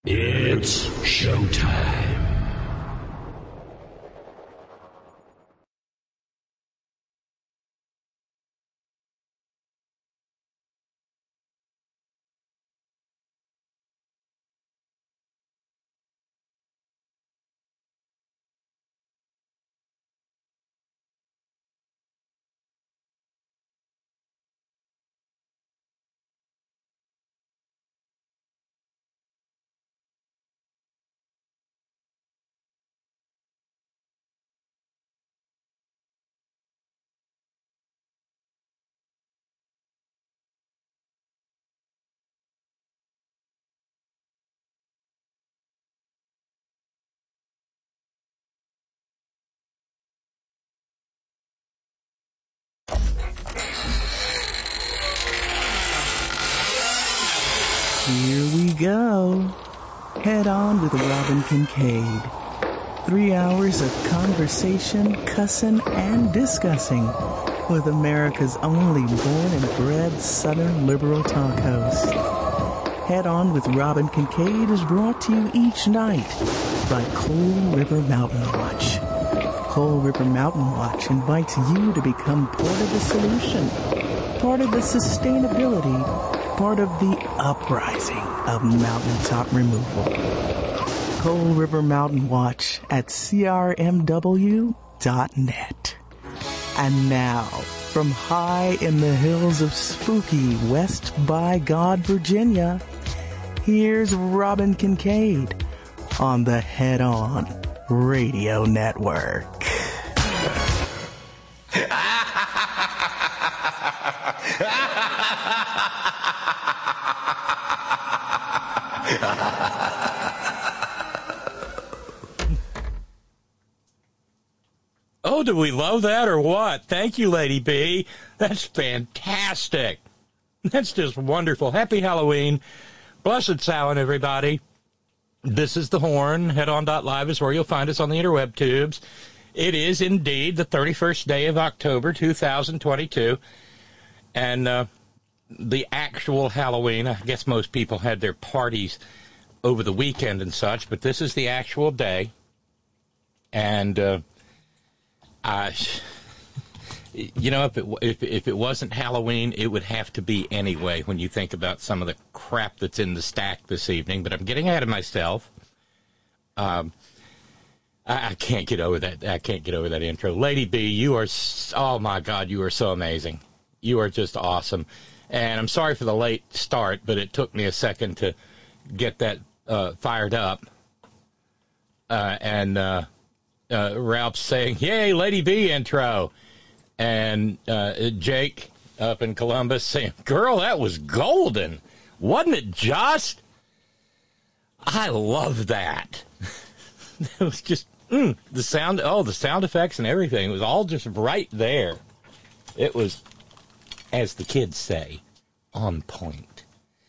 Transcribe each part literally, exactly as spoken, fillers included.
It's showtime. Here we go. Head on with Robin Kincaid. Three hours of conversation, cussing, and discussing with America's only born and bred Southern liberal talk host. Head on with Robin Kincaid is brought to you each night by Coal River Mountain Watch. Coal River Mountain Watch invites you to become part of the solution, part of the sustainability, part of the uprising of mountaintop removal. Coal River Mountain Watch at C R M W dot net. And now, from high in the hills of spooky West by God, Virginia, here's Robin Kincaid on the Head On Radio Network. Oh, do we love that or what? Thank you, Lady B. That's fantastic. That's just wonderful. Happy Halloween. Blessed Samhain, everybody. This is The Horn. Head on dot live is where you'll find us on the interweb tubes. It is indeed the thirty-first day of October, two thousand twenty-two. And uh, the actual Halloween, I guess most people had their parties over the weekend and such, but this is the actual day. And, uh, I, you know, if it, if, if it wasn't Halloween, it would have to be anyway when you think about some of the crap that's in the stack this evening. But I'm getting ahead of myself. Um, I, I can't get over that. I can't get over that intro. Lady B, you are, oh my God, you are so amazing. You are just awesome. And I'm sorry for the late start, but it took me a second to get that uh, fired up. Uh, and, uh, Uh, Ralph's saying, yay, Lady B intro. And uh, Jake up in Columbus saying, girl, that was golden. Wasn't it just? I love that. It was just, mm, the sound, oh, the sound effects and everything. It was all just right there. It was, as the kids say, on point.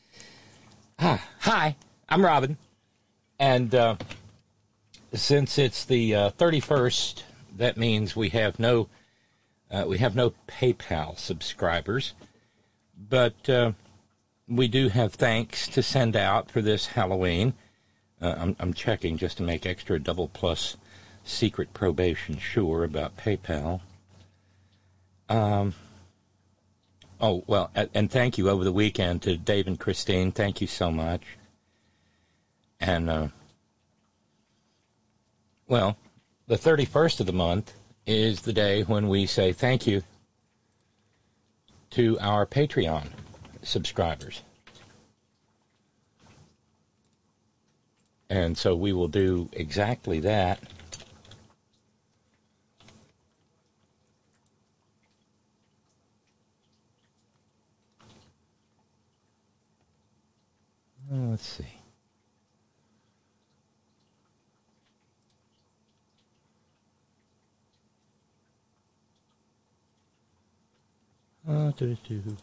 Ah, hi, I'm Robin. And, uh, since it's the uh, thirty-first, that means we have no uh, we have no PayPal subscribers, but uh, we do have thanks to send out for this Halloween. Uh, I'm, I'm checking just to make extra double plus secret probation sure about PayPal. Um. Oh well, and thank you over the weekend to Dave and Christine. Thank you so much. And. Uh, Well, the thirty-first of the month is the day when we say thank you to our Patreon subscribers. And so we will do exactly that. Let's see. Uh, doo, doo, doo.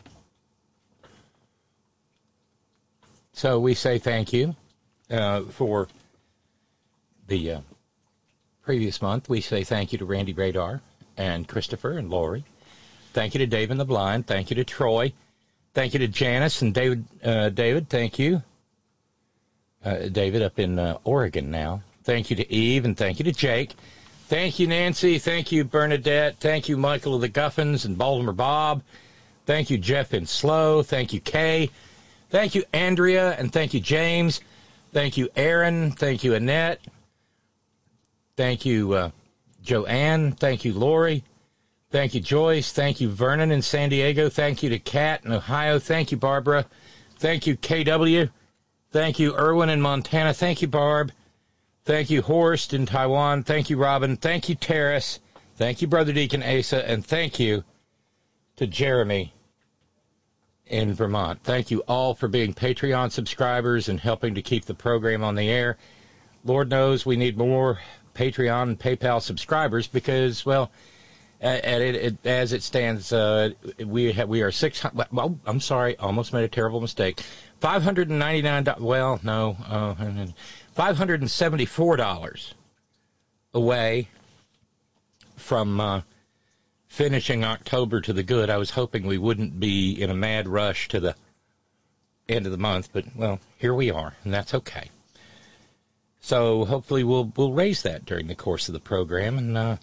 So we say thank you uh, for the uh, previous month. We say thank you to Randy Radar and Christopher and Lori. Thank you to Dave and the Blind. Thank you to Troy. Thank you to Janice and David. Uh, David, thank you. uh, David up in uh, Oregon now. Thank you to Eve, and thank you to Jake. Thank you, Nancy. Thank you, Bernadette. Thank you, Michael of the Guffins and Baltimore Bob. Thank you, Jeff in Slow. Thank you, Kay. Thank you, Andrea, and thank you, James. Thank you, Aaron. Thank you, Annette. Thank you, uh, Joanne. Thank you, Lori. Thank you, Joyce. Thank you, Vernon in San Diego. Thank you to Kat in Ohio. Thank you, Barbara. Thank you, K W. Thank you, Irwin in Montana. Thank you, Barb. Thank you, Horst in Taiwan. Thank you, Robin. Thank you, Terrace. Thank you, Brother Deacon Asa. And thank you to Jeremy in Vermont. Thank you all for being Patreon subscribers and helping to keep the program on the air. Lord knows we need more Patreon and PayPal subscribers because, well, at it, it, as it stands, uh, we have, we are six hundred. Well, I'm sorry, almost made a terrible mistake. Five hundred and ninety nine. Well, no, uh, five hundred and seventy four dollars away from uh, finishing October to the good. I was hoping we wouldn't be in a mad rush to the end of the month, but well, here we are, and that's okay. So hopefully we'll we'll raise that during the course of the program and. Uh,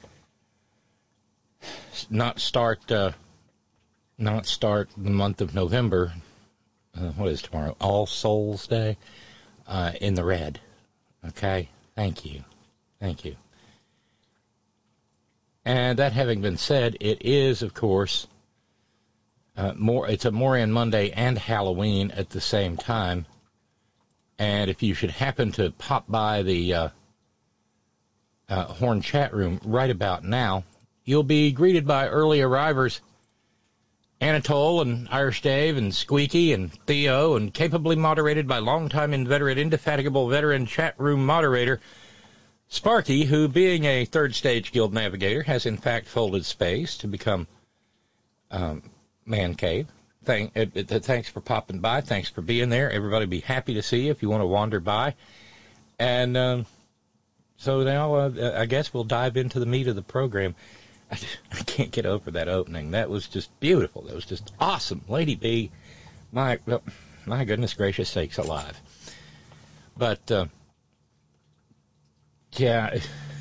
Not start, uh, not start the month of November. Uh, what is tomorrow? All Souls Day. Uh, in the red. Okay. Thank you. Thank you. And that having been said, it is, of course, uh, more. It's a Moran Monday and Halloween at the same time. And if you should happen to pop by the uh, uh, Horn chat room right about now. You'll be greeted by early arrivers, Anatole and Irish Dave and Squeaky and Theo, and capably moderated by longtime inveterate, indefatigable veteran chat room moderator, Sparky, who, being a third stage guild navigator, has in fact folded space to become um, Man Cave. Thank, uh, uh, thanks for popping by. Thanks for being there. Everybody be happy to see you if you want to wander by. And um, so now uh, I guess we'll dive into the meat of the program. I, I can't get over that opening. That was just beautiful. That was just awesome. Lady B, my my goodness gracious sakes alive. But, uh, yeah,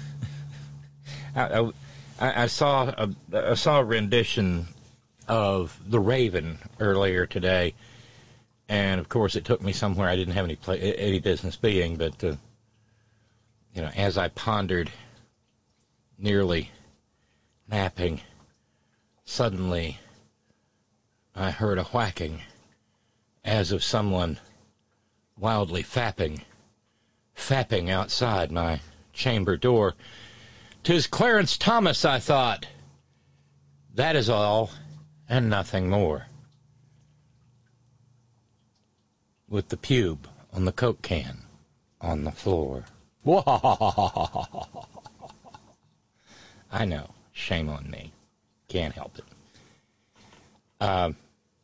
I, I, I, saw a, I saw a rendition of The Raven earlier today, and, of course, it took me somewhere I didn't have any, play, any business being, but, uh, you know, as I pondered nearly napping, suddenly I heard a whacking as of someone wildly fapping, fapping outside my chamber door. 'Tis Clarence Thomas, I thought. That is all, and nothing more. With the pube on the Coke can on the floor. I know. Shame on me. Can't help it. Um,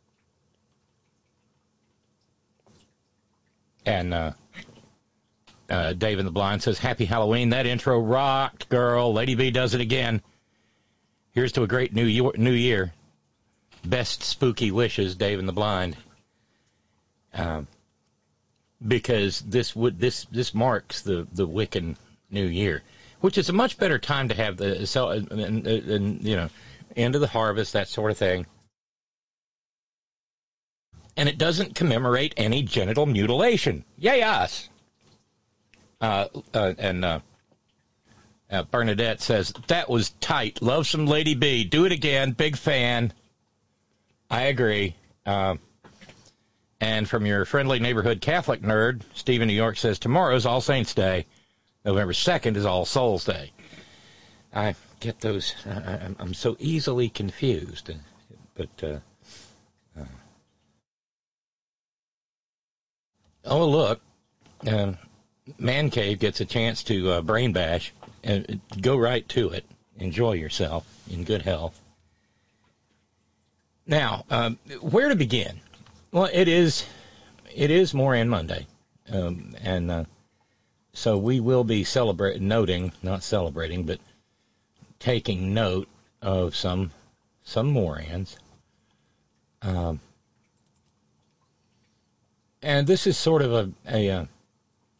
and uh, uh, Dave in the Blind says, Happy Halloween. That intro rocked, girl. Lady B does it again. Here's to a great new year. New year. Best spooky wishes, Dave in the Blind. Um, because this would this this marks the the Wiccan New Year, which is a much better time to have the so and, and, and you know end of the harvest, that sort of thing. And it doesn't commemorate any genital mutilation. Yay us! Uh, uh, and uh, uh, Bernadette says, that was tight. Love some Lady B. Do it again. Big fan. I agree. Uh, and from your friendly neighborhood Catholic nerd, Steve in New York says, tomorrow's All Saints Day. November second is All Souls Day. I get those. I, I'm so easily confused. But, uh, uh, oh, look. Uh, Man Cave gets a chance to uh, brain bash. And go right to it. Enjoy yourself in good health. Now, um, where to begin? Well, it is, it is Moran Monday. Um, and, uh, So we will be celebrating, noting, not celebrating, but taking note of some some Morans. Um, and this is sort of a, a, a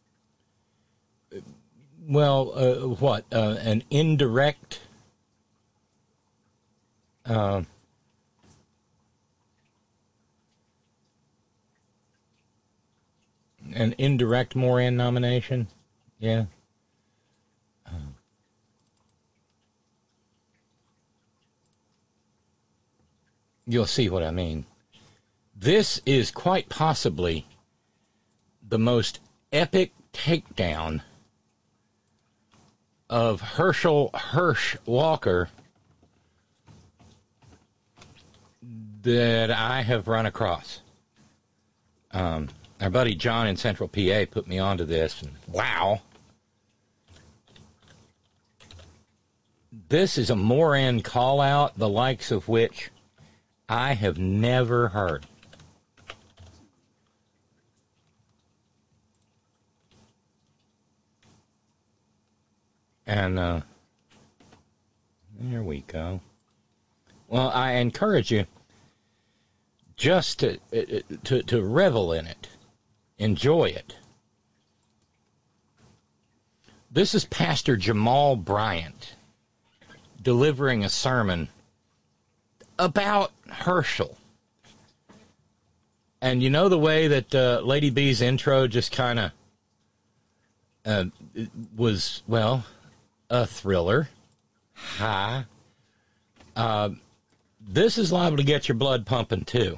Well, uh, what? Uh, an indirect... Uh, an indirect Moran nomination? Yeah. Uh, you'll see what I mean. This is quite possibly the most epic takedown of Herschel Hirsch Walker that I have run across. Um, our buddy John in Central P A put me onto this, and wow. This is a Moran call-out, the likes of which I have never heard. And uh, there we go. Well, I encourage you just to, to, to revel in it. Enjoy it. This is Pastor Jamal Bryant delivering a sermon about Herschel. And you know the way that uh, Lady B's intro just kind of uh, was, well, a thriller. Hi. Uh, this is liable to get your blood pumping, too.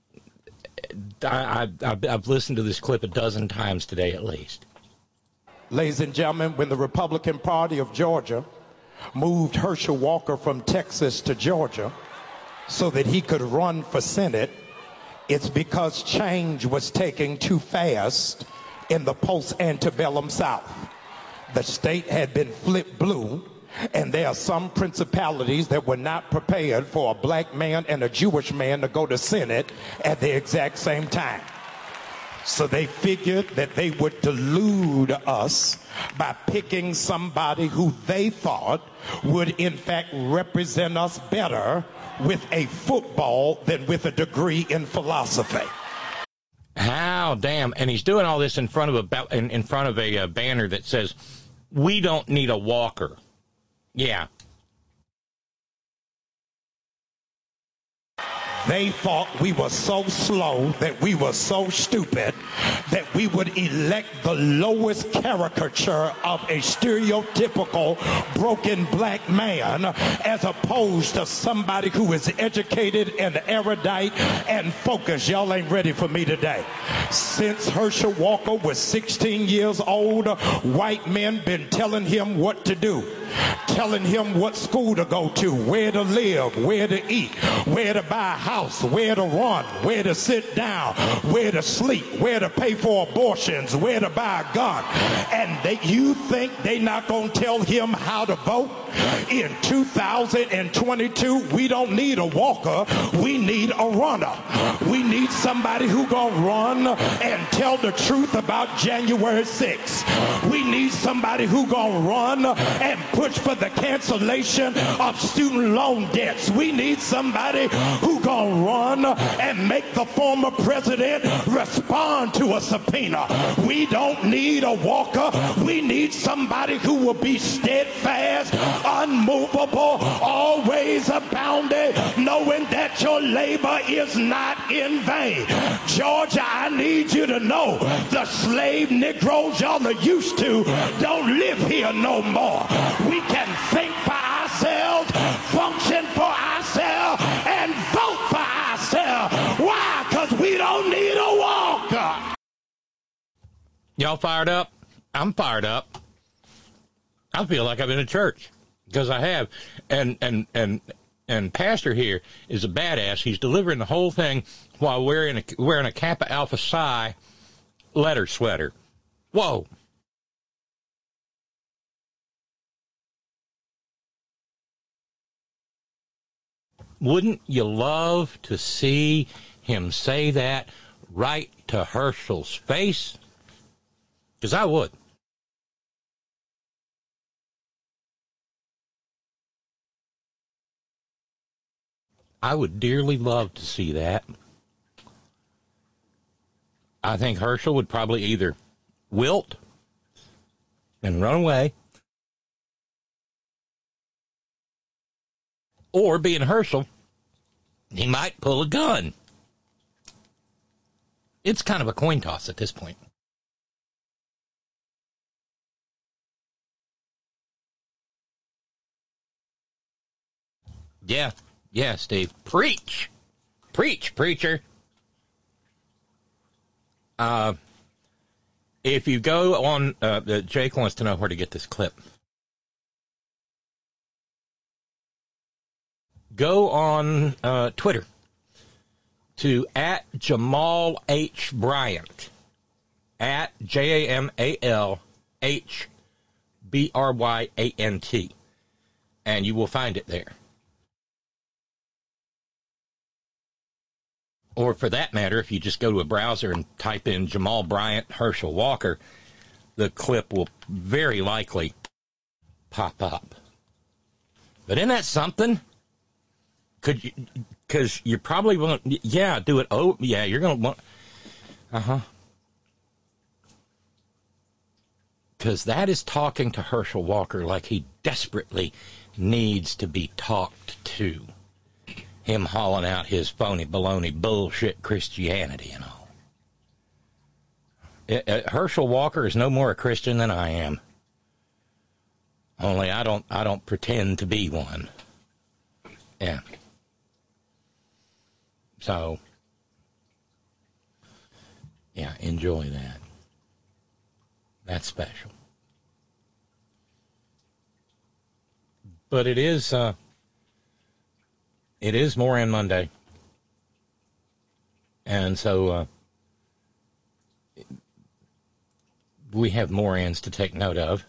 I, I, I've listened to this clip a dozen times today at least. Ladies and gentlemen, when the Republican Party of Georgia moved Herschel Walker from Texas to Georgia so that he could run for Senate, it's because change was taking too fast in the post-antebellum South. The state had been flipped blue, and there are some principalities that were not prepared for a black man and a Jewish man to go to Senate at the exact same time. So they figured that they would delude us by picking somebody who they thought would in fact represent us better with a football than with a degree in philosophy. How damn! And he's doing all this in front of a in, in front of a, a banner that says, "We don't need a Walker." Yeah. They thought we were so slow, that we were so stupid, that we would elect the lowest caricature of a stereotypical broken black man as opposed to somebody who is educated and erudite and focused. Y'all ain't ready for me today. Since Herschel Walker was sixteen years old, white men been telling him what to do, telling him what school to go to, where to live, where to eat, where to buy a house, where to run, where to sit down, where to sleep, where to pay for abortions, where to buy a gun. And they, you think they not going to tell him how to vote? In two thousand twenty-two, we don't need a Walker, we need a runner. We need somebody who gonna run and tell the truth about January sixth. We need somebody who gonna run and push for the cancellation of student loan debts. We need somebody who gonna run and make the former president respond to a subpoena. We don't need a Walker, we need somebody who will be steadfast, unmovable, always abounding, knowing that your labor is not in vain. Georgia, I need you to know the slave Negroes y'all are used to don't live here no more. We can think for ourselves, function for ourselves, and vote for ourselves. Why? Because we don't need a Walker. Y'all fired up? I'm fired up. I feel like I'm in a church. Because I have, and and and and Pastor here is a badass. He's delivering the whole thing while wearing a wearing a Kappa Alpha Psi letter sweater. Whoa! Wouldn't you love to see him say that right to Herschel's face? Because I would. I would dearly love to see that. I think Herschel would probably either wilt and run away Or, being Herschel, he might pull a gun. It's kind of a coin toss at this point. Yeah, yeah, Steve. Preach. Preach, preacher. Uh, if you go on, uh, Jake wants to know where to get this clip. Go on uh, Twitter to at Jamal H. Bryant, at J A M A L H B R Y A N T, and you will find it there. Or for that matter, if you just go to a browser and type in Jamal Bryant Herschel Walker, the clip will very likely pop up. But isn't that something? Could you, because you probably won't, yeah, do it. Oh, yeah, you're going to want, uh-huh. Because that is talking to Herschel Walker like he desperately needs to be talked to. Him hauling out his phony, baloney, bullshit Christianity and all. It, it, Herschel Walker is no more a Christian than I am. Only I don't, I don't pretend to be one. Yeah. So, yeah, enjoy that. That's special. But it is, uh, it is Moran Monday. And so, uh, we have Morans to take note of.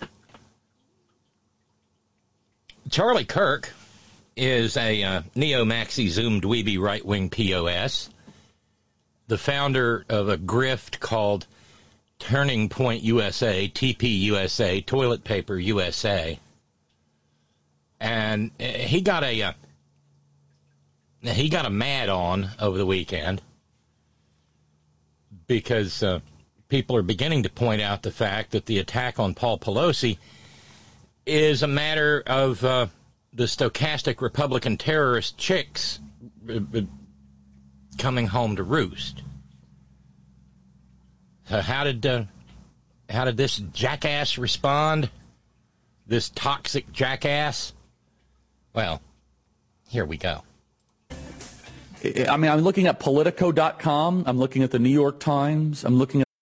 Charlie Kirk is a uh, neo-maxi Zoom dweeby right-wing P O S, the founder of a grift called Turning Point U S A, T P U S A, Toilet Paper U S A. And he got a uh, he got a mad on over the weekend because uh, people are beginning to point out the fact that the attack on Paul Pelosi is a matter of uh, the stochastic Republican terrorist chicks coming home to roost. So how did uh, how did this jackass respond? This toxic jackass? Well, here we go. I mean, I'm looking at Politico dot com. I'm looking at the New York Times. I'm looking at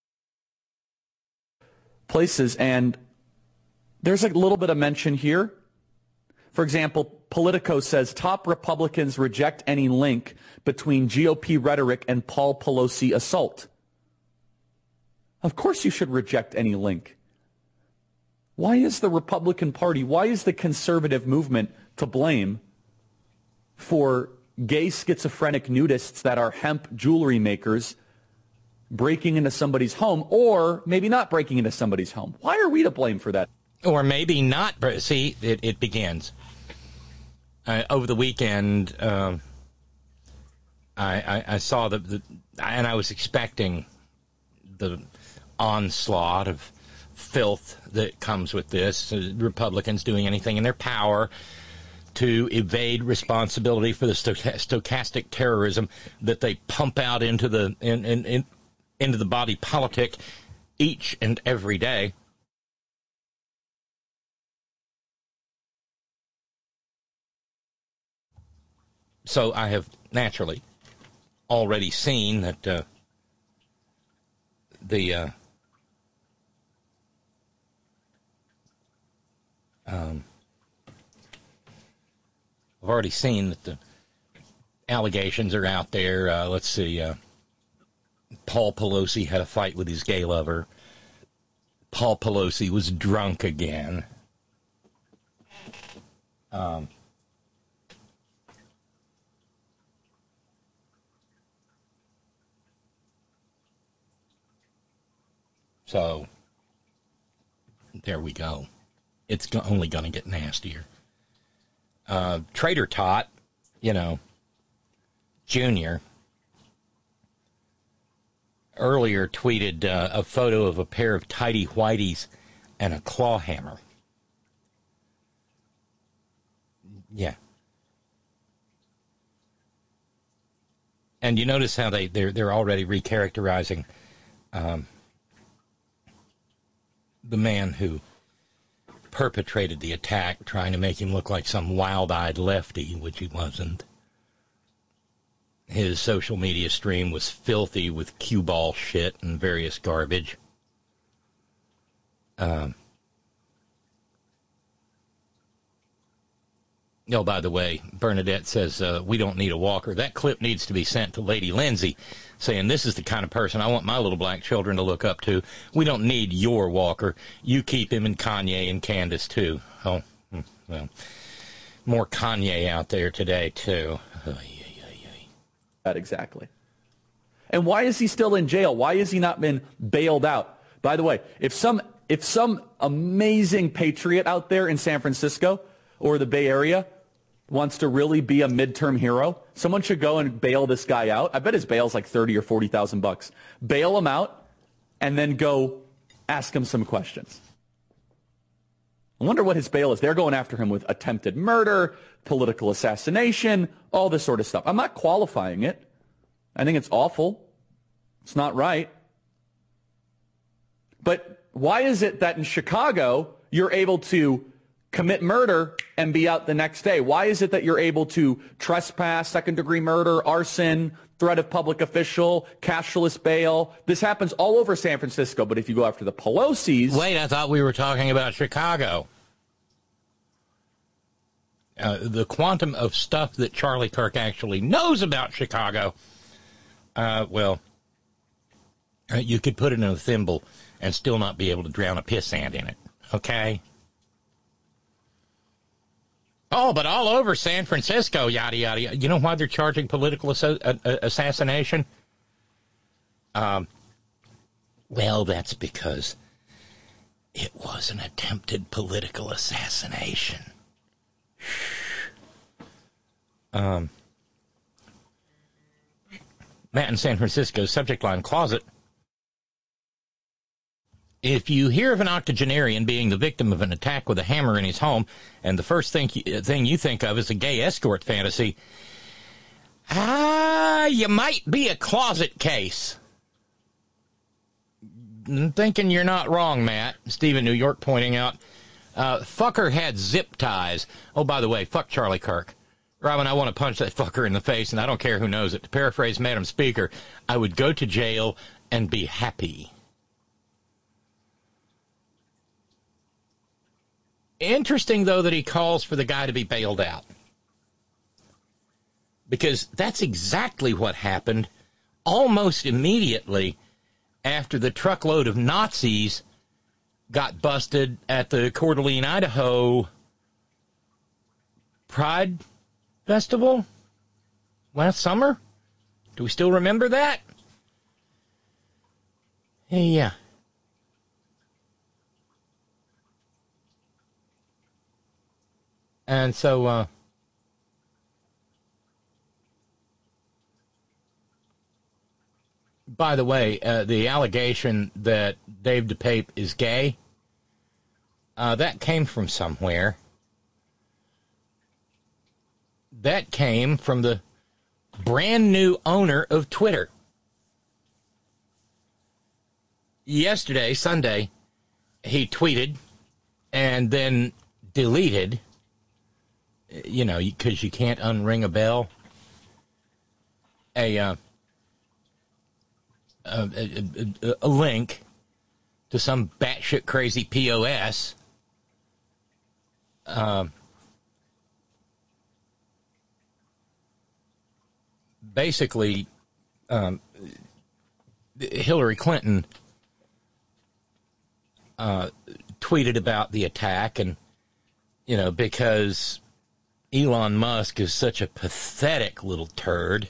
places, and there's a little bit of mention here. For example, Politico says top Republicans reject any link between G O P rhetoric and Paul Pelosi assault. Of course you should reject any link. Why is the Republican Party, why is the conservative movement to blame for gay schizophrenic nudists that are hemp jewelry makers breaking into somebody's home, or maybe not breaking into somebody's home? Why are we to blame for that? Or maybe not. See, it, it begins. Uh, over the weekend, uh, I, I, I saw the, the, and I was expecting the onslaught of filth that comes with this. Uh, Republicans doing anything in their power to evade responsibility for the stoch- stochastic terrorism that they pump out into the in, in, in, into the body politic each and every day. So I have naturally already seen that uh, the uh, um, I've already seen that the allegations are out there. Uh, let's see. Uh, Paul Pelosi had a fight with his gay lover. Paul Pelosi was drunk again. Um. So, there we go. It's only going to get nastier. Uh, Trader Tot, you know, Junior, earlier tweeted uh, a photo of a pair of tidy whities and a claw hammer. Yeah. And you notice how they, they're, they're already recharacterizing um, the man who perpetrated the attack, trying to make him look like some wild-eyed lefty, which he wasn't. His social media stream was filthy with cue ball shit and various garbage. Um, oh, by the way, Bernadette says, uh, we don't need a walker. That clip needs to be sent to Lady Lindsay, saying this is the kind of person I want my little black children to look up to. We don't need your walker. You keep him, and Kanye and Candace, too. Oh, well, more Kanye out there today, too. Oh, yeah. That exactly. And why is he still in jail? Why has he not been bailed out? By the way, if some if some amazing patriot out there in San Francisco or the Bay Area wants to really be a midterm hero, someone should go and bail this guy out. I bet his bail's like thirty or forty thousand bucks. Bail him out and then go ask him some questions. I wonder what his bail is. They're going after him with attempted murder, political assassination, all this sort of stuff. I'm not qualifying it. I think it's awful. It's not right. But why is it that in Chicago you're able to commit murder and be out the next day? Why is it that you're able to trespass, second-degree murder, arson, threat of public official, cashless bail? This happens all over San Francisco, but if you go after the Pelosi's... Wait, I thought we were talking about Chicago. Uh, the quantum of stuff that Charlie Kirk actually knows about Chicago, uh, well, uh, you could put it in a thimble and still not be able to drown a pissant in it, okay? Oh, but all over San Francisco, yada, yada, yada. You know why they're charging political asso- uh, uh, assassination? Um, well, that's because it was an attempted political assassination. Um, Matt in San Francisco, subject line, closet. If you hear of an octogenarian being the victim of an attack with a hammer in his home, and the first thing you, thing you think of is a gay escort fantasy, ah, you might be a closet case. I'm thinking you're not wrong, Matt. Stephen, New York, pointing out, uh, fucker had zip ties. Oh, by the way, fuck Charlie Kirk. Robin, I want to punch that fucker in the face, and I don't care who knows it. To paraphrase Madam Speaker, I would go to jail and be happy. Interesting, though, that he calls for the guy to be bailed out. Because that's exactly what happened almost immediately after the truckload of Nazis got busted at the Coeur d'Alene, Idaho Pride Festival last summer. Do we still remember that? Yeah. And so, uh, by the way, uh, the allegation that Dave DePape is gay, uh, that came from somewhere. That came from the brand new owner of Twitter. Yesterday, Sunday, he tweeted and then deleted, you know, because you can't unring a bell, a, uh, a, a, a, a link to some batshit crazy P O S. Uh, basically, um, Hillary Clinton uh, tweeted about the attack, and, you know, because Elon Musk is such a pathetic little turd,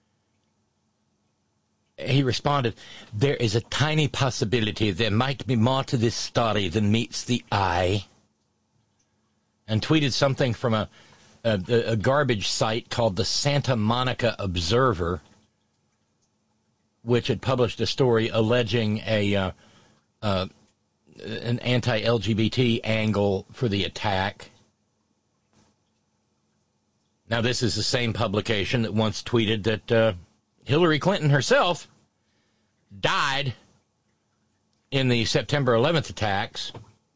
he responded, there is a tiny possibility there might be more to this story than meets the eye, and tweeted something from a, a, a garbage site called the Santa Monica Observer, which had published a story alleging a uh, uh, an anti-L G B T angle for the attack. Now, this is the same publication that once tweeted that uh, Hillary Clinton herself died in the September eleventh attacks,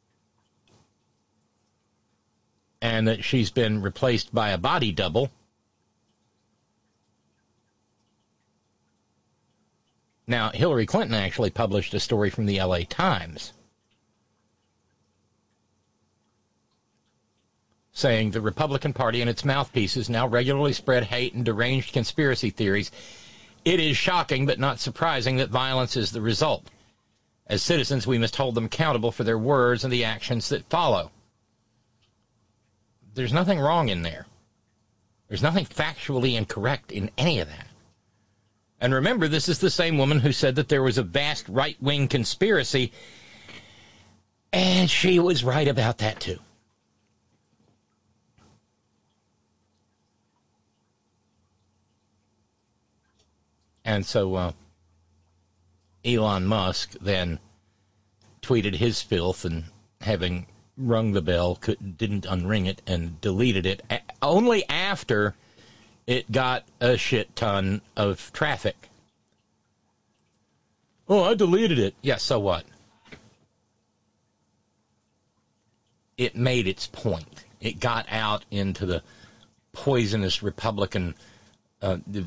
and that she's been replaced by a body double. Now, Hillary Clinton actually published a story from the L A Times saying the Republican Party and its mouthpieces now regularly spread hate and deranged conspiracy theories. It is shocking but not surprising that violence is the result. As citizens, we must hold them accountable for their words and the actions that follow. There's nothing wrong in there. There's nothing factually incorrect in any of that. And remember, this is the same woman who said that there was a vast right-wing conspiracy, and she was right about that too. And so uh, Elon Musk then tweeted his filth, and having rung the bell, could, didn't unring it and deleted it a- only after it got a shit ton of traffic. Oh, I deleted it. Yeah, so what? It made its point. It got out into the poisonous Republican uh, the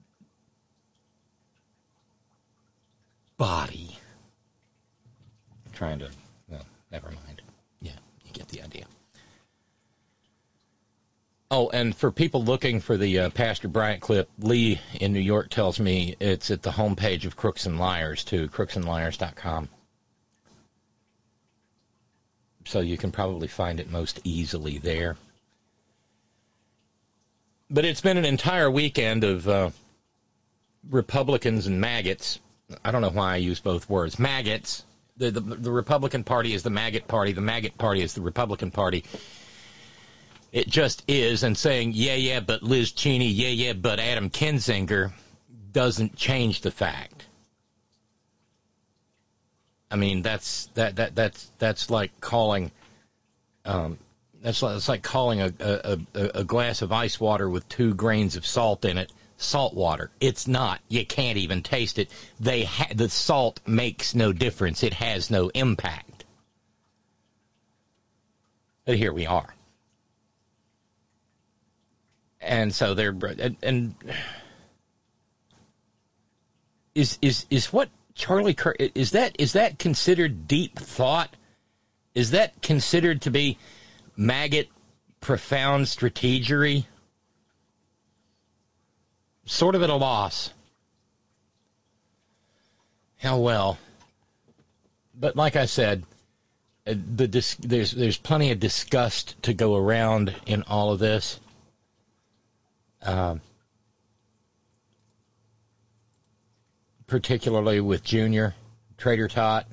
body. I'm trying to, well, never mind. Yeah, you get the idea. Oh, and for people looking for the uh, Pastor Bryant clip, Lee in New York tells me it's at the homepage of Crooks and Liars, too, crooks and liars dot com. So you can probably find it most easily there. But it's been an entire weekend of uh, Republicans and maggots. I don't know why I use both words. Maggots. The, the, the Republican Party is the maggot party. The maggot party is the Republican Party. It just is, and saying, yeah, yeah, but Liz Cheney, yeah, yeah, but Adam Kinzinger doesn't change the fact. I mean, that's that that that's that's like calling, um, that's like, that's like calling a, a a a glass of ice water with two grains of salt in it salt water. It's not. You can't even taste it. They ha- the salt makes no difference. It has no impact. But here we are. And so they're and, and is is is what Charlie Kirk is that is that considered deep thought? Is that considered to be maggot profound strategery? Sort of at a loss. How well? But like I said, the dis- there's there's plenty of disgust to go around in all of this. Um, particularly with Junior, Trader Tot.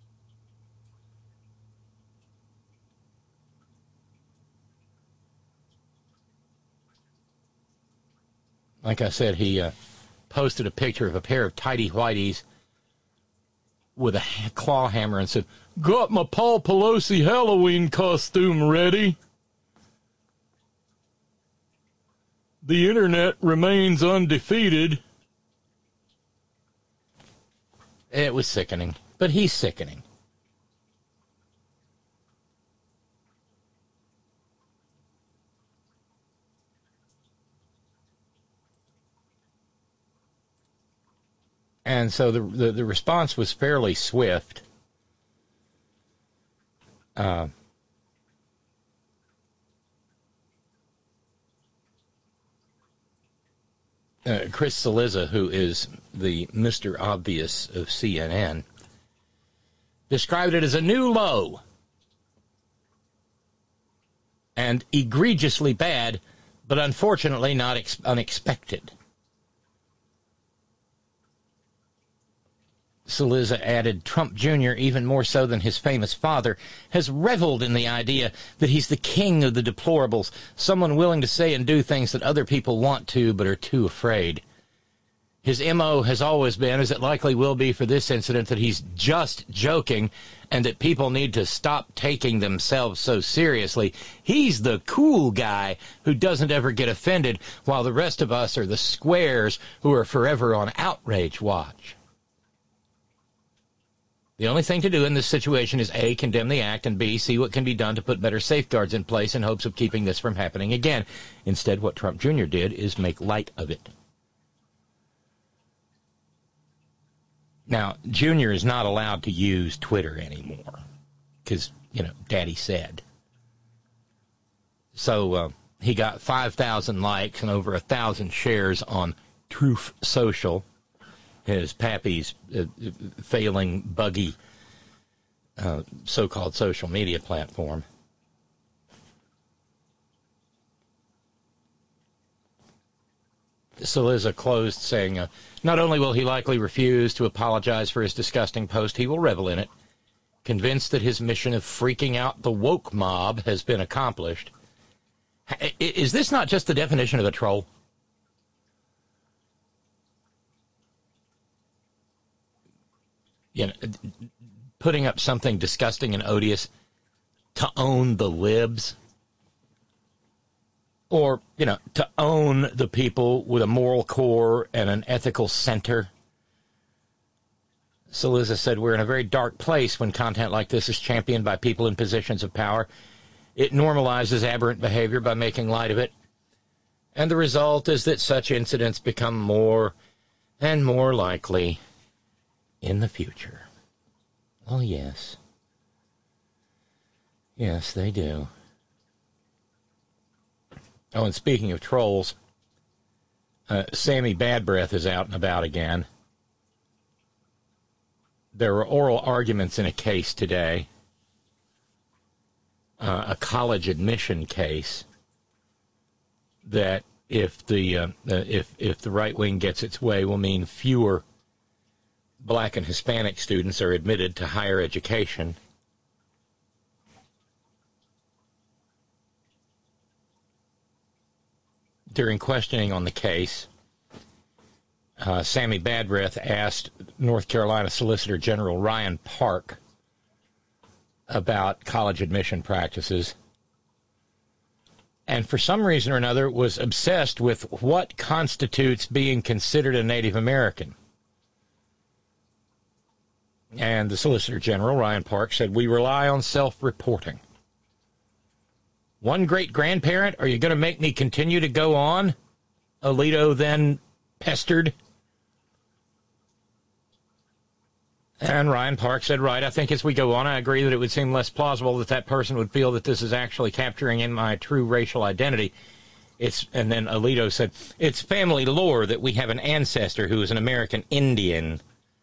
Like I said, he uh, posted a picture of a pair of tidy whities with a claw hammer and said, "Got my Paul Pelosi Halloween costume ready. The internet remains undefeated." It was sickening, but he's sickening. And so the, the, the response was fairly swift. Uh, uh, Chris Cillizza, who is the Mister Obvious of C N N, described it as a new low and egregiously bad, but unfortunately not ex- unexpected. Cillizza added, Trump Junior, even more so than his famous father, has reveled in the idea that he's the king of the deplorables, someone willing to say and do things that other people want to but are too afraid. His M O has always been, as it likely will be for this incident, that he's just joking and that people need to stop taking themselves so seriously. He's the cool guy who doesn't ever get offended, while the rest of us are the squares who are forever on outrage watch. The only thing to do in this situation is A, condemn the act, and B, see what can be done to put better safeguards in place in hopes of keeping this from happening again. Instead, what Trump Junior did is make light of it. Now, Junior is not allowed to use Twitter anymore because, you know, Daddy said. So uh, he got five thousand likes and over one thousand shares on Truth Social, his pappy's uh, failing, buggy, uh, so-called social media platform. Cillizza closed saying, uh, not only will he likely refuse to apologize for his disgusting post, he will revel in it, convinced that his mission of freaking out the woke mob has been accomplished. Is this not just the definition of a troll? You know, putting up something disgusting and odious to own the libs? Or, you know, to own the people with a moral core and an ethical center. Cillizza said, we're in a very dark place when content like this is championed by people in positions of power. It normalizes aberrant behavior by making light of it. And the result is that such incidents become more and more likely in the future. Oh, yes. Yes, they do. Oh, and speaking of trolls, uh, Sammy Bad Breath is out and about again. There were oral arguments in a case today, uh, a college admission case, that if the uh, uh, if if the right wing gets its way, will mean fewer Black and Hispanic students are admitted to higher education. During questioning on the case, uh, Sammy Bad Breath asked North Carolina Solicitor General Ryan Park about college admission practices, and for some reason or another was obsessed with what constitutes being considered a Native American. And the Solicitor General, Ryan Park, said, we rely on self-reporting. One great-grandparent? Are you going to make me continue to go on? Alito then pestered. And Ryan Park said, right, I think as we go on, I agree that it would seem less plausible that that person would feel that this is actually capturing in my true racial identity. It's, and then Alito said, it's family lore that we have an ancestor who is an American Indian.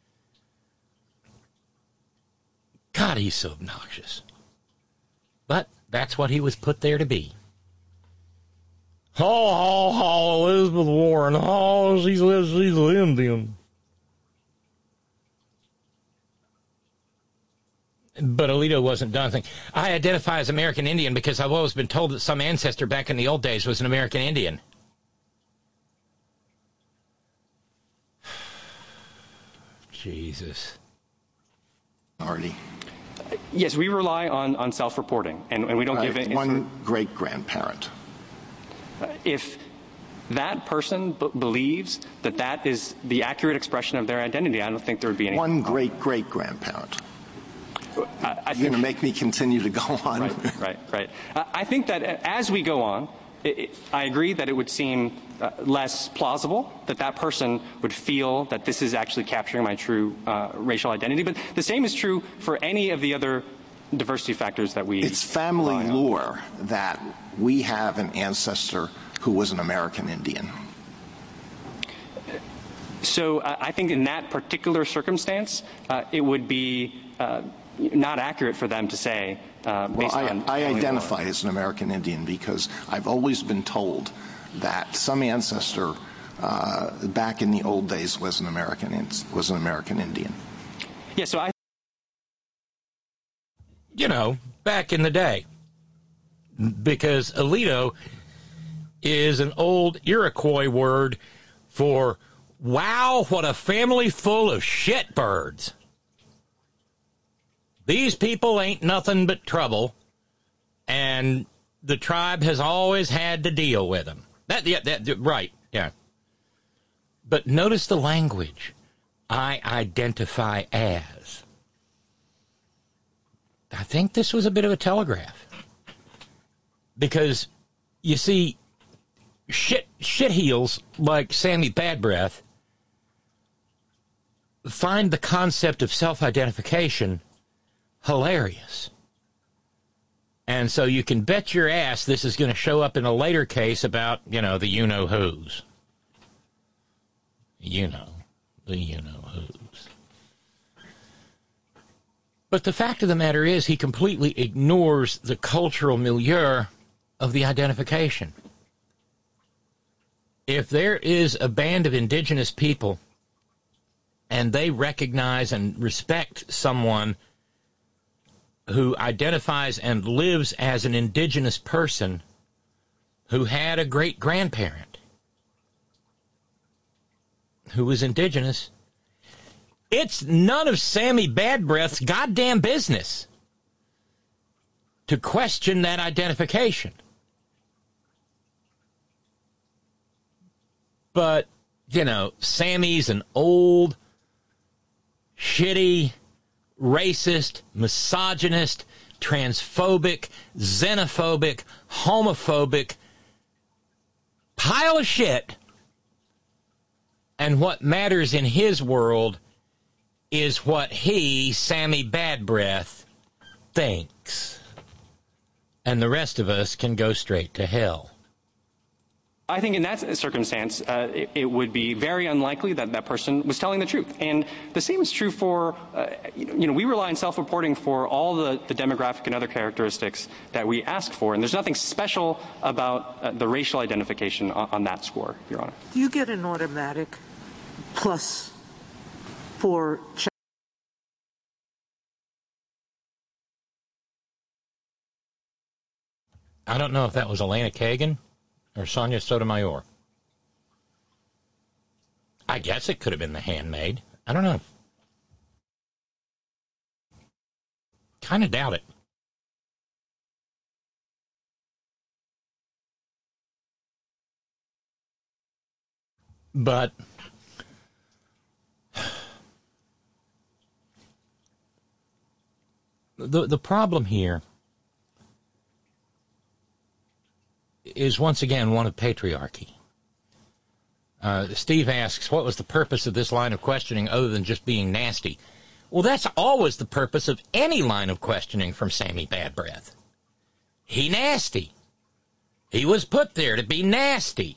God, he's so obnoxious. But that's what he was put there to be. Oh, oh, oh, Elizabeth Warren. Oh, she's, she's an Indian. But Alito wasn't done thinking, I identify as American Indian because I've always been told that some ancestor back in the old days was an American Indian. Jesus. Already. Yes, we rely on, on self-reporting, and, and we don't right, give it. One great-grandparent. If that person b- believes that that is the accurate expression of their identity, I don't think there would be any. One great-great-grandparent. I, I You're going to make me continue to go on. Right, right, right. Uh, I think that as we go on, it, it, I agree that it would seem uh, less plausible that that person would feel that this is actually capturing my true uh, racial identity. But the same is true for any of the other diversity factors that we. It's family lore that we have an ancestor who was an American Indian. So uh, I think in that particular circumstance, uh, it would be uh, not accurate for them to say. Uh, based well, I, on I identify as an American Indian because I've always been told that some ancestor uh, back in the old days was an American was an American Indian. Yeah, so I. You know, back in the day, because Alito is an old Iroquois word for Wow, what a family full of shitbirds. These people ain't nothing but trouble, and the tribe has always had to deal with them. That, yeah, that, right, yeah. But notice the language. I identify as. I think this was a bit of a telegraph. Because, you see, shit, shit heels like Sammy Bad Breath find the concept of self-identification hilarious. And so you can bet your ass this is going to show up in a later case about, you know, the you-know-whos. You know, the you-know-whos. But the fact of the matter is he completely ignores the cultural milieu of the identification. If there is a band of indigenous people and they recognize and respect someone who identifies and lives as an indigenous person who had a great-grandparent who was indigenous, it's none of Sammy Bad Breath's goddamn business to question that identification. But, you know, Sammy's an old, shitty, racist, misogynist, transphobic, xenophobic, homophobic pile of shit. And what matters in his world is what he, Sammy Bad Breath, thinks. And the rest of us can go straight to hell. I think in that circumstance, uh, it, it would be very unlikely that that person was telling the truth. And the same is true for, uh, you know, we rely on self-reporting for all the, the demographic and other characteristics that we ask for. And there's nothing special about uh, the racial identification on, on that score, Your Honor. Do you get an automatic plus for check? I don't know if that was Elena Kagan or Sonia Sotomayor. I guess it could have been The Handmaid. I don't know. Kind of doubt it. But the the problem here is once again one of patriarchy. Uh, Steve asks, what was the purpose of this line of questioning other than just being nasty? Well, that's always the purpose of any line of questioning from Sammy Bad Breath. He nasty. He was put there to be nasty.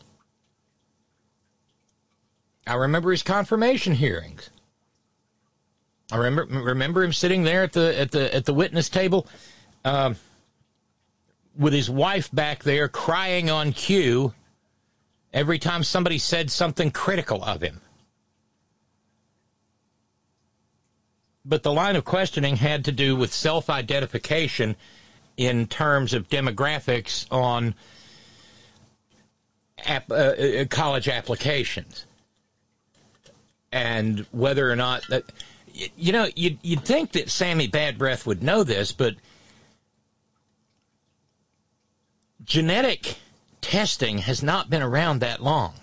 I remember his confirmation hearings. I remember remember him sitting there at the at the at the witness table, um, with his wife back there crying on cue every time somebody said something critical of him. But the line of questioning had to do with self-identification in terms of demographics on ap- uh, college applications. And whether or not that, you know, you'd, you'd think that Sammy Bad Breath would know this, but genetic testing has not been around that long.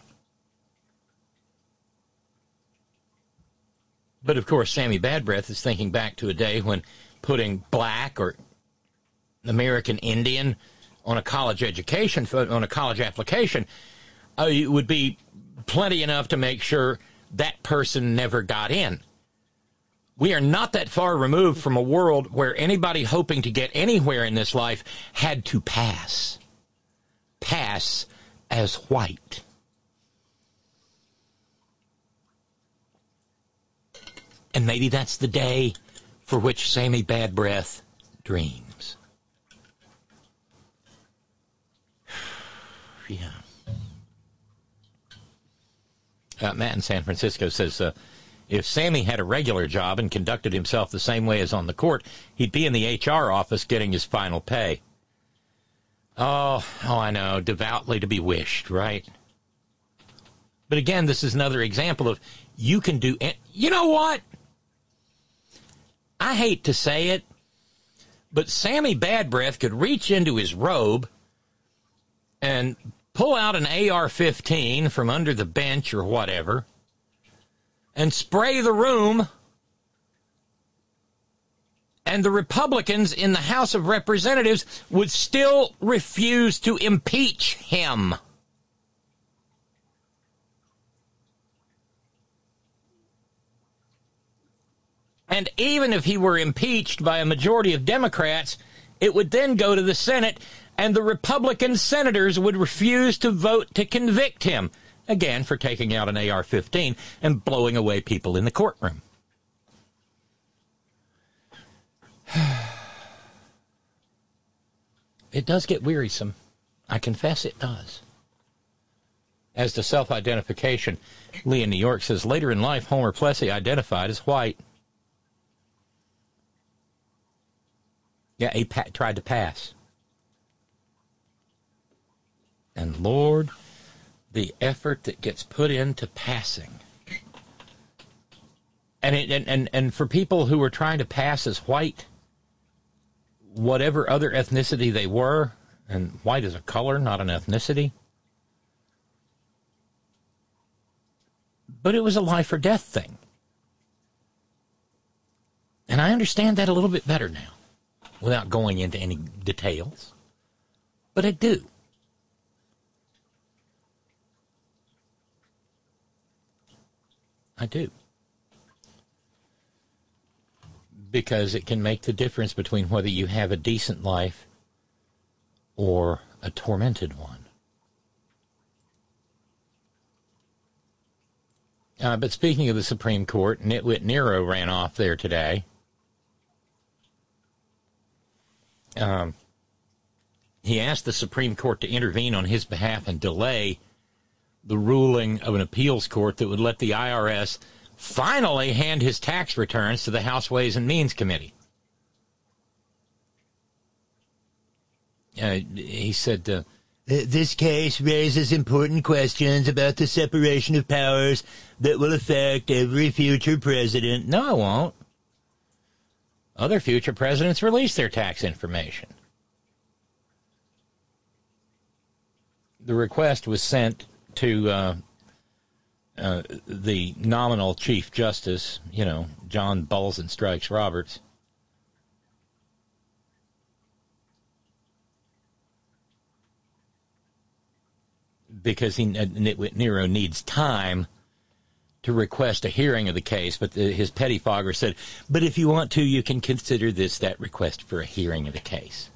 But of course, Sammy Bad Breath is thinking back to a day when putting black or American Indian on a college education, on a college application, uh, it would be plenty enough to make sure that person never got in. We are not that far removed from a world where anybody hoping to get anywhere in this life had to pass. Pass as white. And maybe that's the day for which Sammy Bad Breath dreams. Yeah. Uh, Matt in San Francisco says, uh, if Sammy had a regular job and conducted himself the same way as on the court, he'd be in the H R office getting his final pay. Oh, oh, I know. Devoutly to be wished, right? But again, this is another example of you can do... You know what? I hate to say it, but Sammy Bad Breath could reach into his robe and pull out an A R fifteen from under the bench or whatever and spray the room, and the Republicans in the House of Representatives would still refuse to impeach him. And even if he were impeached by a majority of Democrats, it would then go to the Senate, and the Republican senators would refuse to vote to convict him, again, for taking out an A R fifteen and blowing away people in the courtroom. It does get wearisome. I confess it does. As to self-identification, Lee in New York says, later in life, Homer Plessy identified as white. Yeah, he pa- tried to pass. And Lord, the effort that gets put into passing. And, it, and, and, and for people who were trying to pass as white, whatever other ethnicity they were, and white is a color, not an ethnicity, but it was a life or death thing. And I understand that a little bit better now, without going into any details. But I do. I do. Because it can make the difference between whether you have a decent life or a tormented one. Uh, but speaking of the Supreme Court, Nitwit Nero ran off there today. Um, he asked the Supreme Court to intervene on his behalf and delay the ruling of an appeals court that would let the I R S finally hand his tax returns to the House Ways and Means Committee. Uh, he said, uh, this case raises important questions about the separation of powers that will affect every future president. No, it won't. Other future presidents release their tax information. The request was sent to uh, uh, the nominal Chief Justice, you know, John Balls and Strikes Roberts. Because he, Nitwit Nero needs time to request a hearing of the case, but the, his pettifogger said, but if you want to, you can consider this that request for a hearing of the case.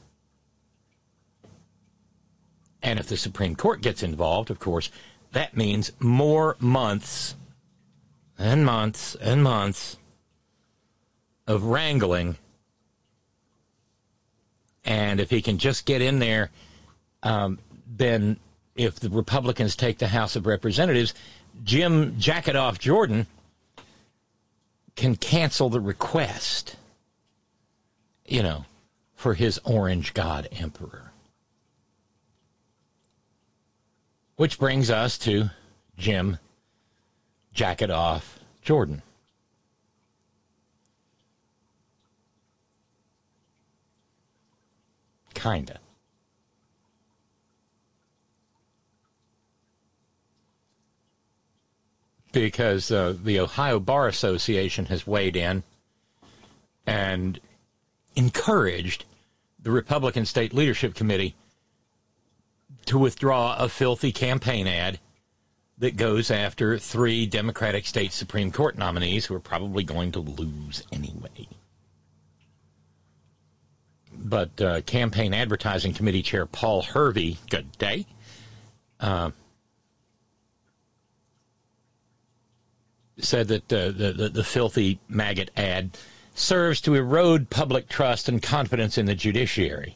And if the Supreme Court gets involved, of course, that means more months and months and months of wrangling. And if he can just get in there, um, then if the Republicans take the House of Representatives, Jim Jacket-Off Jordan can cancel the request, you know, for his orange god emperor. Which brings us to Jim Jacket-Off Jordan. Kinda. Because uh, the Ohio Bar Association has weighed in and encouraged the Republican State Leadership Committee to withdraw a filthy campaign ad that goes after three Democratic state Supreme Court nominees who are probably going to lose anyway. But uh, Campaign Advertising Committee Chair Paul Hervey, good day, uh, said that uh, the, the, the filthy maggot ad serves to erode public trust and confidence in the judiciary.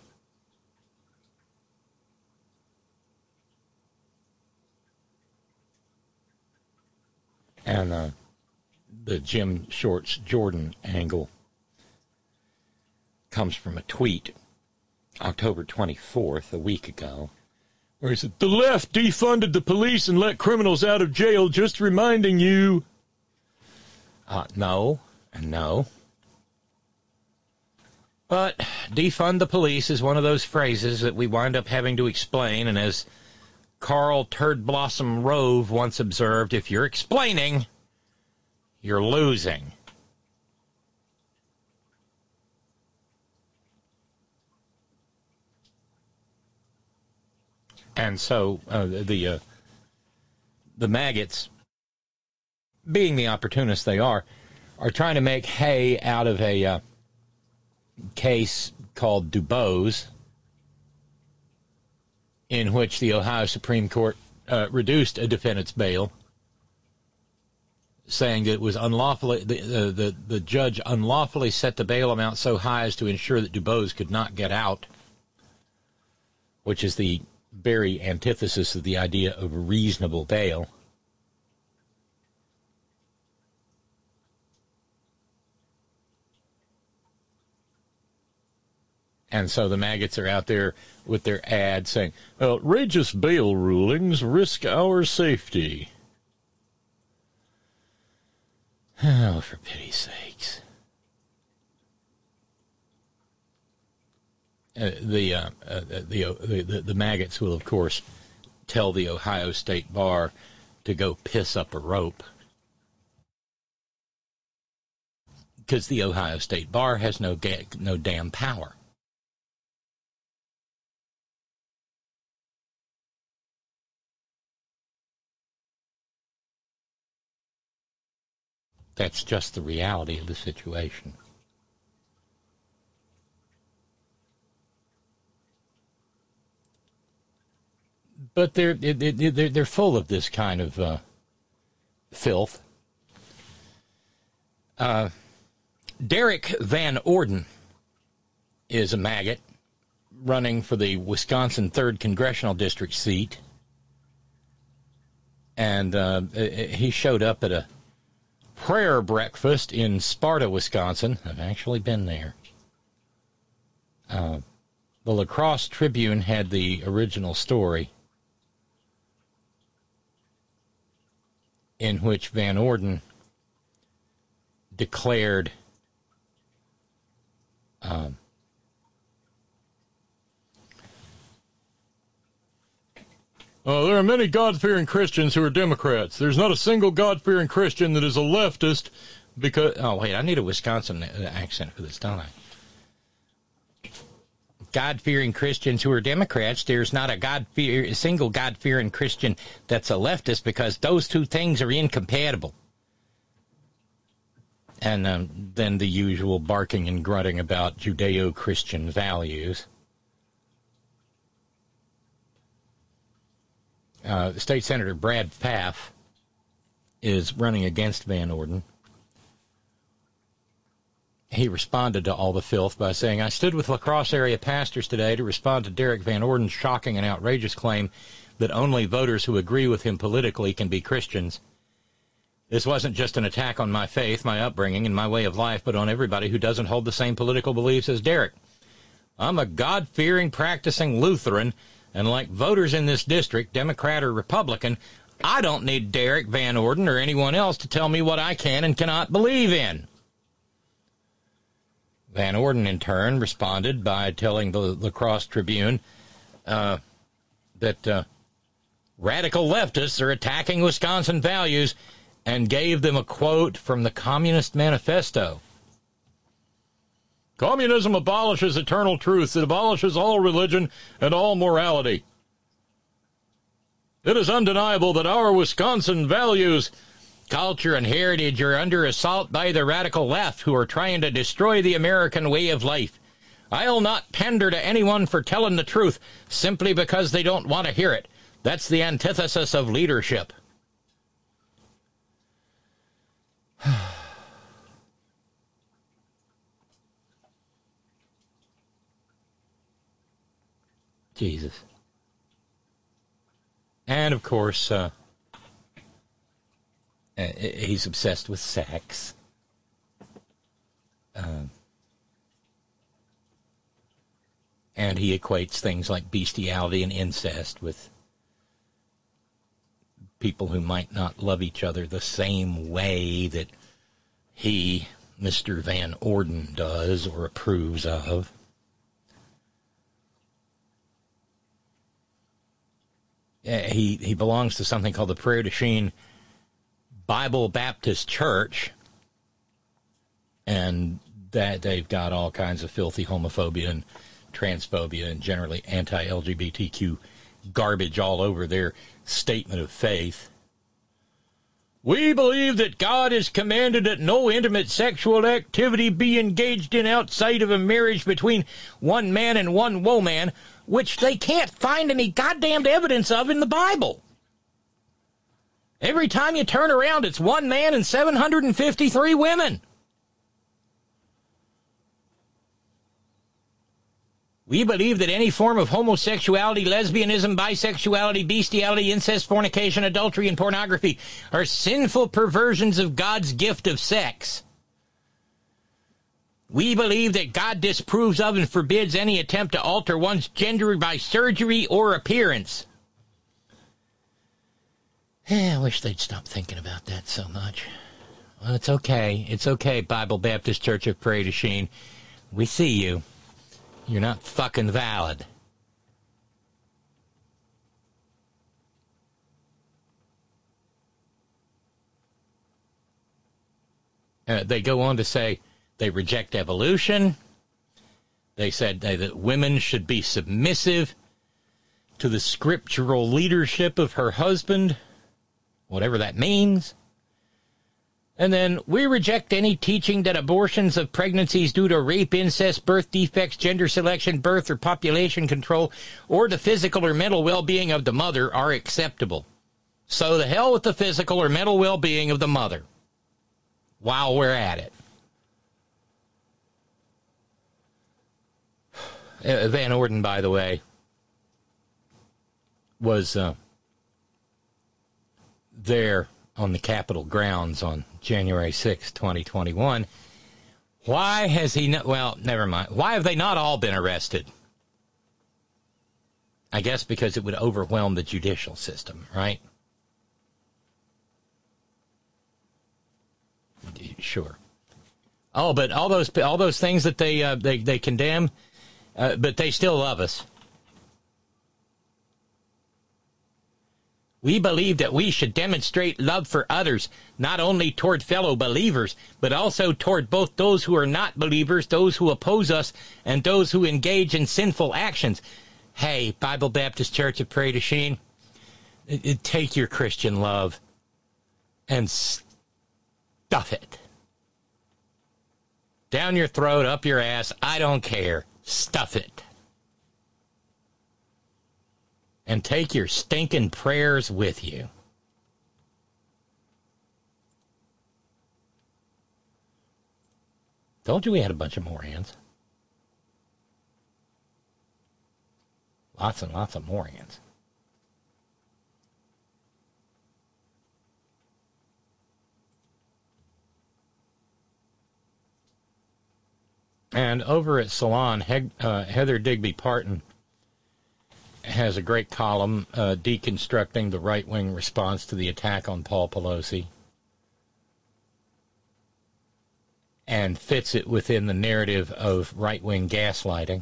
And uh, the Jim Shorts Jordan angle comes from a tweet October twenty-fourth, a week ago, Where he said, the left defunded the police and let criminals out of jail, just reminding you. Uh, no, and no. But defund the police is one of those phrases that we wind up having to explain, and as Carl Turd Blossom Rove once observed, if you're explaining, you're losing. And so uh, the uh, the maggots, being the opportunists they are, are trying to make hay out of a uh, case called Dubose, in which the Ohio Supreme Court uh, reduced a defendant's bail, saying that it was unlawfully the, uh, the the judge unlawfully set the bail amount so high as to ensure that Dubose could not get out, which is the very antithesis of the idea of reasonable bail. And so the maggots are out there with their ad saying, outrageous bail rulings risk our safety. Oh, for pity's sakes. Uh, the, uh, uh, the, uh, the, the the maggots will, of course, tell the Ohio State Bar to go piss up a rope. Because the Ohio State Bar has no ga- no damn power. That's just the reality of the situation. But they're they're they're full of this kind of uh, filth. Uh, Derek Van Orden is a maggot running for the Wisconsin third Congressional District seat, and uh, he showed up at a prayer breakfast in Sparta, Wisconsin. I've actually been there. Uh, the La Crosse Tribune had the original story, in which Van Orden declared um, uh, there are many God-fearing Christians who are Democrats. There's not a single God-fearing Christian that is a leftist because... Oh, wait, I need a Wisconsin accent for this, don't I? God-fearing Christians who are Democrats, there's not a God-fear, a single God-fearing Christian that's a leftist because those two things are incompatible. And um, then the usual barking and grunting about Judeo-Christian values. Uh, State Senator Brad Pfaff is running against Van Orden. He responded to all the filth by saying, I stood with La Crosse area pastors today to respond to Derek Van Orden's shocking and outrageous claim that only voters who agree with him politically can be Christians. This wasn't just an attack on my faith, my upbringing, and my way of life, but on everybody who doesn't hold the same political beliefs as Derek. I'm a God-fearing, practicing Lutheran, and like voters in this district, Democrat or Republican, I don't need Derek Van Orden or anyone else to tell me what I can and cannot believe in. Van Orden, in turn, responded by telling the La Crosse Tribune uh, that uh, radical leftists are attacking Wisconsin values and gave them a quote from the Communist Manifesto. Communism abolishes eternal truth. It abolishes all religion and all morality. It is undeniable that our Wisconsin values, culture, and heritage are under assault by the radical left who are trying to destroy the American way of life. I'll not pander to anyone for telling the truth simply because they don't want to hear it. That's the antithesis of leadership. Jesus. And, of course, uh, he's obsessed with sex. Uh, And he equates things like bestiality and incest with people who might not love each other the same way that he, Mister Van Orden, does or approves of. He, he belongs to something called the Prairie du Chien Bible Baptist Church, and that they've got all kinds of filthy homophobia and transphobia and generally anti-L G B T Q garbage all over their statement of faith. We believe that God has commanded that no intimate sexual activity be engaged in outside of a marriage between one man and one woman, which they can't find any goddamned evidence of in the Bible. Every time you turn around, it's one man and seven hundred fifty-three women. We believe that any form of homosexuality, lesbianism, bisexuality, bestiality, incest, fornication, adultery, and pornography are sinful perversions of God's gift of sex. We believe that God disapproves of and forbids any attempt to alter one's gender by surgery or appearance. I wish they'd stop thinking about that so much. Well, it's okay. It's okay, Bible Baptist Church of Prairie du Chien. We see you. You're not fucking valid. Uh, they go on to say they reject evolution. They said they, that women should be submissive to the scriptural leadership of her husband, whatever that means. And then we reject any teaching that abortions of pregnancies due to rape, incest, birth defects, gender selection, birth or population control, or the physical or mental well-being of the mother are acceptable. So the hell with the physical or mental well-being of the mother while we're at it. Uh, Van Orden, by the way, was uh, there on the Capitol grounds on January sixth, twenty twenty-one. Why has he not, well, never mind. Why have they not all been arrested? I guess because it would overwhelm the judicial system, right? Sure. Oh, but all those all those things that they uh, they they condemn, uh, but they still love us. We believe that we should demonstrate love for others, not only toward fellow believers, but also toward both those who are not believers, those who oppose us, and those who engage in sinful actions. Hey, Bible Baptist Church of Prairie du Chien, take your Christian love and stuff it. Down your throat, up your ass, I don't care. Stuff it. And take your stinking prayers with you. Told you we had a bunch of more hands. Lots and lots of more hands. And over at Salon, he- uh, Heather Digby Parton has a great column uh, deconstructing the right-wing response to the attack on Paul Pelosi and fits it within the narrative of right-wing gaslighting.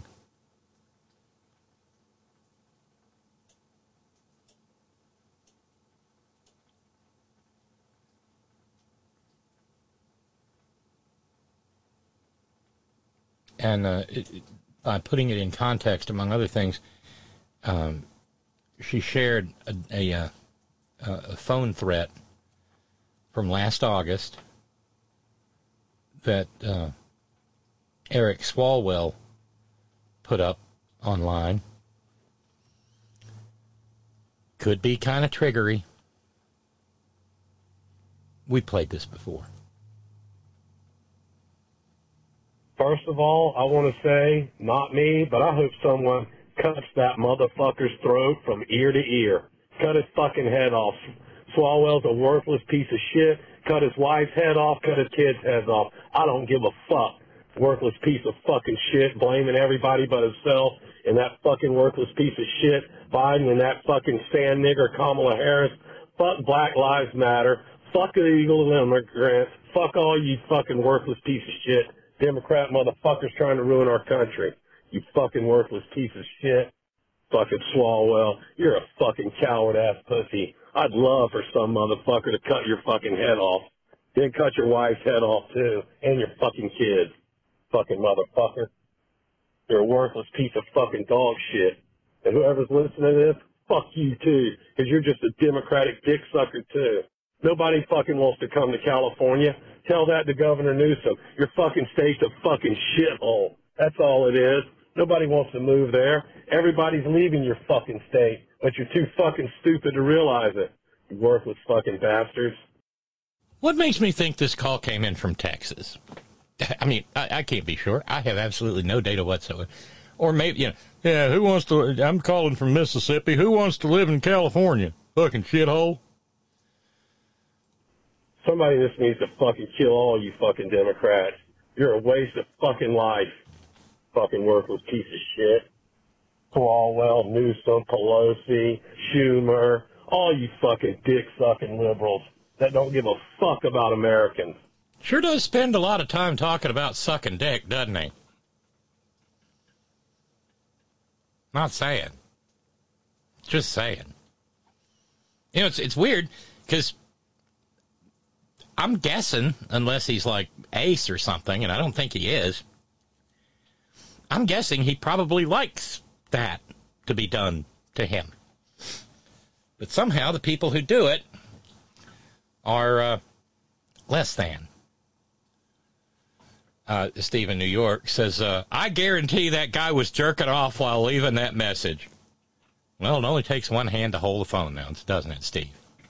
And uh, it, it, by putting it in context, among other things, Um, she shared a, a, a, a phone threat from last August that uh, Eric Swalwell put up online. Could be kind of triggery. We played this before. First of all, I want to say, not me, but I hope someone cuts that motherfucker's throat from ear to ear. Cut his fucking head off. Swalwell's a worthless piece of shit. Cut his wife's head off. Cut his kids' heads off. I don't give a fuck. Worthless piece of fucking shit, blaming everybody but himself. and that fucking worthless piece of shit Biden and that fucking sand nigger Kamala Harris. Fuck Black Lives Matter. Fuck illegal immigrants. Fuck all you fucking worthless piece of shit Democrat motherfuckers trying to ruin our country. You fucking worthless piece of shit. Fucking Swalwell. You're a fucking coward-ass pussy. I'd love for some motherfucker to cut your fucking head off. Then cut your wife's head off, too. And your fucking kids. Fucking motherfucker. You're a worthless piece of fucking dog shit. And whoever's listening to this, fuck you, too. Because you're just a Democratic dick sucker, too. Nobody fucking wants to come to California. Tell that to Governor Newsom. Your fucking state's a fucking shithole. That's all it is. Nobody wants to move there. Everybody's leaving your fucking state, but you're too fucking stupid to realize it. You worthless fucking bastards. What makes me think this call came in from Texas? I mean, I, I can't be sure. I have absolutely no data whatsoever. Or maybe, you know, yeah, who wants to, I'm calling from Mississippi. Who wants to live in California? Fucking shithole. Somebody just needs to fucking kill all you fucking Democrats. You're a waste of fucking life. Fucking worthless piece of shit. Swalwell, Newsom, Pelosi, Schumer, all you fucking dick-sucking liberals that don't give a fuck about Americans. Sure does spend a lot of time talking about sucking dick, doesn't he? Not saying. Just saying. You know, it's it's weird, because I'm guessing, unless he's like Ace or something, and I don't think he is, I'm guessing he probably likes that to be done to him. But somehow the people who do it are uh, less than. Uh, Steve in New York says, uh, I guarantee that guy was jerking off while leaving that message. Well, it only takes one hand to hold the phone now, doesn't it, Steve?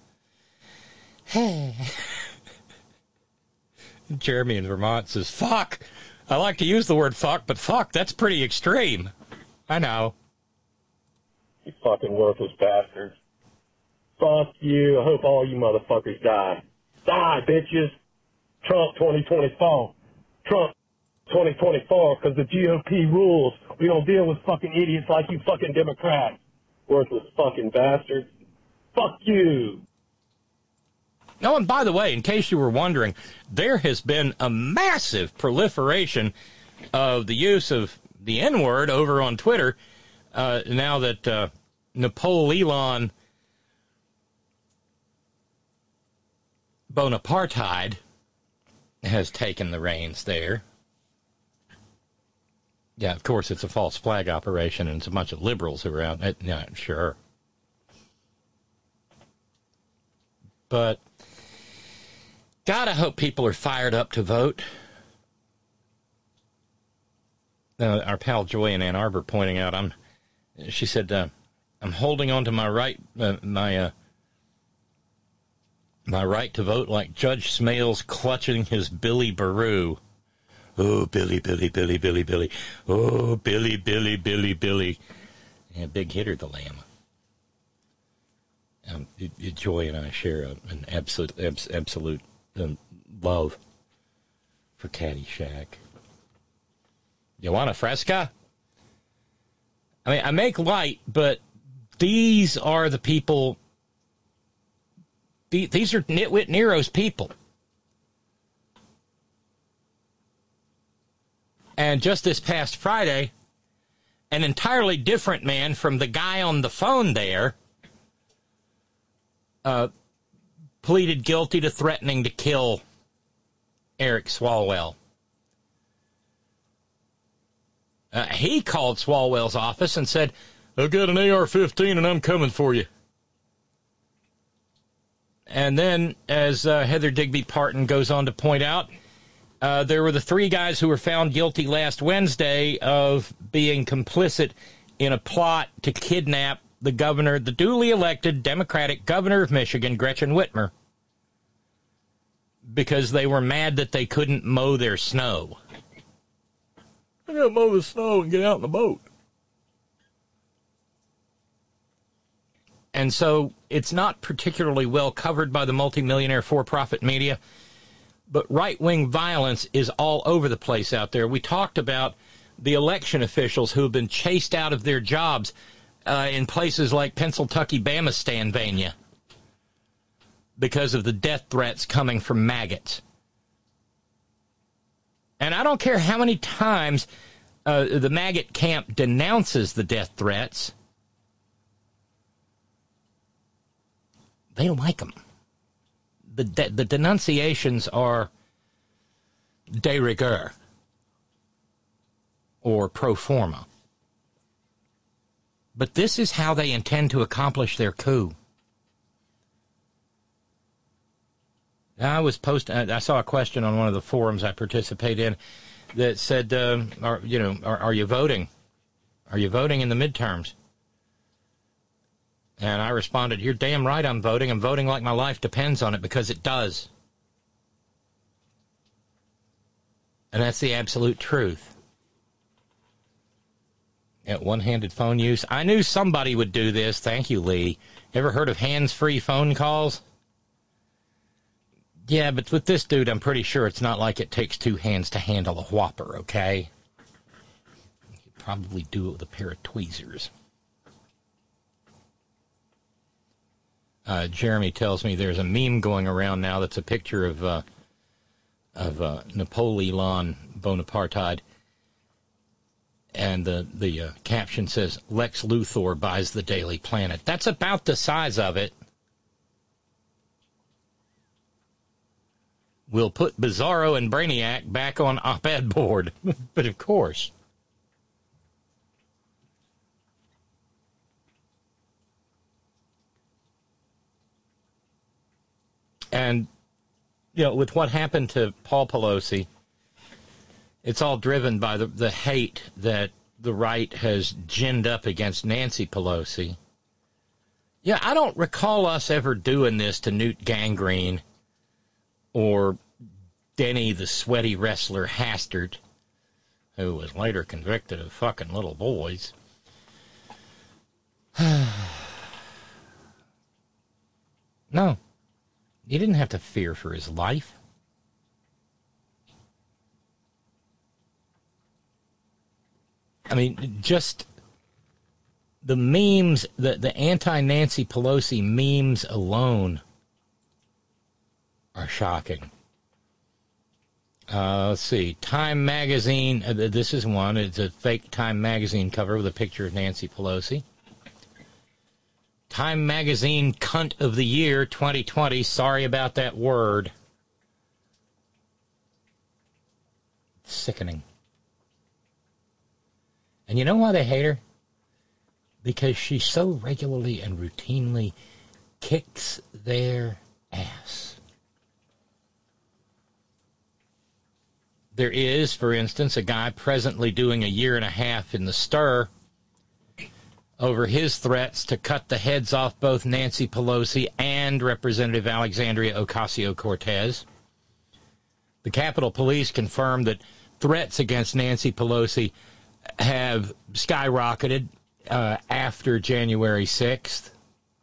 Jeremy in Vermont says, fuck. I like to use the word fuck, but fuck, that's pretty extreme. I know. You fucking worthless bastards. Fuck you. I hope all you motherfuckers die. Die, bitches. Trump twenty twenty-four. Trump twenty twenty-four, because the G O P rules. We don't deal with fucking idiots like you fucking Democrats. Worthless fucking bastards. Fuck you. Oh, and by the way, in case you were wondering, there has been a massive proliferation of the use of the N-word over on Twitter uh, now that uh, Napoleon Bonaparte has taken the reins there. Yeah, of course, it's a false flag operation, and it's a bunch of liberals who are out. Yeah, sure. But God, I hope people are fired up to vote. Uh, our pal Joy in Ann Arbor pointing out, I'm. She said, uh, "I'm holding on to my right, uh, my uh, my right to vote, like Judge Smales clutching his Billy Baroo. Oh, Billy, Billy, Billy, Billy, Billy. Oh, Billy, Billy, Billy, Billy. Yeah, big hitter, the lamb." Um, Joy and I share a, an absolute, abs, absolute um, love for Caddyshack. You want a Fresca? I mean, I make light, but these are the people. The, these are Nitwit Nero's people. And just this past Friday, an entirely different man from the guy on the phone there uh, pleaded guilty to threatening to kill Eric Swalwell. Uh, he called Swalwell's office and said, "I've got an A R fifteen and I'm coming for you." And then, as uh, Heather Digby Parton goes on to point out, uh, there were the three guys who were found guilty last Wednesday of being complicit in a plot to kidnap the governor, the duly elected Democratic governor of Michigan, Gretchen Whitmer, because they were mad that they couldn't mow their snow. I gotta mow the snow and get out in the boat. And so it's not particularly well covered by the multimillionaire for-profit media, but right-wing violence is all over the place out there. We talked about the election officials who have been chased out of their jobs uh, in places like Pennsylvania, Bama, because of the death threats coming from maggots. And I don't care how many times uh, the maggot camp denounces the death threats. They don't like them. The, de- the denunciations are de rigueur or pro forma. But this is how they intend to accomplish their coup. I was post. I saw a question on one of the forums I participate in that said, uh, "Are you know? Are, are you voting? Are you voting in the midterms?" And I responded, "You're damn right. I'm voting. I'm voting like my life depends on it, because it does." And that's the absolute truth. At one-handed phone use, I knew somebody would do this. Thank you, Lee. Ever heard of hands-free phone calls? Yeah, but with this dude, I'm pretty sure it's not like it takes two hands to handle a whopper, okay? You could probably do it with a pair of tweezers. Uh, Jeremy tells me there's a meme going around now that's a picture of uh, of uh, Napoleon Bonaparte, and the, the uh, caption says, Lex Luthor buys the Daily Planet. That's about the size of it. We'll put Bizarro and Brainiac back on op-ed board. But of course. And, you know, with what happened to Paul Pelosi, it's all driven by the, the hate that the right has ginned up against Nancy Pelosi. Yeah, I don't recall us ever doing this to Newt Gingrich or Denny the sweaty wrestler Hastert, who was later convicted of fucking little boys. No. He didn't have to fear for his life. I mean, just the memes, the, the anti-Nancy Pelosi memes alone are shocking. Uh, let's see. Time Magazine, uh, this is one. It's a fake Time Magazine cover with a picture of Nancy Pelosi. Time Magazine Cunt of the Year twenty twenty. Sorry about that word. Sickening. And you know why they hate her? Because she so regularly and routinely kicks their ass. There is, for instance, a guy presently doing a year and a half in the stir over his threats to cut the heads off both Nancy Pelosi and Representative Alexandria Ocasio-Cortez. The Capitol Police confirmed that threats against Nancy Pelosi have skyrocketed uh, after January sixth.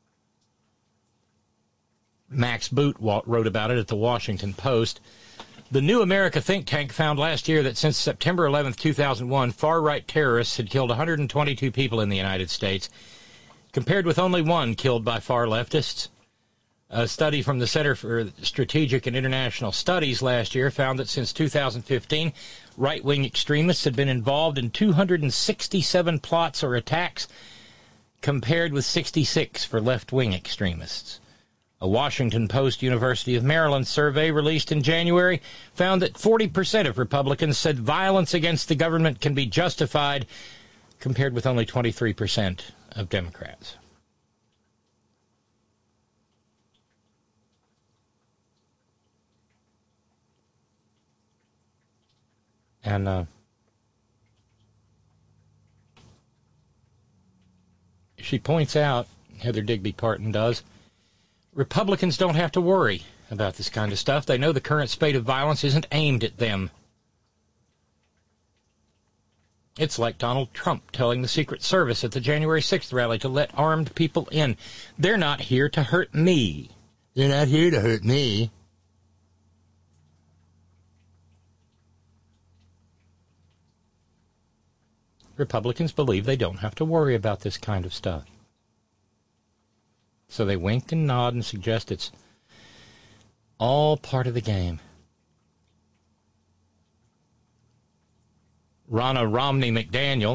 Max Boot wrote about it at the Washington Post. The New America think tank found last year that since September eleventh, two thousand one, far-right terrorists had killed one hundred twenty-two people in the United States, compared with only one killed by far leftists. A study from the Center for Strategic and International Studies last year found that since two thousand fifteen, right-wing extremists had been involved in two hundred sixty-seven plots or attacks, compared with sixty-six for left-wing extremists. A Washington Post University of Maryland survey released in January found that forty percent of Republicans said violence against the government can be justified, compared with only twenty-three percent of Democrats. And uh, she points out, Heather Digby Parton does, Republicans don't have to worry about this kind of stuff. They know the current spate of violence isn't aimed at them. It's like Donald Trump telling the Secret Service at the January sixth rally to let armed people in. They're not here to hurt me. They're not here to hurt me. Republicans believe they don't have to worry about this kind of stuff. So they wink and nod and suggest it's all part of the game. Ronna Romney McDaniel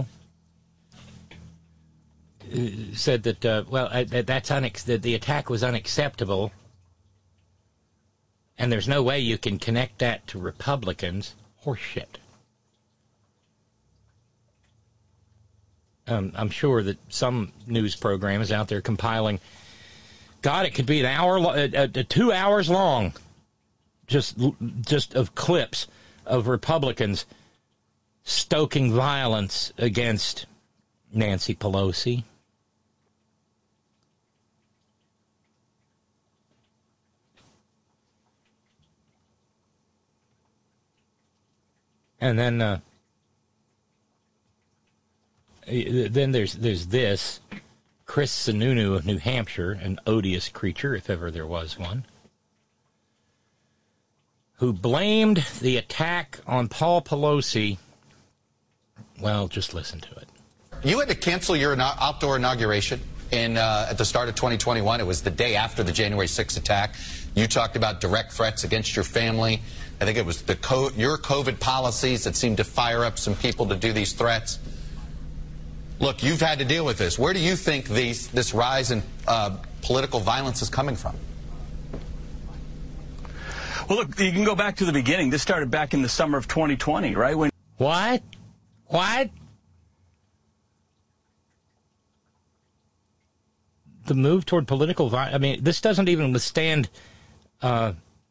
said that, uh, well, uh, that's unex- that the attack was unacceptable, and there's no way you can connect that to Republicans. Horseshit. Um, I'm sure that some news program is out there compiling, God, it could be an hour, uh, uh, two hours long, just, just of clips of Republicans stoking violence against Nancy Pelosi. And then, uh, then there's there's this Chris Sununu of New Hampshire, an odious creature, if ever there was one, who blamed the attack on Paul Pelosi. Well, just listen to it. You had to cancel your outdoor inauguration in uh, at the start of twenty twenty-one. It was the day after the January sixth attack. You talked about direct threats against your family. I think it was the co- your COVID policies that seemed to fire up some people to do these threats. Look, you've had to deal with this. Where do you think these, this rise in uh, political violence is coming from? Well, look, you can go back to the beginning. This started back in the summer of twenty twenty, right? When What? What? The move toward political violence, I mean, this doesn't even withstand uh,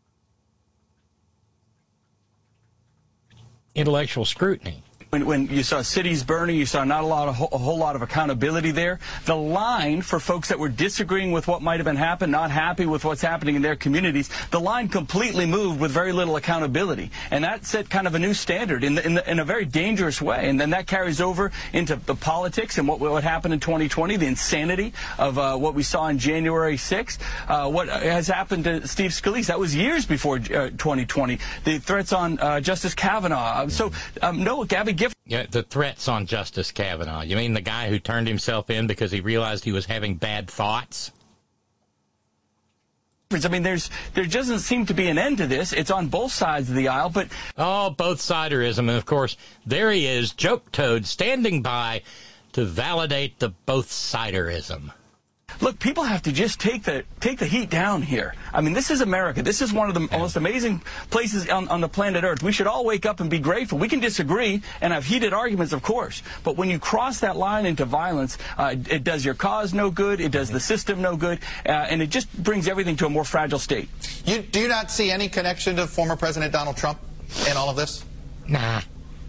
intellectual scrutiny. When, when you saw cities burning, you saw not a lot of a whole lot of accountability there. The line for folks that were disagreeing with what might have been happened, not happy with what's happening in their communities, the line completely moved with very little accountability, and that set kind of a new standard in the, in, the, in a very dangerous way. And then that carries over into the politics and what what happened in twenty twenty, the insanity of uh, what we saw on January sixth, uh, what has happened to Steve Scalise. That was years before uh, twenty twenty. The threats on uh, Justice Kavanaugh. So um, no, Gabby Gifford. Yeah, the threats on Justice Kavanaugh. You mean the guy who turned himself in because he realized he was having bad thoughts? I mean, there's there doesn't seem to be an end to this. It's on both sides of the aisle, but oh, both siderism, and of course, there he is, Joke Toad, standing by to validate the both siderism. Look, people have to just take the take the heat down here. I mean, this is America. This is one of the yeah. most amazing places on, on the planet Earth. We should all wake up and be grateful. We can disagree and have heated arguments, of course. But when you cross that line into violence, uh, it does your cause no good. It does the system no good. Uh, and it just brings everything to a more fragile state. You, do you not see any connection to former President Donald Trump in all of this? Nah.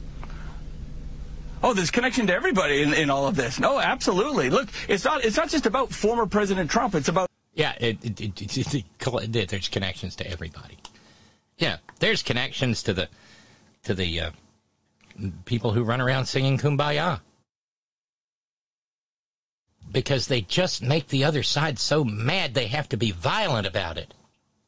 Oh, there's connection to everybody in, in all of this. No, absolutely. Look, it's not it's not just about former President Trump. It's about... Yeah, it, it, it, it, it, there's connections to everybody. Yeah, there's connections to the to the uh, people who run around singing Kumbaya. Because they just make the other side so mad they have to be violent about it.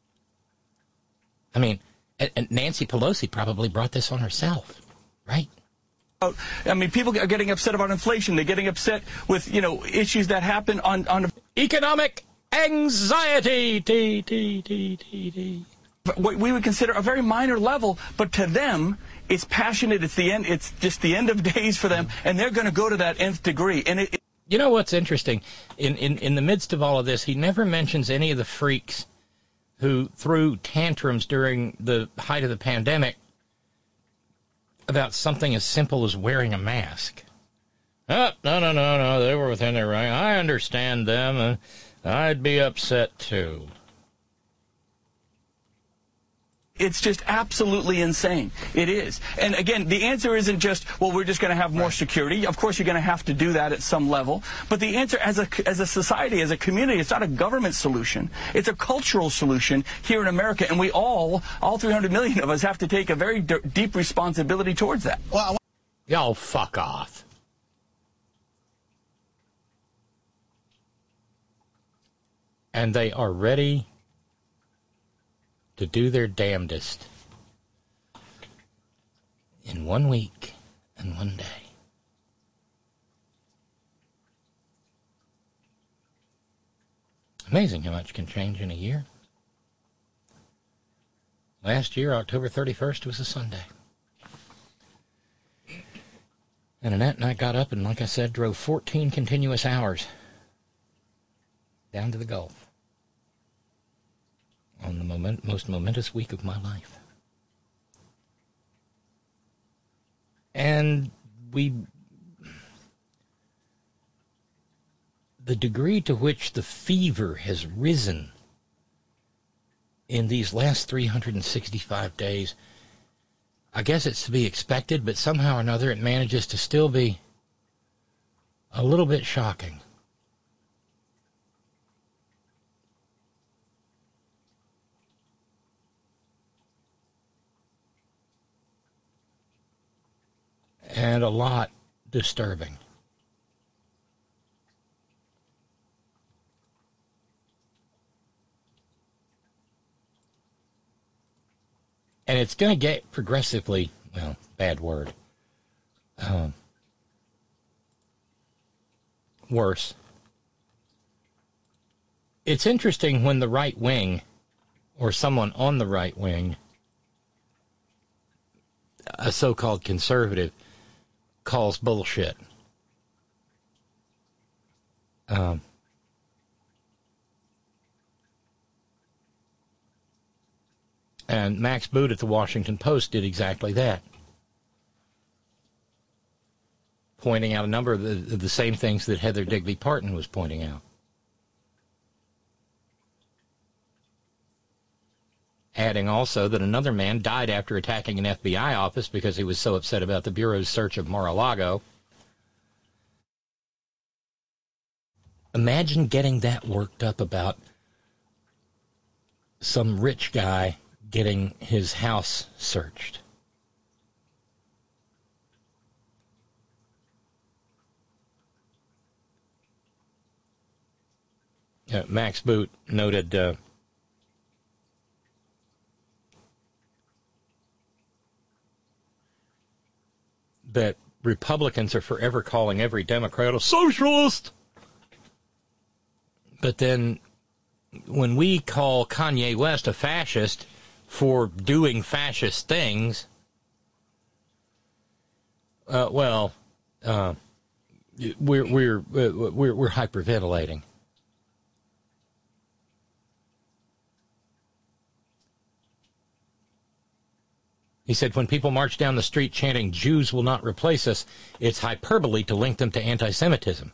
I mean, and Nancy Pelosi probably brought this on herself, right? I mean, people are getting upset about inflation. They're getting upset with, you know, issues that happen on... on economic anxiety. T, t, t, t, t. What we would consider a very minor level, but to them, it's passionate. It's the end. It's just the end of days for them, and they're going to go to that nth degree. And it, it, you know what's interesting? In, in, in the midst of all of this, he never mentions any of the freaks who threw tantrums during the height of the pandemic about something as simple as wearing a mask. Oh, no, no, no, no, they were within their right. I understand them, and I'd be upset too. It's just absolutely insane. It is. And again, the answer isn't just, well, we're just going to have more security. Of course, you're going to have to do that at some level. But the answer as a, as a society, as a community, it's not a government solution. It's a cultural solution here in America. And we all, all three hundred million of us, have to take a very d- deep responsibility towards that. Well, y'all fuck off. And they are ready to do their damnedest in one week and one day. Amazing how much can change in a year. Last year, October thirty-first was a Sunday. And Annette and I got up and, like I said, drove fourteen continuous hours down to the Gulf on the moment, most momentous week of my life. And we, the degree to which the fever has risen in these last three hundred sixty-five days, I guess it's to be expected, but somehow or another it manages to still be a little bit shocking. And a lot disturbing. And it's going to get progressively, well, bad word, um, worse. It's interesting when the right wing, or someone on the right wing, a so-called conservative, calls bullshit. Um, and Max Boot at the Washington Post did exactly that, pointing out a number of the, the same things that Heather Digby Parton was pointing out. Adding also that another man died after attacking an F B I office because he was so upset about the Bureau's search of Mar-a-Lago. Imagine getting that worked up about some rich guy getting his house searched. Uh, Max Boot noted uh, that Republicans are forever calling every Democrat a socialist. But then when we call Kanye West a fascist for doing fascist things, uh, well, uh, we're we're we're we're hyperventilating. He said, when people march down the street chanting, "Jews will not replace us," it's hyperbole to link them to anti-Semitism.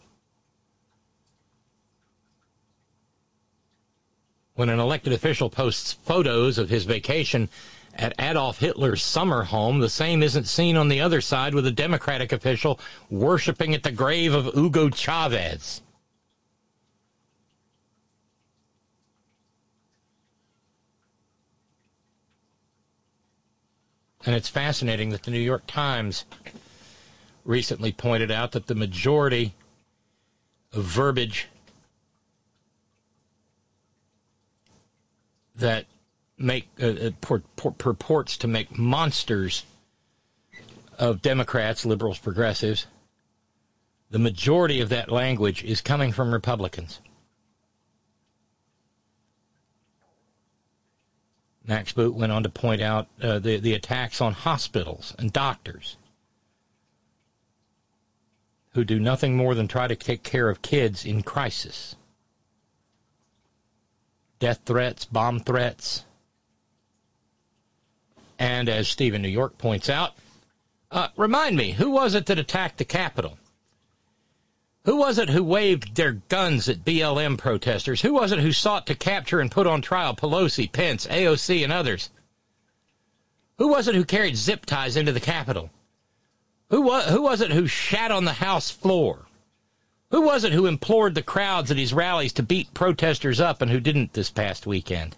When an elected official posts photos of his vacation at Adolf Hitler's summer home, the same isn't seen on the other side with a Democratic official worshiping at the grave of Hugo Chavez. And it's fascinating that the New York Times recently pointed out that the majority of verbiage that make uh, pur- pur- purports to make monsters of Democrats, liberals, progressives, the majority of that language is coming from Republicans. Max Boot went on to point out uh, the, the attacks on hospitals and doctors who do nothing more than try to take care of kids in crisis. Death threats, bomb threats. And as Stephen New York points out, uh, remind me, who was it that attacked the Capitol? Who was it who waved their guns at B L M protesters? Who was it who sought to capture and put on trial Pelosi, Pence, A O C, and others? Who was it who carried zip ties into the Capitol? Who was, who was it who shat on the House floor? Who was it who implored the crowds at his rallies to beat protesters up and who didn't this past weekend?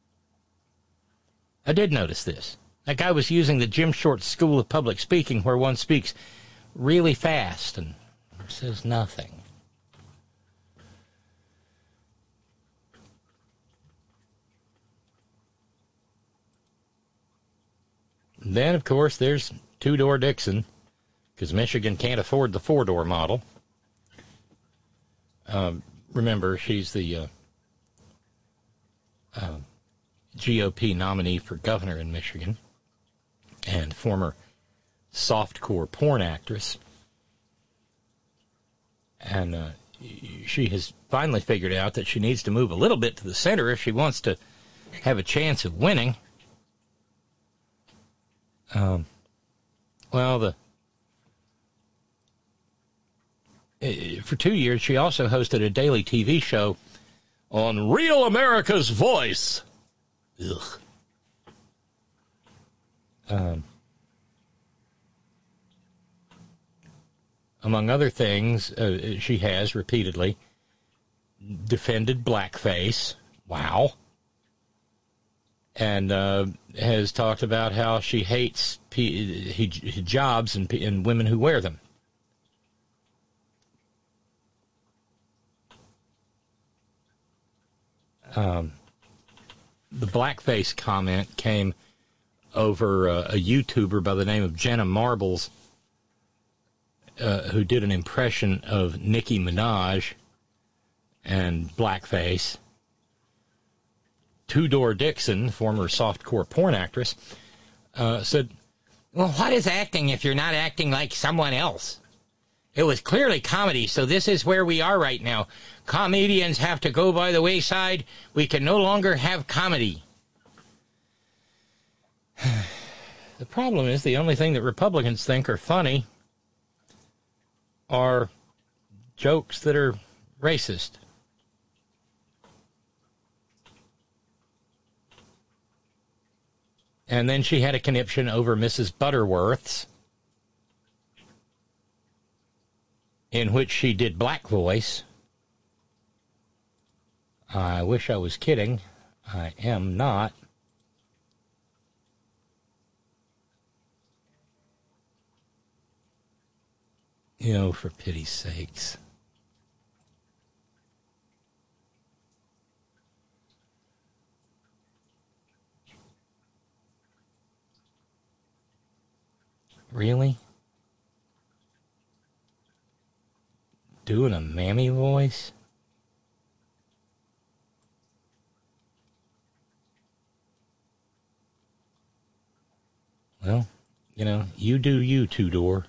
I did notice this. That guy was using the Jim Short School of Public Speaking where one speaks really fast and says nothing. Then, of course, there's two-door Dixon, because Michigan can't afford the four-door model. Uh, remember, she's the uh, uh, G O P nominee for governor in Michigan and former softcore porn actress. And uh, she has finally figured out that she needs to move a little bit to the center if she wants to have a chance of winning. Um, well, the for two years, she also hosted a daily T V show on Real America's Voice. Ugh. Um, among other things, uh, she has repeatedly defended blackface. Wow. And uh, has talked about how she hates p- hijabs and, and women who wear them. Um, the blackface comment came over uh, a YouTuber by the name of Jenna Marbles, uh, who did an impression of Nicki Minaj and blackface. Two Door Dixon, former softcore porn actress, uh, said, "Well, what is acting if you're not acting like someone else? It was clearly comedy, so this is where we are right now. Comedians have to go by the wayside. We can no longer have comedy." The problem is the only thing that Republicans think are funny are jokes that are racist. And then she had a conniption over Missus Butterworth's, in which she did black voice. I wish I was kidding. I am not. You know, for pity's sakes. Really? Doing a mammy voice? Well, you know, you do you, Two Door.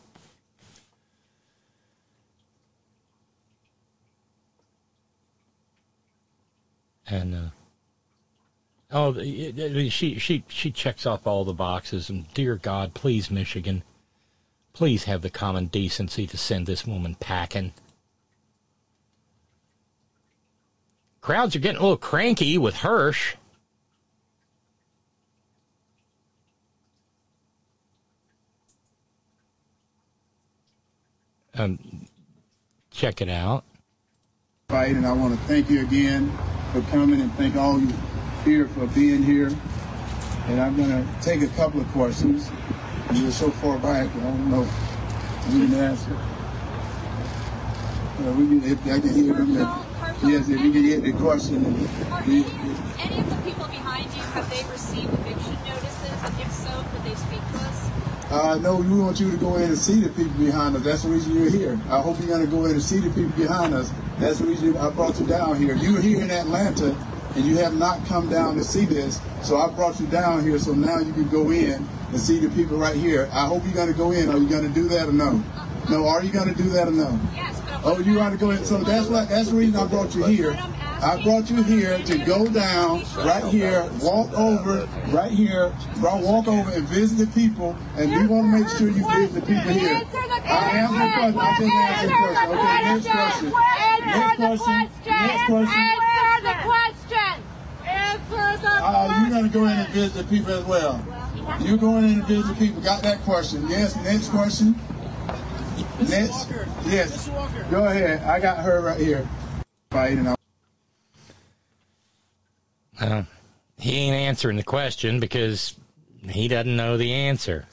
And, uh, oh, she, she, she checks off all the boxes, and dear God, please, Michigan, please have the common decency to send this woman packing. Crowds are getting a little cranky with Hirsch. Um, check it out. And I want to thank you again for coming, and thank all you here for being here. And I'm going to take a couple of questions. You're so far back, I don't know. We can ask it. Uh, we can, if I can hear them. If, yes, if you can get the question. Are any, any of the people behind you, have they received eviction notices? And if so, could they speak to us? Uh, no, we want you to go in and see the people behind us. That's the reason you're here. I hope you're going to go in and see the people behind us. That's the reason I brought you down here. You're here in Atlanta, and you have not come down to see this. So I brought you down here, so now you can go in and see the people right here. I hope you're going to go in. Are you going to do that or no? No, are you going to do that or no? Yes, but oh, you want to go in. So that's what, that's the reason I brought you here. I brought you here to go down right here, walk over right here, walk over and visit the people, and we want to make sure you visit the people here. I answer the question. I just answered the question. Okay, next question. Next question. Next question. Answer the question. Answer the Uh, you're going to go in and visit the people as well. You're going in and visit the people. Got that question. Yes, next question. Next. Yes. Go ahead. I got her right here. Uh, he ain't answering the question because he doesn't know the answer.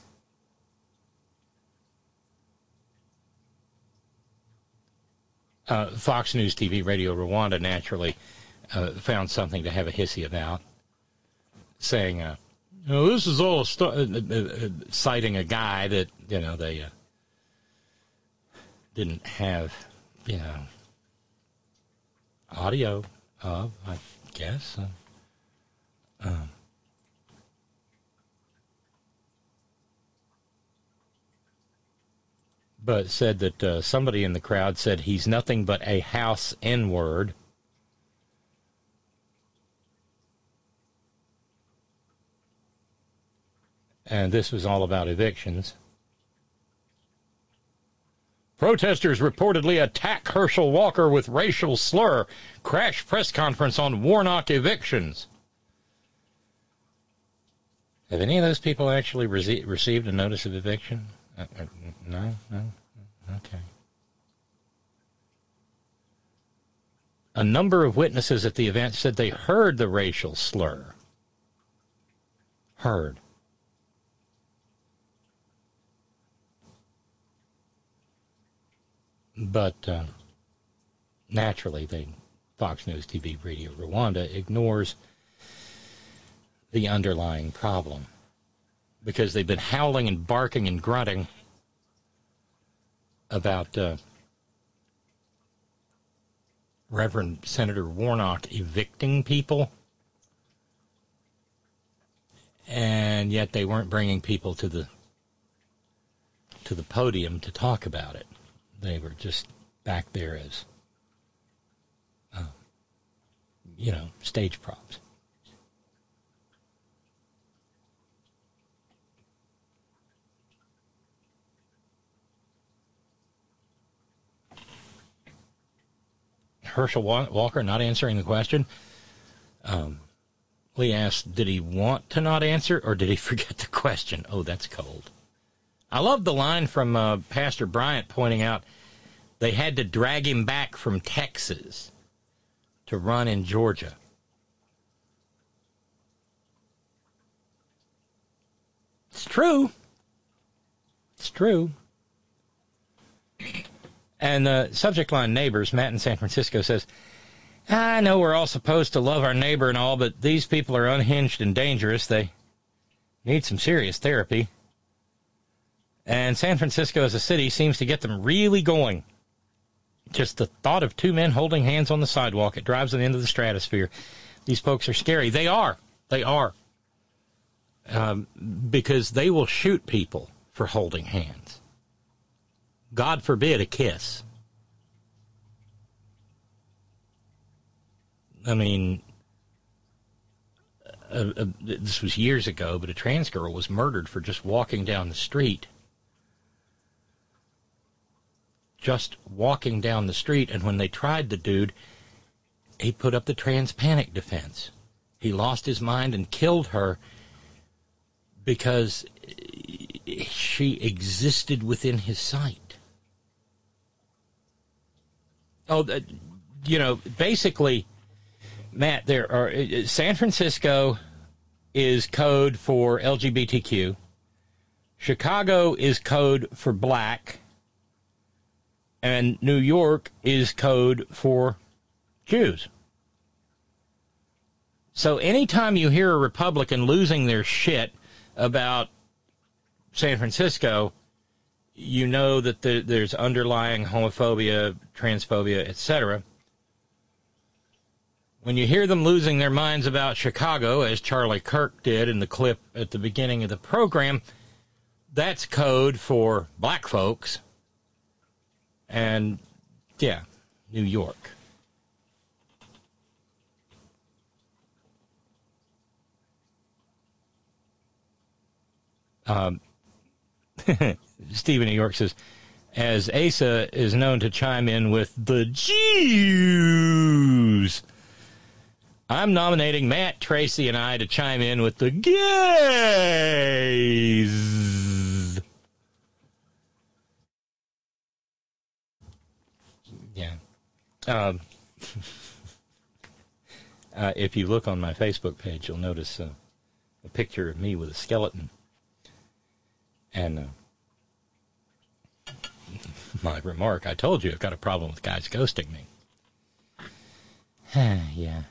Uh, Fox News T V Radio Rwanda naturally uh, found something to have a hissy about, saying, uh, you know, this is all a st- uh, uh, citing a guy that, you know, they uh, didn't have, you know, audio of, I guess. Uh, Um, but said that uh, somebody in the crowd said he's nothing but a house N-word. And this was all about evictions. Protesters reportedly attack Herschel Walker with racial slur. Crash press conference on Warnock evictions. Have any of those people actually rece- received a notice of eviction? Uh, uh, no, no, okay. A number of witnesses at the event said they heard the racial slur. Heard. But uh, naturally, the Fox News T V Radio Rwanda ignores the underlying problem because they've been howling and barking and grunting about uh, Reverend Senator Warnock evicting people, and yet they weren't bringing people to the to the podium to talk about it. They were just back there as, uh, you know, stage props. Herschel Walker not answering the question. Um, Lee asked, did he want to not answer, or did he forget the question? Oh, that's cold. I love the line from uh, Pastor Bryant pointing out they had to drag him back from Texas to run in Georgia. It's true. It's true. And the uh, subject line neighbors, Matt in San Francisco says, I know we're all supposed to love our neighbor and all, but these people are unhinged and dangerous. They need some serious therapy. And San Francisco as a city seems to get them really going. Just the thought of two men holding hands on the sidewalk, it drives them into the stratosphere. These folks are scary. They are. They are. Um, because they will shoot people for holding hands. God forbid a kiss. I mean, uh, uh, this was years ago, but a trans girl was murdered for just walking down the street. Just walking down the street, and when they tried the dude, he put up the trans panic defense. He lost his mind and killed her because she existed within his sight. Oh, uh, you know, basically, Matt, there are uh, San Francisco is code for L G B T Q. Chicago is code for black. And New York is code for Jews. So anytime you hear a Republican losing their shit about San Francisco, you know that the, there's underlying homophobia, transphobia, et cetera. When you hear them losing their minds about Chicago, as Charlie Kirk did in the clip at the beginning of the program, that's code for black folks. And, yeah, New York. Um, Steve in New York says, as Asa is known to chime in with the Jews, I'm nominating Matt, Tracy, and I to chime in with the gays. Yeah. Um, uh, if you look on my Facebook page, you'll notice uh, a picture of me with a skeleton. And uh, my remark, I told you I've got a problem with guys ghosting me. Yeah.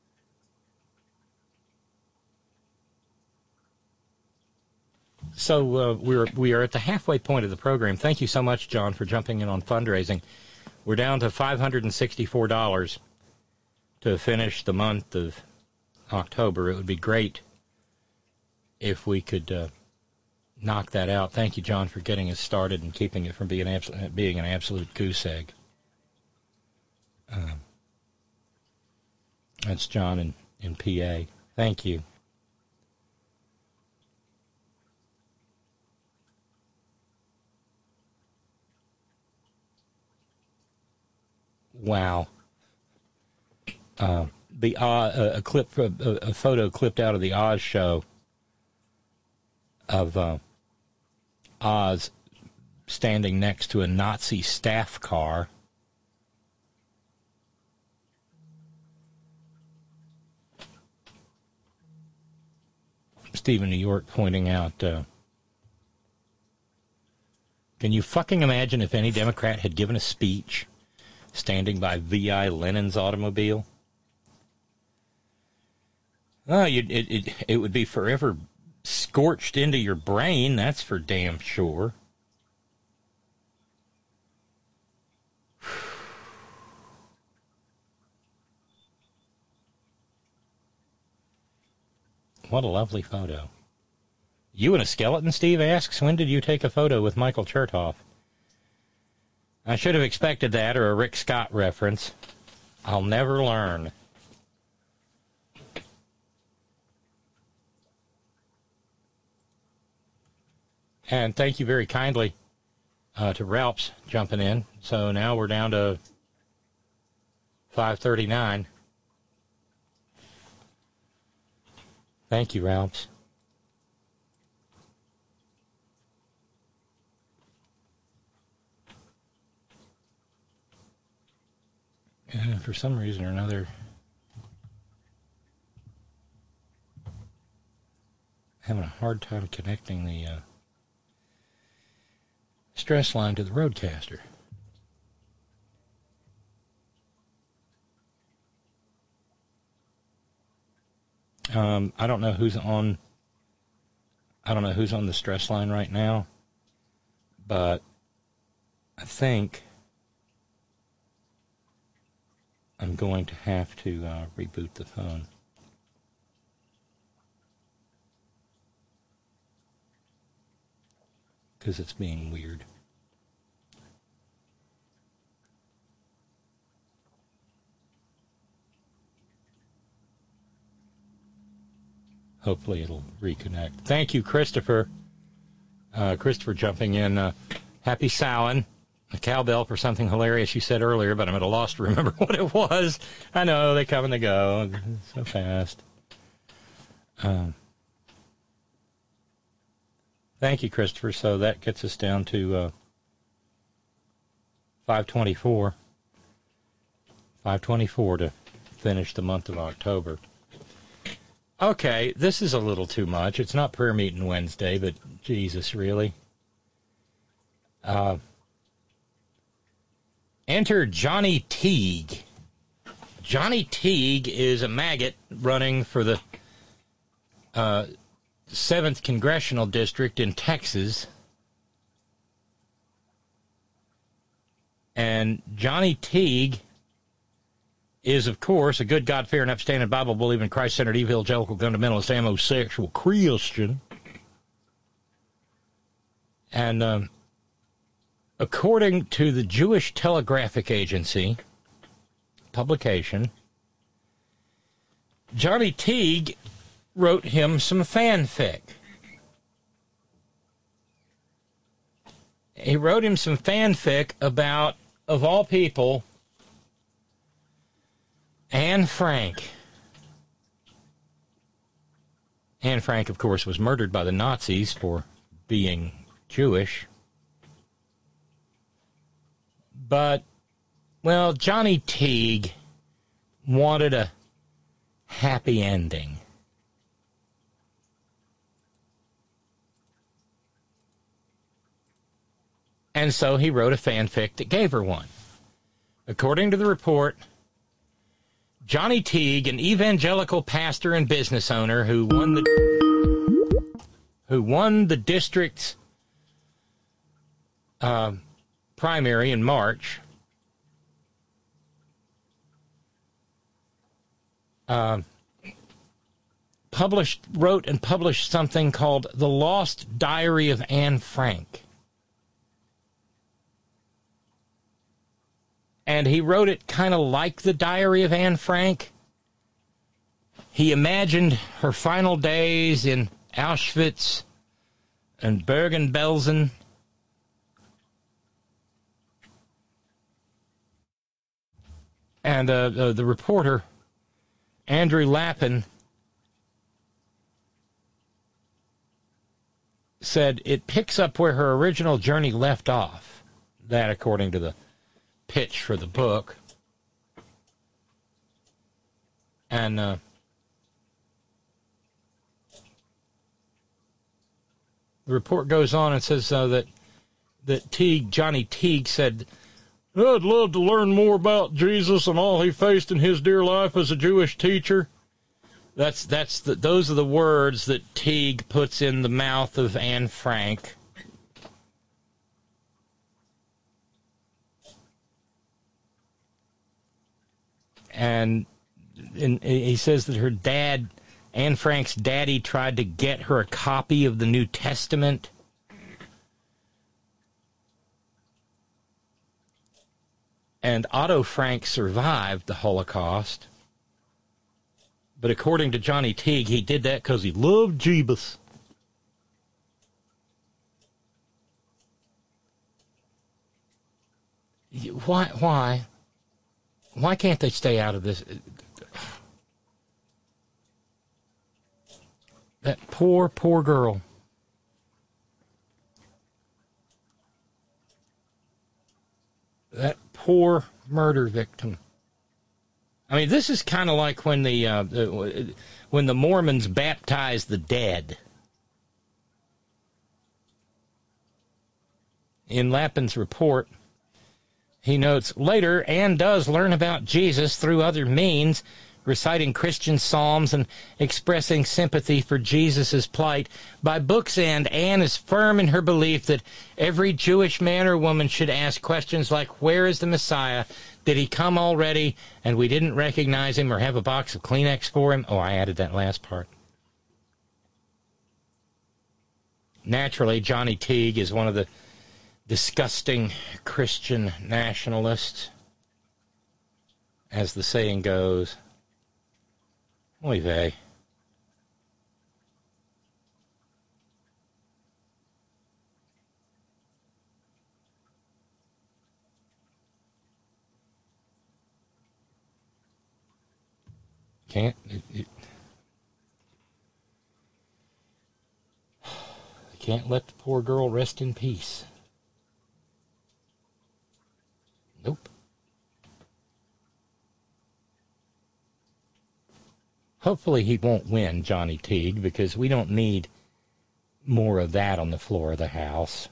So uh, we're we are at the halfway point of the program. Thank you so much, John, for jumping in on fundraising. We're down to five hundred sixty-four dollars to finish the month of October. It would be great if we could uh, knock that out. Thank you, John, for getting us started and keeping it from being, abso- being an absolute goose egg. Um, that's John in, in P A. Thank you. Wow. Uh, the uh, a clip, a, a photo clipped out of the Oz show of uh, Oz standing next to a Nazi staff car. Stephen New York pointing out, uh, can you fucking imagine if any Democrat had given a speech standing by V I Lenin's automobile? Oh, you'd, it, it, it would be forever scorched into your brain, that's for damn sure. What a lovely photo. You and a skeleton, Steve asks, when did you take a photo with Michael Chertoff? I should have expected that, or a Rick Scott reference. I'll never learn. And thank you very kindly uh, to Ralphs jumping in. So now we're down to five thirty-nine. Thank you, Ralphs. Uh, for some reason or another, having a hard time connecting the uh, stress line to the Roadcaster. Um, I don't know who's on. I don't know who's on the stress line right now, but I think I'm going to have to uh, reboot the phone. Because it's being weird. Hopefully it'll reconnect. Thank you, Christopher. Uh, Christopher jumping in. Uh, happy Samhain. A cowbell for something hilarious you said earlier, but I'm at a loss to remember what it was. I know, they come and they go so fast. Um, thank you, Christopher. So that gets us down to uh, five twenty-four. five twenty-four to finish the month of October. Okay, this is a little too much. It's not prayer meeting Wednesday, but Jesus, really? Uh, enter Johnny Teague. Johnny Teague is a maggot running for the uh, seventh Congressional District in Texas. And Johnny Teague is, of course, a good, God, fearing, upstanding, Bible-believing, Christ-centered, evangelical, fundamentalist, homosexual Christian. And um, according to the Jewish Telegraphic Agency publication, Johnny Teague wrote him some fanfic. He wrote him some fanfic about, of all people, Anne Frank. Anne Frank, of course, was murdered by the Nazis for being Jewish. But, well, Johnny Teague wanted a happy ending. And so he wrote a fanfic that gave her one. According to the report, Johnny Teague, an evangelical pastor and business owner who won the who won the district's uh, primary in March, uh, published, wrote and published something called The Lost Diary of Anne Frank. And he wrote it kind of like the Diary of Anne Frank. He imagined her final days in Auschwitz and Bergen-Belsen. And uh, uh, the reporter, Andrew Lappin, said it picks up where her original journey left off. That, according to the pitch for the book. And uh, the report goes on and says uh, that that Teague, Johnny Teague, said, "I'd love to learn more about Jesus and all he faced in his dear life as a Jewish teacher." That's that's the, those are the words that Teague puts in the mouth of Anne Frank. And, and he says that her dad, Anne Frank's daddy, tried to get her a copy of the New Testament. And Otto Frank survived the Holocaust. But according to Johnny Teague, he did that because he loved Jeebus. Why, why? Why can't they stay out of this? That poor, poor girl. That poor murder victim. I mean, this is kind of like when the, uh, the when the Mormons baptize the dead. In Lappin's report, he notes, later, Anne does learn about Jesus through other means, reciting Christian psalms and expressing sympathy for Jesus' plight. By book's end, Anne is firm in her belief that every Jewish man or woman should ask questions like, where is the Messiah? Did he come already and we didn't recognize him or have a box of Kleenex for him? Oh, I added that last part. Naturally, Johnny Teague is one of the disgusting Christian nationalists, as the saying goes. Oy vey. Can't it, it, can't let the poor girl rest in peace. Nope. Hopefully he won't win, Johnny Teague, because we don't need more of that on the floor of the House.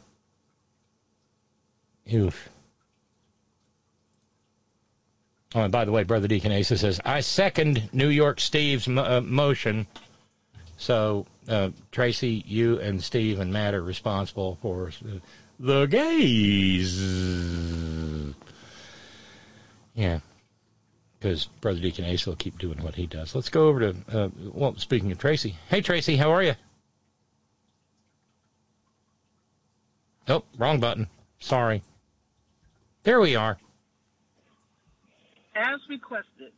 Oof. Oh, and by the way, Brother Deacon Asa says, I second New York Steve's mo- uh, motion. So, uh, Tracy, you and Steve and Matt are responsible for uh, the gays. Yeah, because Brother Deacon Asa will keep doing what he does. Let's go over to, uh, well, speaking of Tracy. Hey, Tracy, how are you? Oh, wrong button. Sorry. There we are. As requested.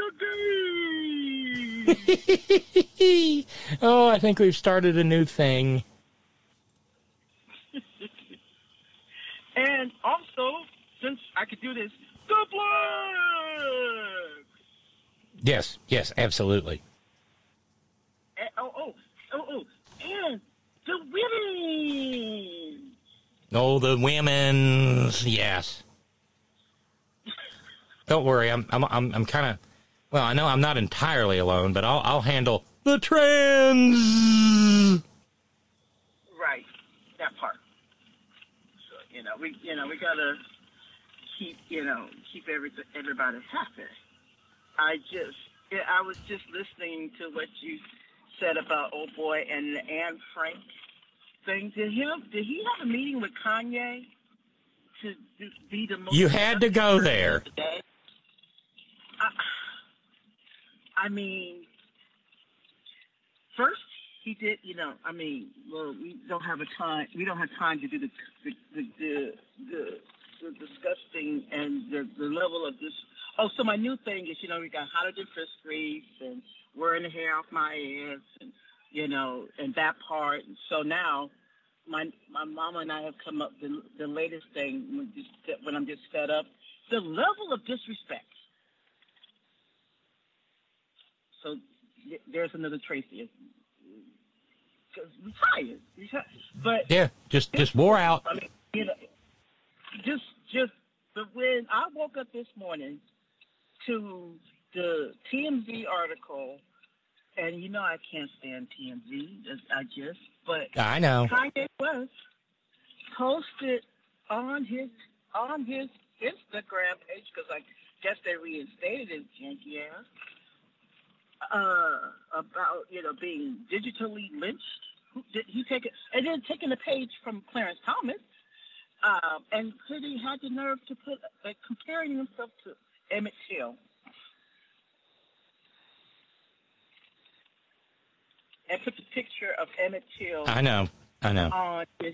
The gays! Oh, I think we've started a new thing. And also, since I could do this, the blood! Yes, yes, absolutely. And, oh, oh, oh, oh, and the women! Oh, the women's, yes. Don't worry, I'm, I'm, I'm, I'm kind of, well, I know I'm not entirely alone, but I'll, I'll handle the trans. Right, that part. So, you know, we, you know, we gotta keep, you know, keep everything, everybody happy. I just, yeah, I was just listening to what you said about old boy and the Anne Frank thing. Did him? Did he have a meeting with Kanye to be the most? You had to go there. I, I mean, first he did, you know, I mean, well, we don't have a time, we don't have time to do the the the the, the, the disgusting and the, the level of this. Oh, so my new thing is, you know, we got hotter than Chris Grease and wearing the hair off my ass and, you know, and that part. And so now my my mama and I have come up the the latest thing when, just, when I'm just fed up, the level of disrespect. So there's another Tracy. Because we tired. We tired. But yeah, just just wore out. I mean, you know, just just. But when I woke up this morning to the T M Z article, and you know I can't stand T M Z. I just, but I know. Kanye West posted on his on his Instagram page, because I guess they reinstated his janky ass. Uh, about, you know, being digitally lynched. He take it, and then taking a page from Clarence Thomas, uh, and said he had the nerve to put, like, comparing himself to Emmett Till. And put the picture of Emmett Till. I know, I know. On this,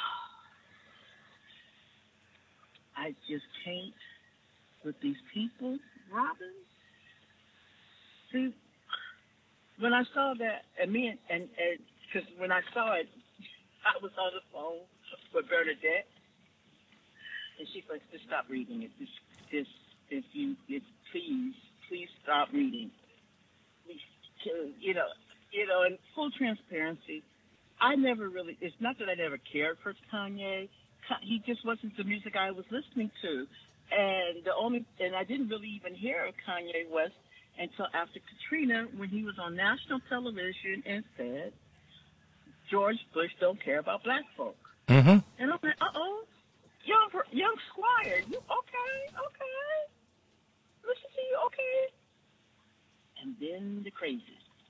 I just can't with these people, Robin. See, when I saw that, and me and, and, because when I saw it, I was on the phone with Bernadette, and she's like, just stop reading it. Just, just, if you, if, please, please stop reading. You know, you know, in full transparency, I never really, it's not that I never cared for Kanye. He just wasn't the music I was listening to. And the only, and I didn't really even hear of Kanye West until after Katrina, when he was on national television and said, George Bush don't care about black folk. Mm-hmm. And I'm like, uh-oh, young, young Squire, you okay, okay, listen to you, okay. And then the crazy.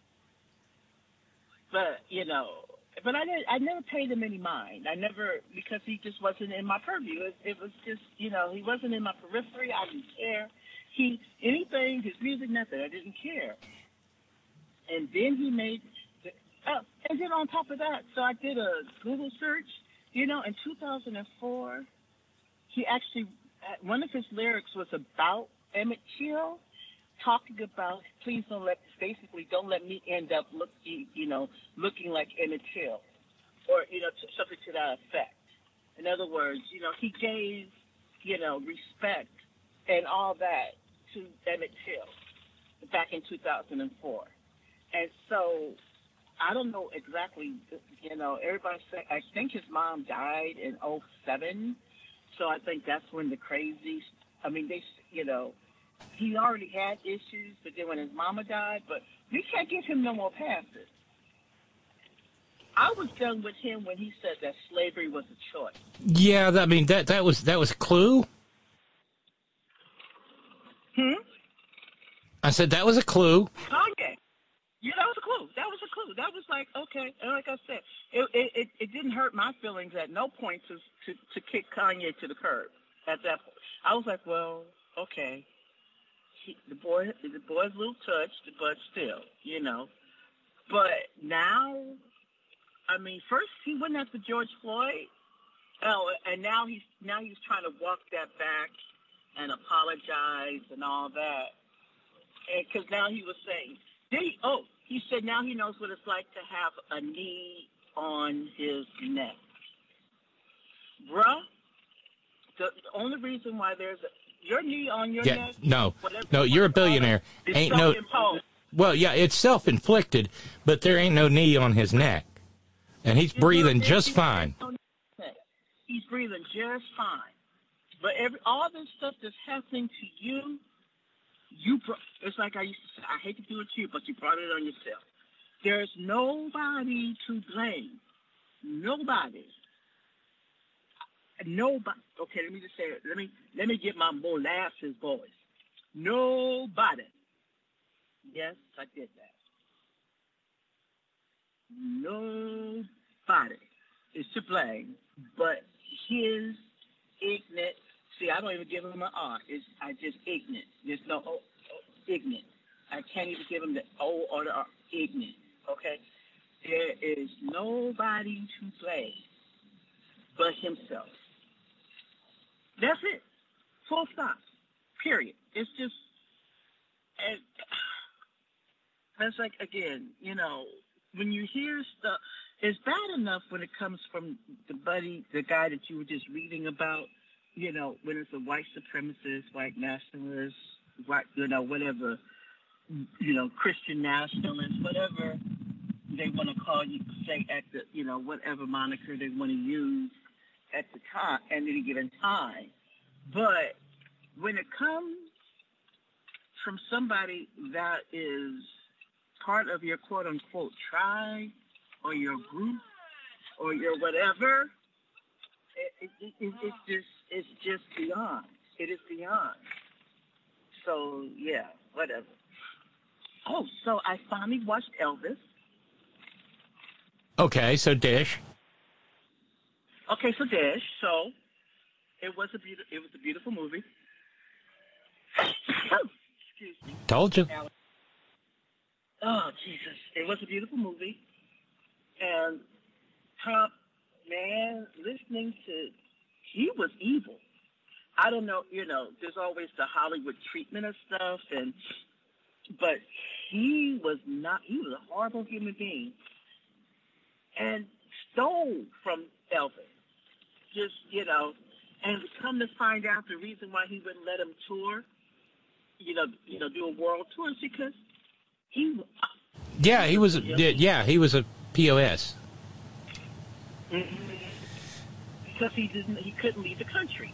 But, you know, but I didn't, I never paid him any mind. I never, because he just wasn't in my purview. It, it was just, you know, he wasn't in my periphery. I didn't care. He, anything, his music, nothing. I didn't care. And then he made, uh, and then on top of that, so I did a Google search. You know, in two thousand four, he actually, one of his lyrics was about Emmett Till, talking about, please don't let, basically, don't let me end up looking, you know, looking like Emmett Till, or, you know, t- something to that effect. In other words, you know, he gave, you know, respect and all that to Emmett Till back in two thousand four. And so I don't know exactly, you know, everybody say, I think his mom died in oh seven. So I think that's when the crazy, I mean, they, you know, he already had issues, but then when his mama died, but we can't give him no more passes. I was done with him when he said that slavery was a choice. Yeah, I mean, that, that was, that was Clue. Hmm? I said that was a clue. Kanye. Yeah, that was a clue. That was a clue. That was like, okay. And like I said, it it, it, it didn't hurt my feelings at no point to, to, to kick Kanye to the curb at that point. I was like, well, okay. He, the boy, the boy's a little touched, but still, you know. But now, I mean, first he went after George Floyd. Oh, and now he's now he's trying to walk that back and apologize and all that. Because now he was saying, did he, oh, he said now he knows what it's like to have a knee on his neck. Bruh, the, the only reason why there's a, your knee on your Yeah, neck. no, no, you're a billionaire. It's Ain't no. self-imposed. Well, yeah, it's self-inflicted, but there ain't no knee on his neck, and he's breathing just fine. He's breathing just fine. But every all this stuff that's happening to you, you brought, it's like I used to say, I hate to do it to you, but you brought it on yourself. There's nobody to blame. Nobody. Nobody. Okay, let me just say it. Let me let me get my molasses voice. Nobody. Yes, I did that. Nobody is to blame, but his ignorant. See, I don't even give him an R. It's I just ignorant. There's no oh, oh, ignorant. I can't even give him the O or the R. Ignorant. Okay. There is nobody to blame but himself. That's it. Full stop. Period. It's just, and it's like, again, you know, when you hear stuff, it's bad enough when it comes from the buddy, the guy that you were just reading about, you know, when it's a white supremacist, white nationalist, white, you know, whatever, you know, Christian nationalist, whatever they want to call you, say at the, you know, whatever moniker they want to use at the time, at any given time. But when it comes from somebody that is part of your quote unquote tribe or your group or your whatever, it, it, it, it's just it's just beyond. It is beyond. So yeah, whatever. Oh, so I finally watched Elvis. Okay, so Dish. Okay, so Dish. So it was a beautiful. It was a beautiful movie. Excuse me. Told you. Oh Jesus! It was a beautiful movie, and Tom, man, listening to, he was evil. I don't know, you know. There's always the Hollywood treatment of stuff, and but he was not. He was a horrible human being, and stole from Elvis. Just, you know, and come to find out the reason why he wouldn't let him tour, you know, you know, do a world tour is because he. Yeah, he was. Yeah, he was a P O S. Mm-hmm. Because he didn't. He couldn't leave the country.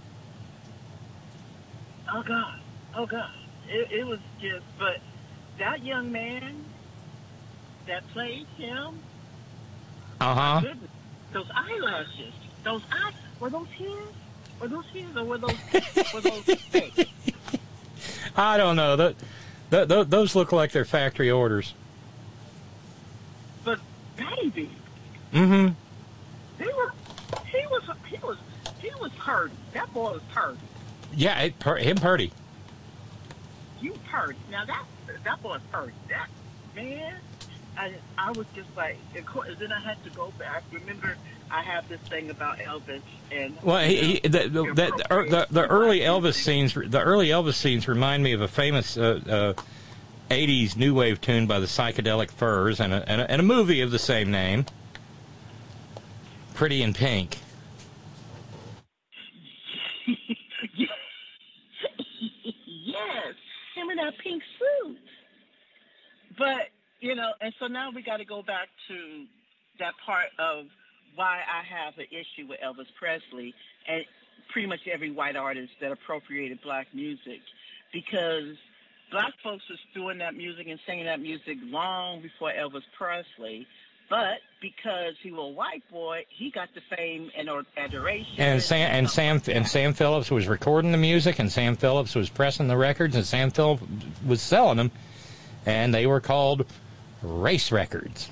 Oh God. Oh God. It, it was just. But that young man that played him. Uh huh. Goodness, those eyelashes. Those eyes, were those his? Were those his, or were those were those fake? I don't know. That, that, that those look like they're factory orders. But baby, Mm-hmm. they were. He was. He was. He was purdy. That boy was purdy. Yeah, it, per, him purdy. You purdy. Now that that boy purdy. That man. I I was just like, of course, then I had to go back. Remember, I have this thing about Elvis and Well, he, he, the, the, the, the, the early Elvis scenes, the early Elvis scenes remind me of a famous uh, uh, eighties new wave tune by the Psychedelic Furs and a, and a, and a movie of the same name, Pretty in Pink. Yes, him in that pink suit. But you know, and so now we got to go back to that part of why I have an issue with Elvis Presley and pretty much every white artist that appropriated black music, because black folks was doing that music and singing that music long before Elvis Presley, but because he was a white boy, he got the fame and adoration. And Sam and Sam and Sam Phillips was recording the music, and Sam Phillips was pressing the records, and Sam Phillips was selling them, and they were called race records.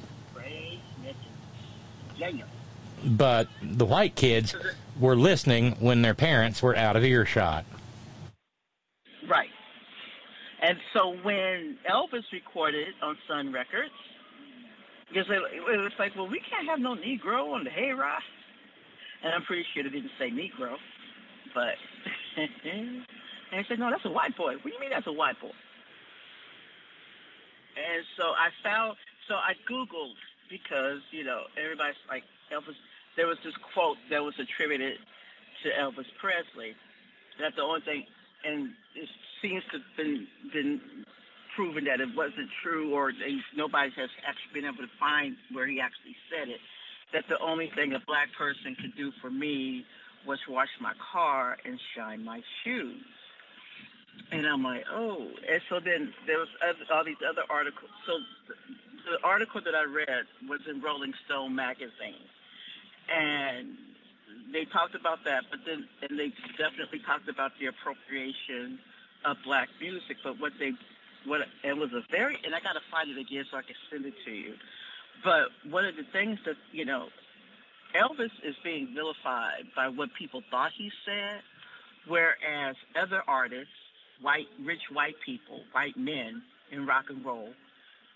But the white kids were listening when their parents were out of earshot. Right. And so when Elvis recorded on Sun Records, because it was like, well, we can't have no Negro on the Hayride. And I'm pretty sure they didn't say Negro, but and they said, no, that's a white boy. What do you mean that's a white boy? And so I found, so I Googled, because, you know, everybody's like, Elvis, there was this quote that was attributed to Elvis Presley. That's the only thing, and it seems to have been, been proven that it wasn't true, or they, nobody has actually been able to find where he actually said it, that the only thing a black person could do for me was wash my car and shine my shoes. And I'm like, oh. And so then there was other, all these other articles. So the, the article that I read was in Rolling Stone magazine. And they talked about that, but then and they definitely talked about the appropriation of black music. But what they, what it was a very, and I got to find it again so I can send it to you. But one of the things that, you know, Elvis is being vilified by what people thought he said, whereas other artists, white, rich white people, white men in rock and roll,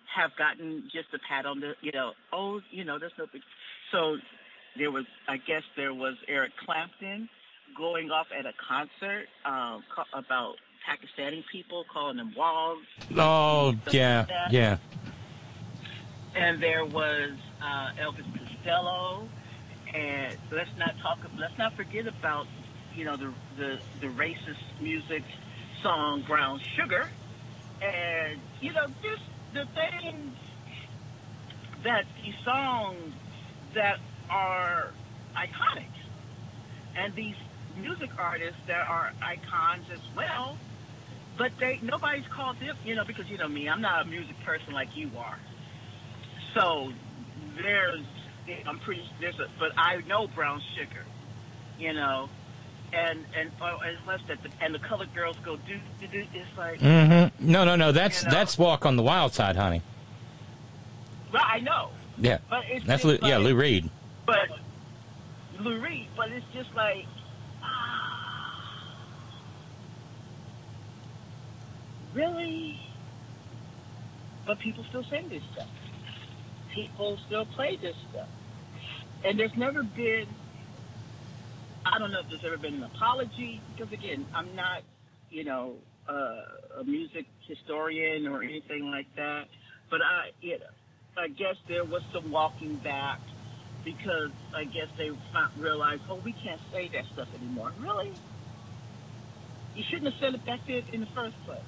have gotten just a pat on the, you know, oh, you know, there's no big. So there was, I guess there was Eric Clapton going off at a concert um, about Pakistani people, calling them wogs. Oh, yeah, like yeah. And there was uh, Elvis Costello, and let's not talk. Let's not forget about, you know, the the, the racist music song "Brown Sugar," and you know, just the things that these songs that are iconic, and these music artists that are icons as well. But they nobody's called them, you know, because you know me, I'm not a music person like you are. So there's, I'm pretty, there's a, but I know Brown Sugar, you know, and and oh, unless that, the, and the Colored Girls go do do do. It's like, Mm-hmm. No, no, no. That's you know? that's Walk on the Wild Side, honey. Well, I know. Yeah, but it's that's just Lou, yeah, like, Lou Reed. But Lou Reed, but it's just like, ah, really? But people still sing this stuff. People still play this stuff. And there's never been, I don't know if there's ever been an apology, because again, I'm not, you know, uh, a music historian or anything like that. But I, you know, I guess there was some walking back, because I guess they realized, oh, we can't say that stuff anymore. Really? You shouldn't have said it back there in the first place.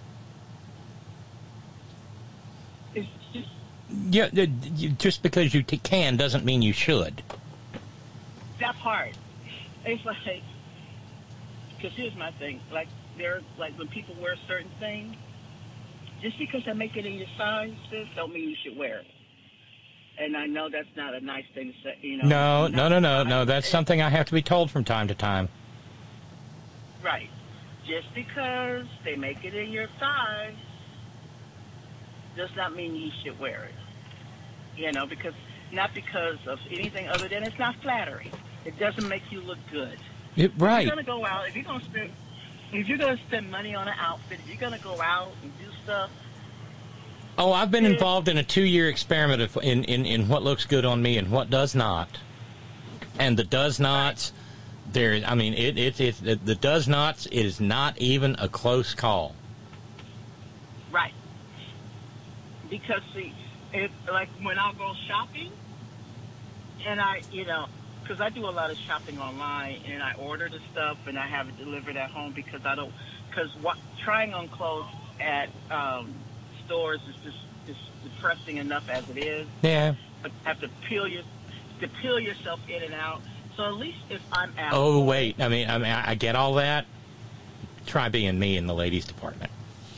It's just... Yeah, just because you t- can doesn't mean you should. That part. It's like, because here's my thing. Like, there's, like, when people wear certain things, just because they make it in your size, don't mean you should wear it. And I know that's not a nice thing to say, you know. No, no, no, no, no. That's something I have to be told from time to time. Right. Just because they make it in your size does not mean you should wear it. You know, because not because of anything other than it's not flattering. It doesn't make you look good. It, right. If you're gonna go out, if you're gonna spend, if you're gonna spend money on an outfit, if you're gonna go out and do stuff. Oh, I've been involved in a two-year experiment of, in, in, in what looks good on me and what does not. And the does nots, there. I mean, it, it, it, it the does nots is not even a close call. Right. Because, see, it, like when I go shopping, and I, you know, because I do a lot of shopping online, and I order the stuff, and I have it delivered at home because I don't, because trying on clothes at um, stores is just, just depressing enough as it is. Yeah. But you have to peel your, to peel yourself in and out. So at least if I'm out. Oh, wait. I mean, I mean, I get all that. Try being me in the ladies' department.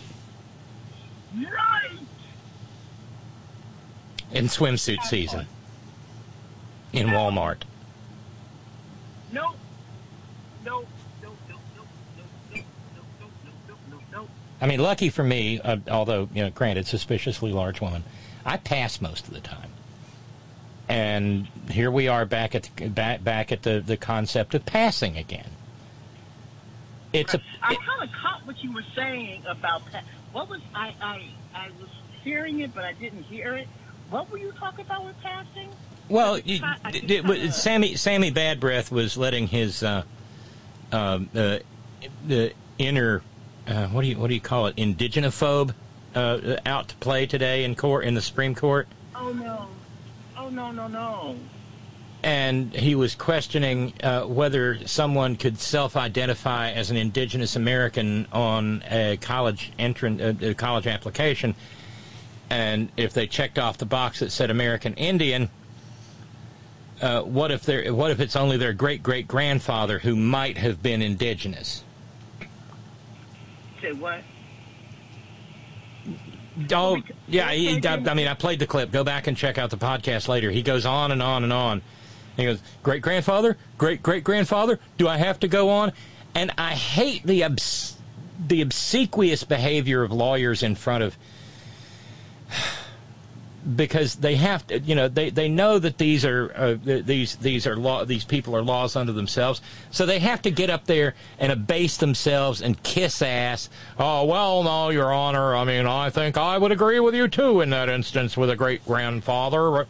Right. In swimsuit season. In Walmart. No. No. No. No. No. No. No. No. No. No. No. No. I mean, lucky for me, uh, although, you know, granted, suspiciously large woman, I pass most of the time. And here we are back at the, back back at the, the concept of passing again. It's right. a. It, I kind of caught what you were saying about pa- what was I, I I was hearing it, but I didn't hear it. What were you talking about with passing? Well, you, it, it, it, Sammy Sammy Bad Breath was letting his uh, uh, uh, the inner uh, what do you what do you call it indigenophobe uh, out to play today in court in the Supreme Court. Oh no! Oh no! No no! And he was questioning uh, whether someone could self-identify as an indigenous American on a college entrant, uh, a college application, and if they checked off the box that said American Indian, uh, what if they're, what if it's only their great-great-grandfather who might have been indigenous? Say what? Oh, yeah, he, I, I mean, I played the clip. Go back and check out the podcast later. He goes on and on and on. He goes, great-grandfather? Great-great-grandfather? Do I have to go on? And I hate the obs- the obsequious behavior of lawyers in front of because they have to, you know, they, they know that these are uh, these these are law these people are laws unto themselves, so they have to get up there and abase themselves and kiss ass. Oh well, no, Your Honor. I mean, I think I would agree with you too in that instance with a great grandfather.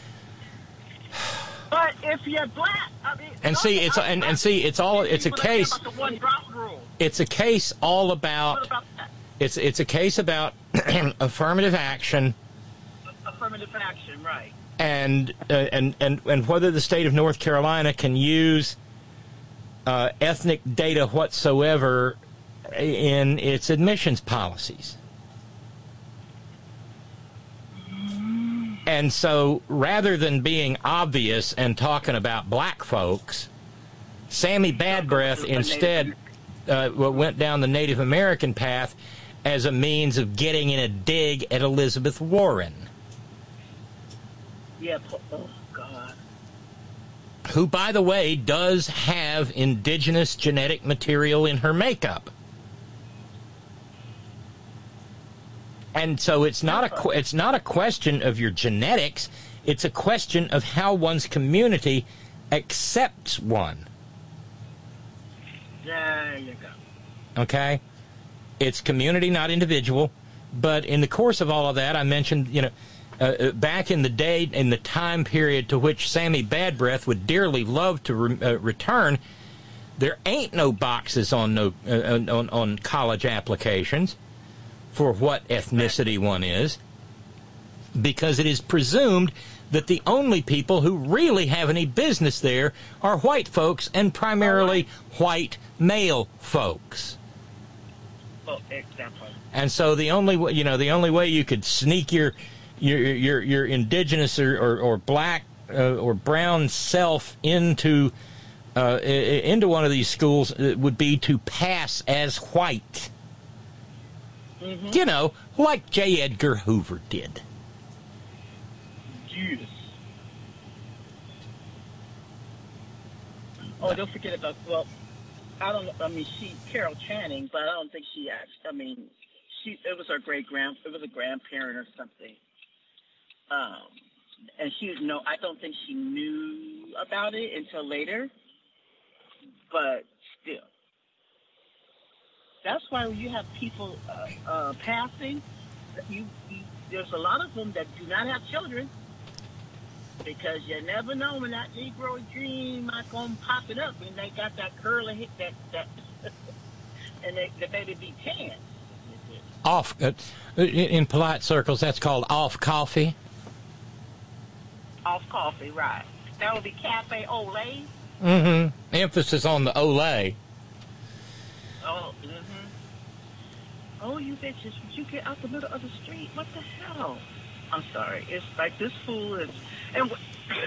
But if you're black, I mean, and see, it's and, and see, it's all it's a case. It's a case all about. It's it's a case about affirmative action. Affirmative action, right? And uh, and and and whether the state of North Carolina can use uh, ethnic data whatsoever in its admissions policies. And so, rather than being obvious and talking about black folks, Sammy Badbreath instead uh, went down the Native American path as a means of getting in a dig at Elizabeth Warren. Yeah, oh, God. Who, by the way, does have indigenous genetic material in her makeup. And so it's not a it's not a question of your genetics. It's a question of how one's community accepts one. There you go. Okay? It's community, not individual. But in the course of all of that, I mentioned, you know, uh, back in the day, in the time period to which Sammy Badbreath would dearly love to re- uh, return, there ain't no boxes on no uh, on, on college applications for what ethnicity one is, because it is presumed that the only people who really have any business there are white folks, and primarily white male folks. Oh, exactly. And so the only way, you know, the only way you could sneak your your your, your indigenous or, or, or black uh, or brown self into uh, into one of these schools would be to pass as white. Mm-hmm. You know, like J. Edgar Hoover did. Judas. Oh, don't forget about, well, I don't know, I mean, she, Carol Channing, but I don't think she actually, I mean, she, it was her great-grand, it was a grandparent or something. Um, and she, no, I don't think she knew about it until later, but still. That's why when you have people uh, uh, passing, you, you, there's a lot of them that do not have children, because you never know when that Negro dream might come popping up and they got that curly hit that that and they, the baby be tan. Off uh, in polite circles, that's called off coffee. Off coffee, right? That would be cafe au lait. Mm-hmm. Emphasis on the Olay. Oh. Mm-hmm. Oh, you bitches, would you get out the middle of the street? What the hell? I'm sorry. It's like this fool is... And w-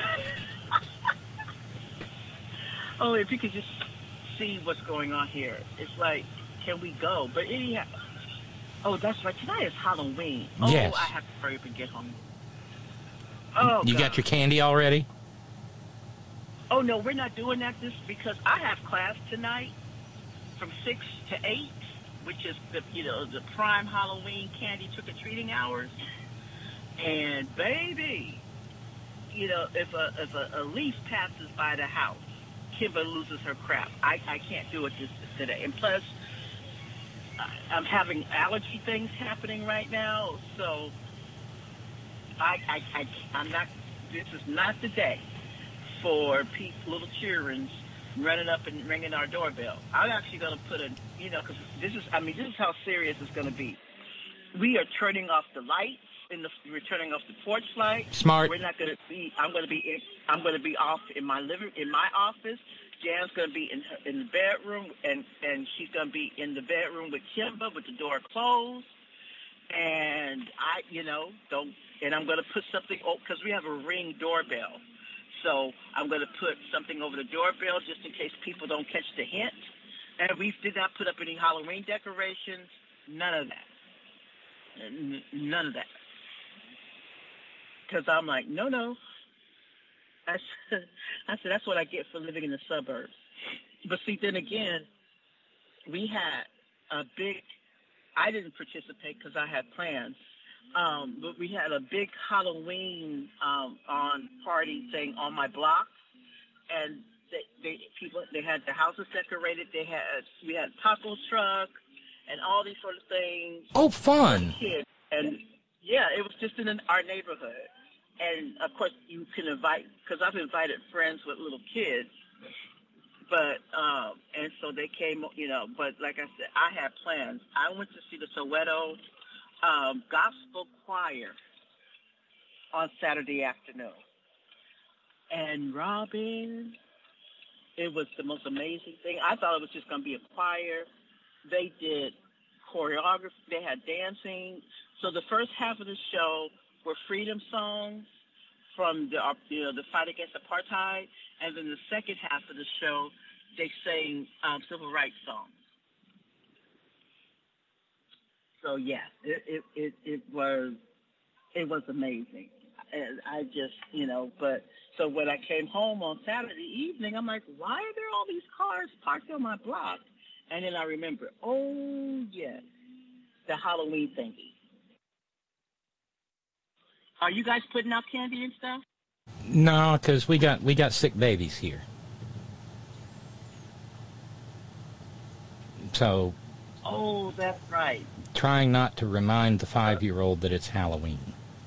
oh, if you could just see what's going on here. It's like, can we go? But anyhow... Oh, that's right. Tonight is Halloween. Oh, yes. I have to hurry up and get home. Oh, You God. got your candy already? Oh, no, we're not doing that this because I have class tonight from six to eight. Which is the you know the prime Halloween candy trick or treating hours, and baby, you know if a if a, a leaf passes by the house, Kimber loses her crap. I, I can't do it this today, and plus I'm having allergy things happening right now, so I I, I I'm not. This is not the day for people, little children running up and ringing our doorbell. I'm actually going to put a, you know, because this is, I mean, this is how serious it's going to be. We are turning off the lights, in the, we're turning off the porch light. Smart. We're not going to be, I'm going to be, in, I'm going to be off in my living, in my office. Jan's going to be in her, in the bedroom, and, and she's going to be in the bedroom with Kimber with the door closed. And I, you know, don't, and I'm going to put something, oh, because we have a Ring doorbell. So I'm going to put something over the doorbell just in case people don't catch the hint. And we did not put up any Halloween decorations. None of that. N- none of that. Because I'm like, no, no. I said, I said, that's what I get for living in the suburbs. But see, then again, we had a big, I didn't participate because I had plans, Um, but we had a big Halloween um, on party thing on my block, and they, they people they had the houses decorated. They had we had taco truck and all these sort of things. Oh, fun! For kids. And yeah, it was just in our neighborhood. And of course, you can invite because I've invited friends with little kids. But um, and so they came, you know. But like I said, I had plans. I went to see the Soweto um, Gospel Choir on Saturday afternoon, and Robin, it was the most amazing thing. I thought it was just going to be a choir. They did choreography. They had dancing. So the first half of the show were freedom songs from the you know the fight against apartheid, and then the second half of the show they sang um, civil rights songs. So yeah, it it, it it was it was amazing. And I just you know, but so when I came home on Saturday evening, I'm like, why are there all these cars parked on my block? And then I remember, oh yes, the Halloween thingy. Are you guys putting out candy and stuff? No, because we got we got sick babies here. So. Oh, that's right. Trying not to remind the five-year-old that it's Halloween.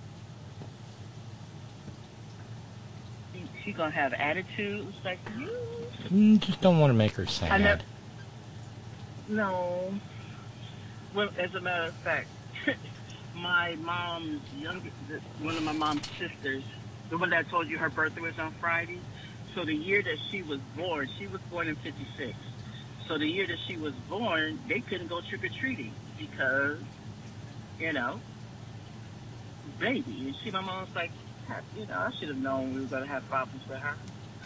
She's gonna have attitudes like you. Mm, just don't want to make her sad. I never, no. Well, as a matter of fact. My mom's younger, one of my mom's sisters, the one that I told you her birthday was on Friday. So the year that she was born, she was born in fifty-six. So the year that she was born, they couldn't go trick-or-treating because, you know, baby. And she, my mom was like, you know, I should have known we were going to have problems with her.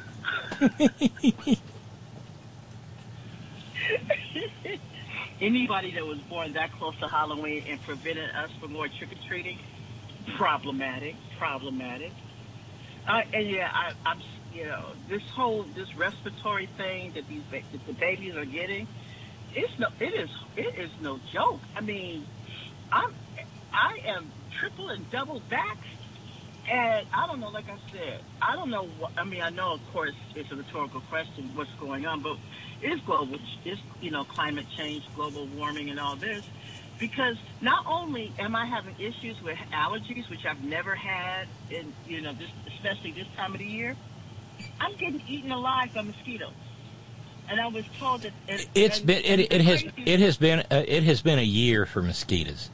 Anybody that was born that close to Halloween and prevented us from going trick-or-treating, problematic, problematic. Uh, and yeah, I, I'm, you know, this whole, this respiratory thing that these that the babies are getting, it's no, it is, it is no joke. I mean, I'm, I am triple and double vaxxed, and I don't know, like I said, I don't know what, I mean, I know, of course, it's a rhetorical question, what's going on, but it's global, it's, you know, climate change, global warming, and all this. Because not only am I having issues with allergies, which I've never had, in you know, this, especially this time of the year, I'm getting eaten alive by mosquitoes. And I was told that it, it's and, been it, it has it has been uh, it has been a year for mosquitoes.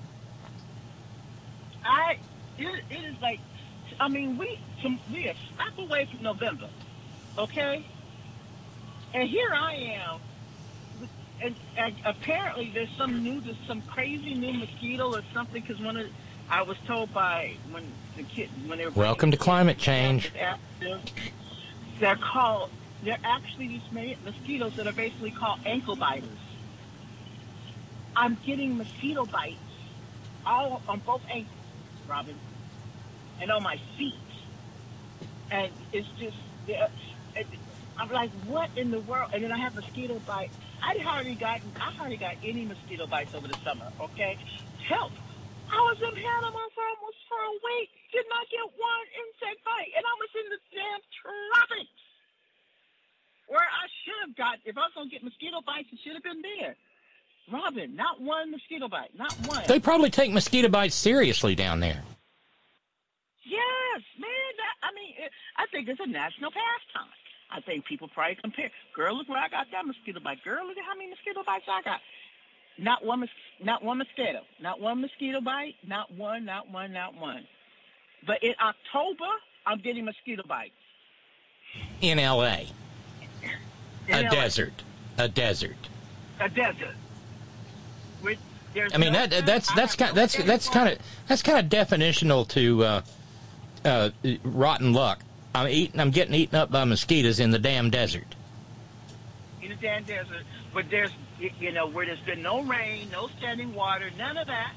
I it, it is like, I mean, we we are step away from November, okay? And here I am, and, and apparently there's some new, there's some crazy new mosquito or something. Because one of, I was told by when the kid when they were welcome to climate change. They're called, they're actually these mosquitoes that are basically called ankle biters. I'm getting mosquito bites all on both ankles, Robin, and on my feet, and it's just. It, I'm like, what in the world? And then I have mosquito bites. I hardly got, I hardly got any mosquito bites over the summer. Okay, help! I was in Panama for almost for a week. Did not get one insect bite, and I was in the damn tropics where I should have got. If I was gonna get mosquito bites, it should have been there. Robin, not one mosquito bite, not one. They probably take mosquito bites seriously down there. Yes, man. That, I mean, it, I think it's a national pastime. I think people probably compare. Girl, look where I got that mosquito bite. Girl, look at how many mosquito bites I got. Not one, not one mosquito. Not one mosquito bite. Not one, not one, not one. But in October, I'm getting mosquito bites. In L A In A L A desert. A desert. A desert. With, I mean, no that that's that's kind that's that's kind of that's kind of definitional to uh, uh, rotten luck. I'm eating. I'm getting eaten up by mosquitoes in the damn desert. In the damn desert, but there's, you know, where there's been no rain, no standing water, none of that.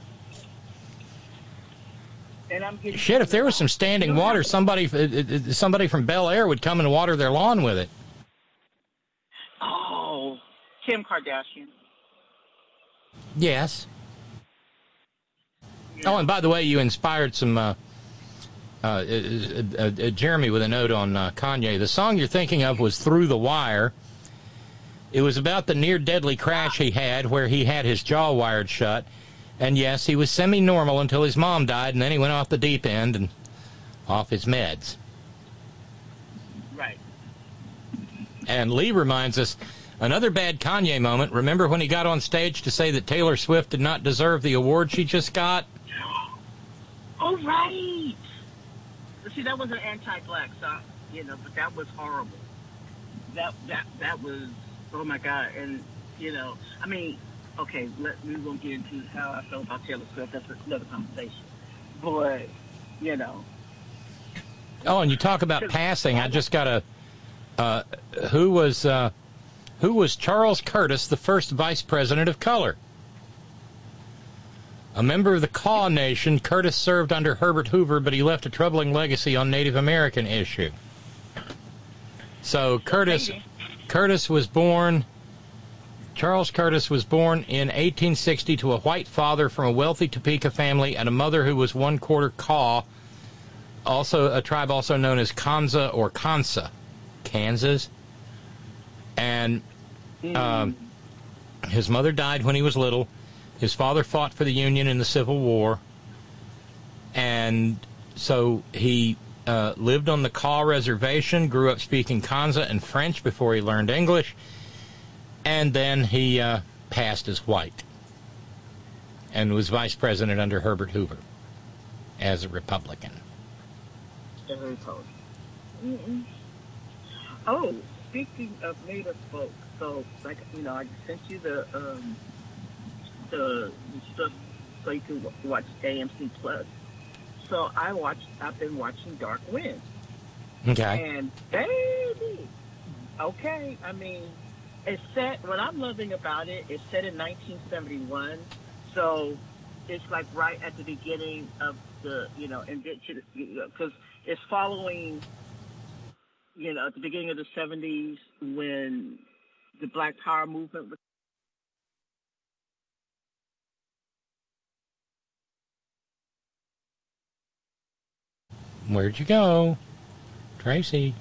And I'm getting Shit, if there was some standing water, somebody somebody from Bel Air would come and water their lawn with it. Oh, Kim Kardashian. Yes. Oh, and by the way, you inspired some uh, uh, uh, uh, uh, Jeremy with a note on uh, Kanye. The song you're thinking of was Through the Wire. It was about the near-deadly crash he had where he had his jaw wired shut. And, yes, he was semi-normal until his mom died, and then he went off the deep end and off his meds. Right. And Lee reminds us, another bad Kanye moment. Remember when he got on stage to say that Taylor Swift did not deserve the award she just got? Oh, right. But see, that was an anti-black song, you know, but that was horrible. That, that, that was, oh, my God. And, you know, I mean... Okay, let, we won't get into how I feel about Taylor Swift. That's another conversation. But, you know. Oh, and you talk about passing. I just got a. Uh, who was uh, who was Charles Curtis, the first vice president of color? A member of the Kaw Nation, Curtis served under Herbert Hoover, but he left a troubling legacy on Native American issue. So Curtis, Curtis was born. Charles Curtis was born in eighteen sixty to a white father from a wealthy Topeka family and a mother who was one-quarter Kaw, also a tribe also known as Kansa or Kansa, Kansas. And um, his mother died when he was little. His father fought for the Union in the Civil War. And so he uh, lived on the Kaw reservation, grew up speaking Kansa and French before he learned English. And then he uh, passed as white and was vice president under Herbert Hoover as a Republican. As a Republican. Mm-mm. Oh, speaking of Native folk, so, like, you know, I sent you the, um, the stuff so you can watch A M C Plus. So I watched, I've been watching Dark Winds. Okay. And, baby, okay, I mean... It's set, what I'm loving about it, it's set in nineteen seventy-one, so it's like right at the beginning of the, you know, invention, because it's following, you know, at the beginning of the seventies when the Black Power movement was. Where'd you go? Tracy?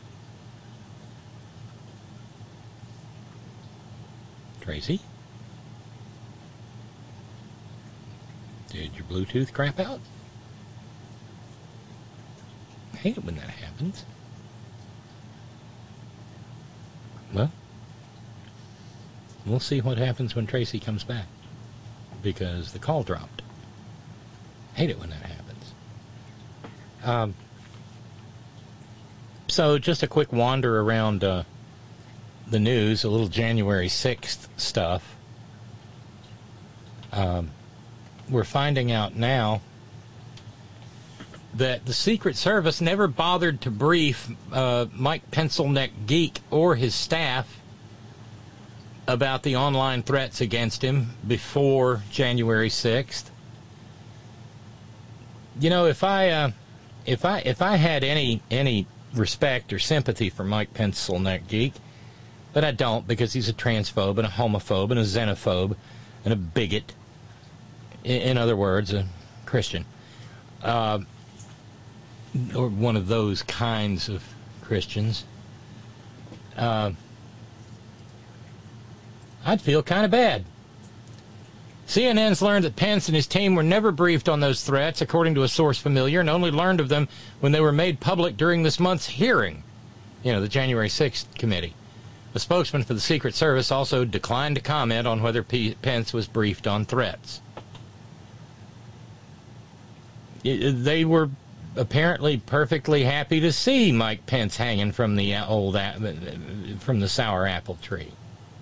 Tracy? Did your Bluetooth crap out? I hate it when that happens. Well, we'll see what happens when Tracy comes back, because the call dropped. Hate it when that happens. Um, so just a quick wander around uh, the news, a little January sixth stuff. Um, we're finding out now that the Secret Service never bothered to brief uh, Mike Pencilneck Geek or his staff about the online threats against him before January sixth. You know, if I uh, if I if I had any any respect or sympathy for Mike Pencilneck Geek, but I don't, because he's a transphobe and a homophobe and a xenophobe and a bigot. In, in other words, a Christian. Uh, or one of those kinds of Christians. Uh, I'd feel kind of bad. C N N's learned that Pence and his team were never briefed on those threats, according to a source familiar, and only learned of them when they were made public during this month's hearing. You know, the January sixth committee. A spokesman for the Secret Service also declined to comment on whether P- Pence was briefed on threats. It, they were apparently perfectly happy to see Mike Pence hanging from the old from the sour apple tree.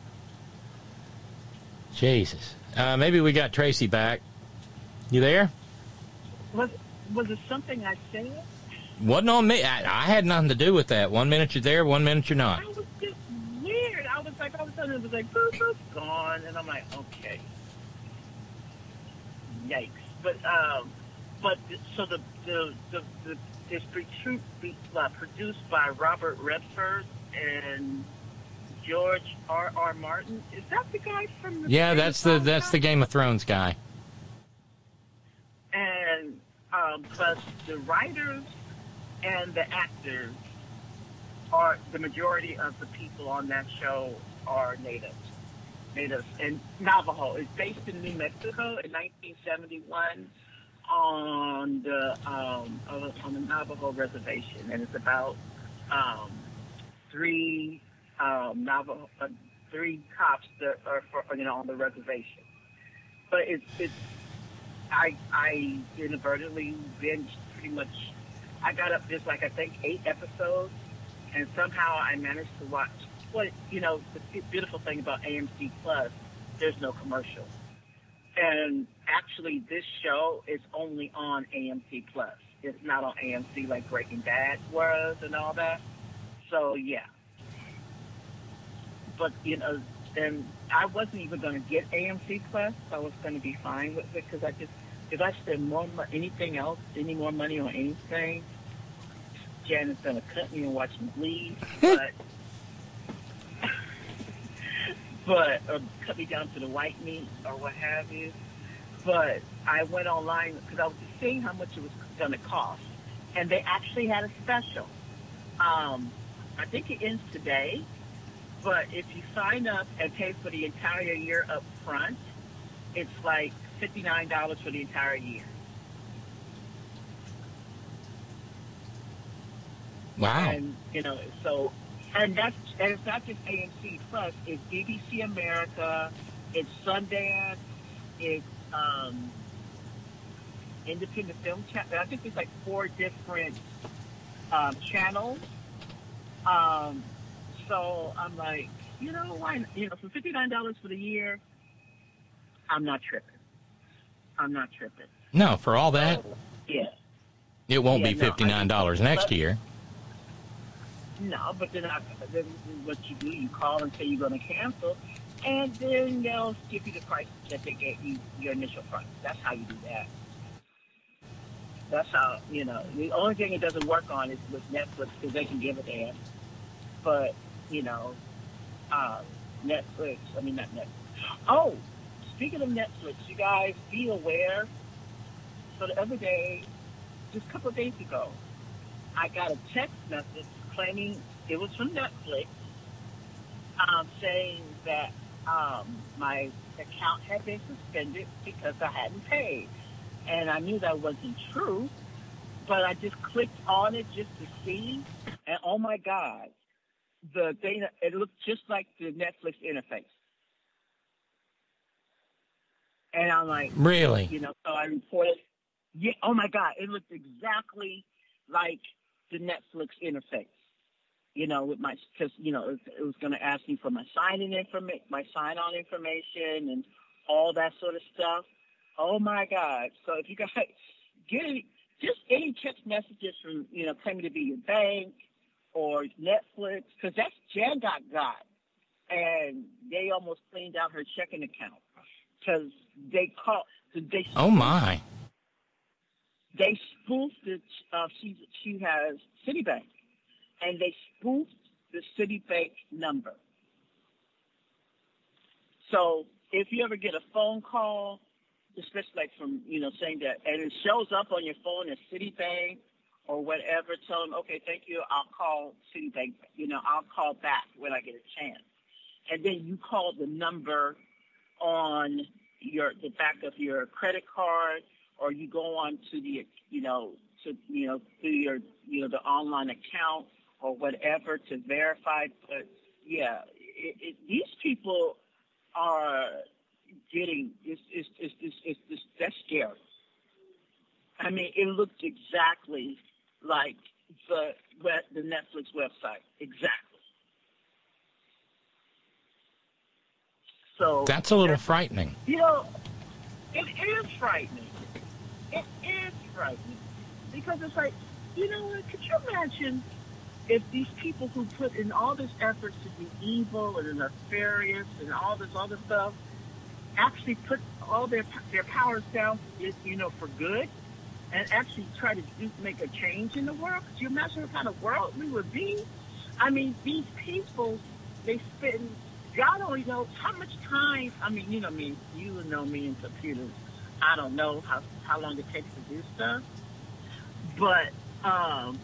Jesus. Uh, maybe we got Tracy back. You there? Was was it something I said? Wasn't on me. I, I had nothing to do with that. One minute you're there, one minute you're not. I was just weird. I was like, all of a sudden it was like, boop, boop, gone, and I'm like, okay, yikes. But um, but so the the the, the it's pre- uh, produced by Robert Redford and George R. R. Martin. Is that the guy from the Yeah, that's the that's the Game of Thrones guy. And um, plus the writers and the actors are the majority of the people on that show are natives. Natives and Navajo. It's based in New Mexico in nineteen seventy-one on the um, on the Navajo reservation, and it's about um, three um, Navajo uh, three cops that are for, you know on the reservation. But it's it's I I inadvertently binged pretty much. I got up just like I think eight episodes, and somehow I managed to watch. What you know, the beautiful thing about A M C Plus, there's no commercial, and actually this show is only on A M C Plus. It's not on A M C like Breaking Bad was and all that. So yeah, but you know, and I wasn't even going to get A M C Plus. I was going to be fine with it because I just if I spend more mo- anything else, any more money on anything, Janet's going to cut me and watch me bleed. But but or cut me down to the white meat or what have you. But I went online because I was just seeing how much it was going to cost, and they actually had a special. Um, I think it ends today, but if you sign up and pay for the entire year up front, it's like fifty-nine dollars for the entire year. Wow. And, you know, so, and that's, and it's not just A M C Plus, it's B B C America, it's Sundance, it's, um, Independent Film Channel. I think there's like four different, um, channels. Um, so I'm like, you know, why, you know, for fifty-nine dollars for the year, I'm not tripping. I'm not tripping. No, for all that, so, yeah. it won't Yeah, be no, fifty-nine dollars I mean, next but, year. No, but then, I, then what you do, you call and say you're going to cancel, and then they'll give you the price that they gave you, your initial price. That's how you do that. That's how, you know, the only thing it doesn't work on is with Netflix because they can give it there. But, you know, uh, Netflix, I mean, not Netflix. Oh, speaking of Netflix, you guys be aware. So the other day, just a couple of days ago, I got a text message claiming it was from Netflix, um, saying that um, my account had been suspended because I hadn't paid. And I knew that wasn't true, but I just clicked on it just to see, and oh my God, the thing, it looked just like the Netflix interface. And I'm like, really? You know, so I reported, yeah, oh my God, it looked exactly like the Netflix interface. You know, with my, because, you know, it, it was going to ask me for my sign-in information, my sign-on information and all that sort of stuff. Oh my God. So if you guys get any, just any text messages from, you know, claiming to be your bank or Netflix, because that's Jan got got. And they almost cleaned out her checking account because they called, they Oh my. They spoofed it. Uh, she she has Citibank, and they spoofed the Citibank number. So if you ever get a phone call, especially like from you know saying that, and it shows up on your phone as Citibank or whatever, tell them, okay, thank you, I'll call Citibank. You know, I'll call back when I get a chance. And then you call the number on your the back of your credit card. Or you go on to the, you know, to you know, through your, you know, the online account or whatever to verify. But yeah, it, it, these people are getting it's it's it's, it's, it's, it's that's scary. I mean, it looked exactly like the the Netflix website, exactly. So that's a little frightening. You know, it is frightening. It is frightening because it's like, you know what, could you imagine if these people who put in all this effort to be evil and nefarious and all this other stuff actually put all their their powers down, you know, for good and actually try to do, make a change in the world? Could you imagine what kind of world we would be? I mean, these people, they spend, God only knows how much time, I mean, you know me, you know me in computers. I don't know how, how long it takes to do stuff, But um,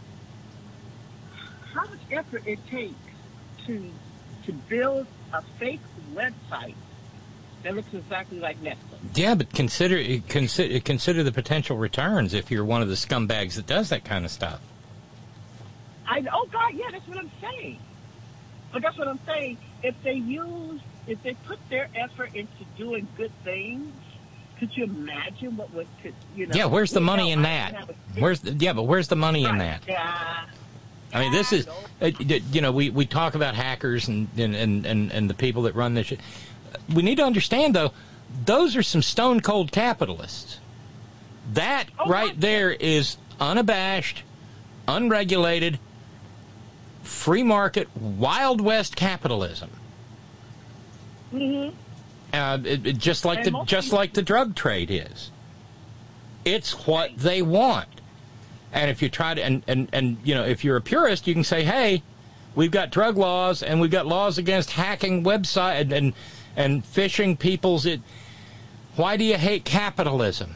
how much effort it takes to to build a fake website that looks exactly like Netflix. Yeah, but consider consider consider the potential returns if you're one of the scumbags that does that kind of stuff. I oh God, yeah, that's what I'm saying. But that's what I'm saying. If they use, if they put their effort into doing good things, could you imagine what would, could, you know? Yeah, where's the money in I that? have a- Where's the, yeah, but where's the money in that? Yeah. I mean, this is, uh, you know, we, we talk about hackers and, and, and, and, and the people that run this shit. We need to understand, though, those are some stone-cold capitalists. That right there is unabashed, unregulated, free market, Wild West capitalism. Mm-hmm. Uh, it, it, just like the just like the drug trade is. It's what they want. And if you try to, and, and, and, you know, if you're a purist, you can say, hey, we've got drug laws and we've got laws against hacking website and, and, and phishing people's. It, why do you hate capitalism?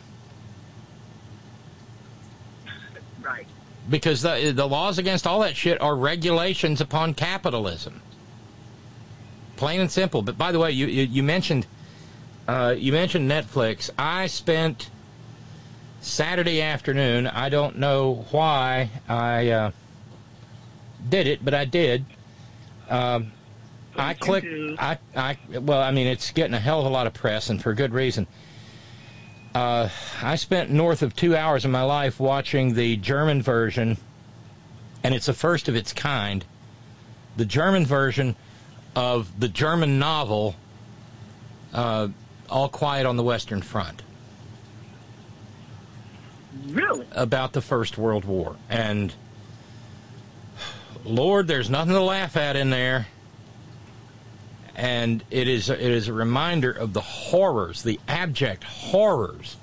Right. Because the, the laws against all that shit are regulations upon capitalism. Plain and simple. But by the way, you, you, you mentioned, uh, you mentioned Netflix. I spent Saturday afternoon, I don't know why I uh, did it, but I did. Um, I clicked, I, I, well, I mean, it's getting a hell of a lot of press, and for good reason. Uh, I spent north of two hours of my life watching the German version, and it's the first of its kind, the German version of the German novel, uh, All Quiet on the Western Front. Really? About the First World War. And, Lord, there's nothing to laugh at in there. And it is, it is a reminder of the horrors, the abject horrors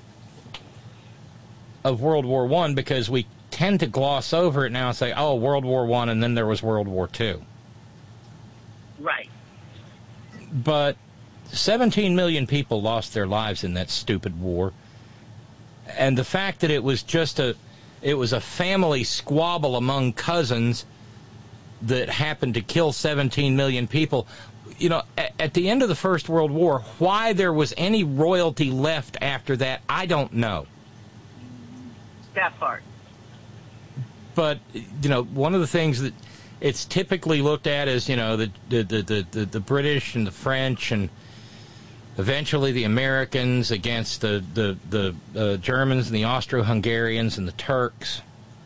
of World War One, because we tend to gloss over it now and say, oh, World War One, and then there was World War Two. Right. But seventeen million people lost their lives in that stupid war. And the fact that it was just a, it was a family squabble among cousins that happened to kill seventeen million people. You know, at, at the end of the First World War, why there was any royalty left after that, I don't know. That part. But, you know, one of the things that it's typically looked at as, you know, the the, the, the, the British and the French and eventually the Americans against the, the, the uh, Germans and the Austro-Hungarians and the Turks.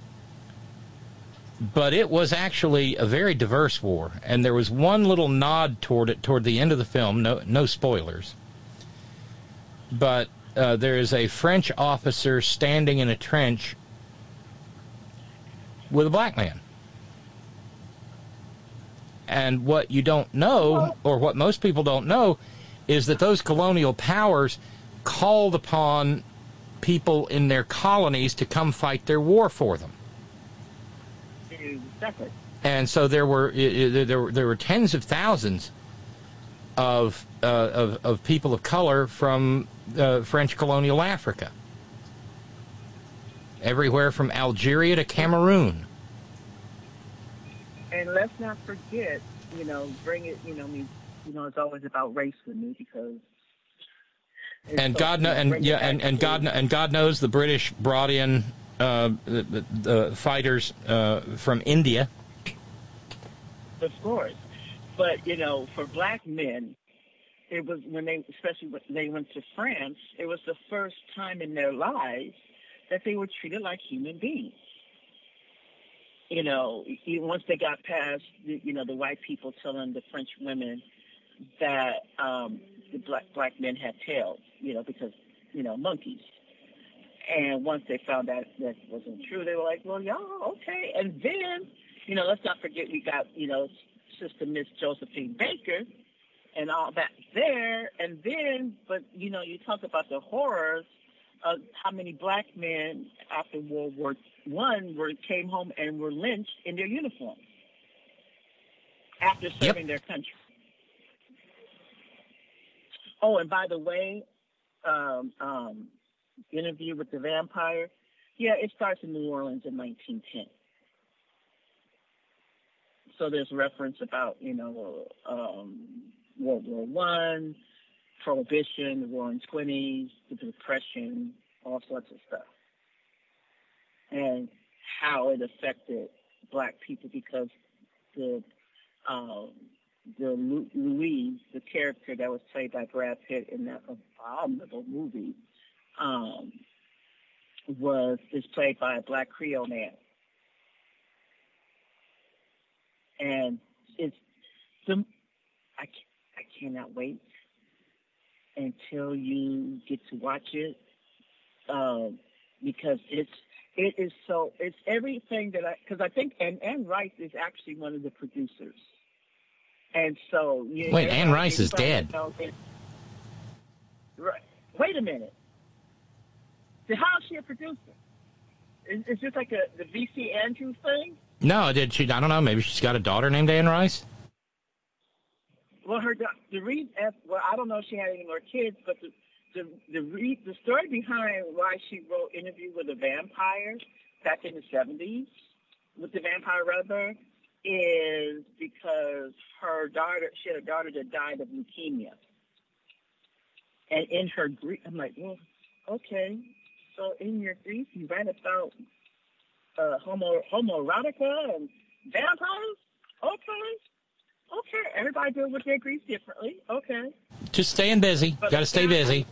But it was actually a very diverse war, and there was one little nod toward it toward the end of the film. No, no spoilers. But uh, there is a French officer standing in a trench with a black man. And what you don't know, or what most people don't know, is that those colonial powers called upon people in their colonies to come fight their war for them. Exactly. And so there were there were there were tens of thousands of uh, of, of people of color from uh, French colonial Africa, everywhere from Algeria to Cameroon. And let's not forget, you know, bring it. You know, I mean, you know, it's always about race with me because. And so, God, you know, and bring it yeah, back and, and to- God, and God knows the British brought in uh, the, the, the fighters uh, from India. Of course, but you know, for black men, it was when they, especially when they went to France, it was the first time in their lives that they were treated like human beings. You know, e- once they got past, the, you know, the white people telling the French women that um, the black black men had tails, you know, because you know monkeys. And once they found out that wasn't true, they were like, well, y'all, okay. And then, you know, let's not forget we got, you know, Sister Miss Josephine Baker and all that there. And then, but, you know, you talk about the horrors of how many black men after World War One were came home and were lynched in their uniforms after serving their country. Oh, and by the way, um, um, Interview with the Vampire, Yeah, it starts in New Orleans in nineteen ten. So there's reference about, you know, um, World War One, Prohibition, the Roaring Twenties, the Depression, all sorts of stuff. And how it affected black people because the um, the Lu- Louise, the character that was played by Brad Pitt in that abominable movie, um, was is played by a black Creole man. And it's the I, I cannot wait until you get to watch it um, because it's it is so it's everything that I because I think and Anne Rice is actually one of the producers, and so you wait, Anne Rice is dead. It, right? Wait a minute. So how is she a producer? Is, is this like a the V C Andrews thing? No, did she? I don't know. Maybe she's got a daughter named Anne Rice. Well, her the reason. Well, I don't know if she had any more kids, but the the the, re, the story behind why she wrote Interview with a Vampire back in the seventies with the vampire rather is because her daughter she had a daughter that died of leukemia, and in her grief, I'm like, well, okay, so in your grief, you write about uh, homo homoerotica and vampires, okay. Okay, everybody deals with their grief differently. Okay. Just staying busy. Got to stay busy.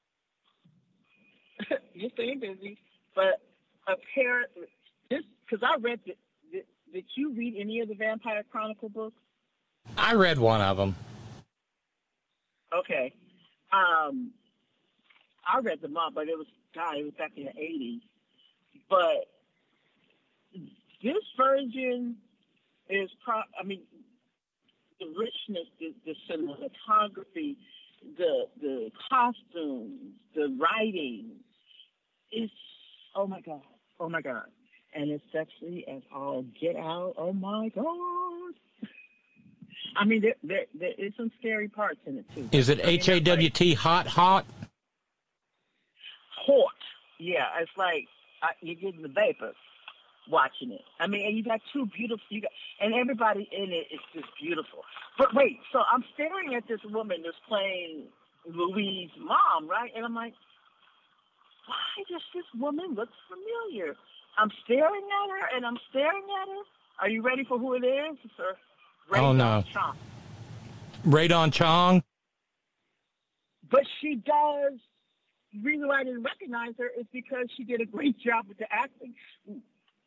You're staying busy. But apparently, this, because I read, the, the, did you read any of the Vampire Chronicle books? I read one of them. Okay. Um, I read them all, but it was, God, it was back in the eighties. But this version is, pro- I mean, the richness, the, the cinematography, the the costumes, the writing, is oh my god, oh my god, and it's sexy as all get out. Oh my god! I mean, there, there there is some scary parts in it too. Is it H A W T hot hot? Hot, yeah. It's like I, you're getting the vapors watching it. I mean, and you got two beautiful, you got, and everybody in it is just beautiful. But wait, so I'm staring at this woman that's playing Louise's mom, right? And I'm like, why does this woman look familiar? I'm staring at her, and I'm staring at her. Are you ready for who it is? It's her Ray oh, no. Chong. Radon Chong? But she does. The reason why I didn't recognize her is because she did a great job with the acting. Ooh.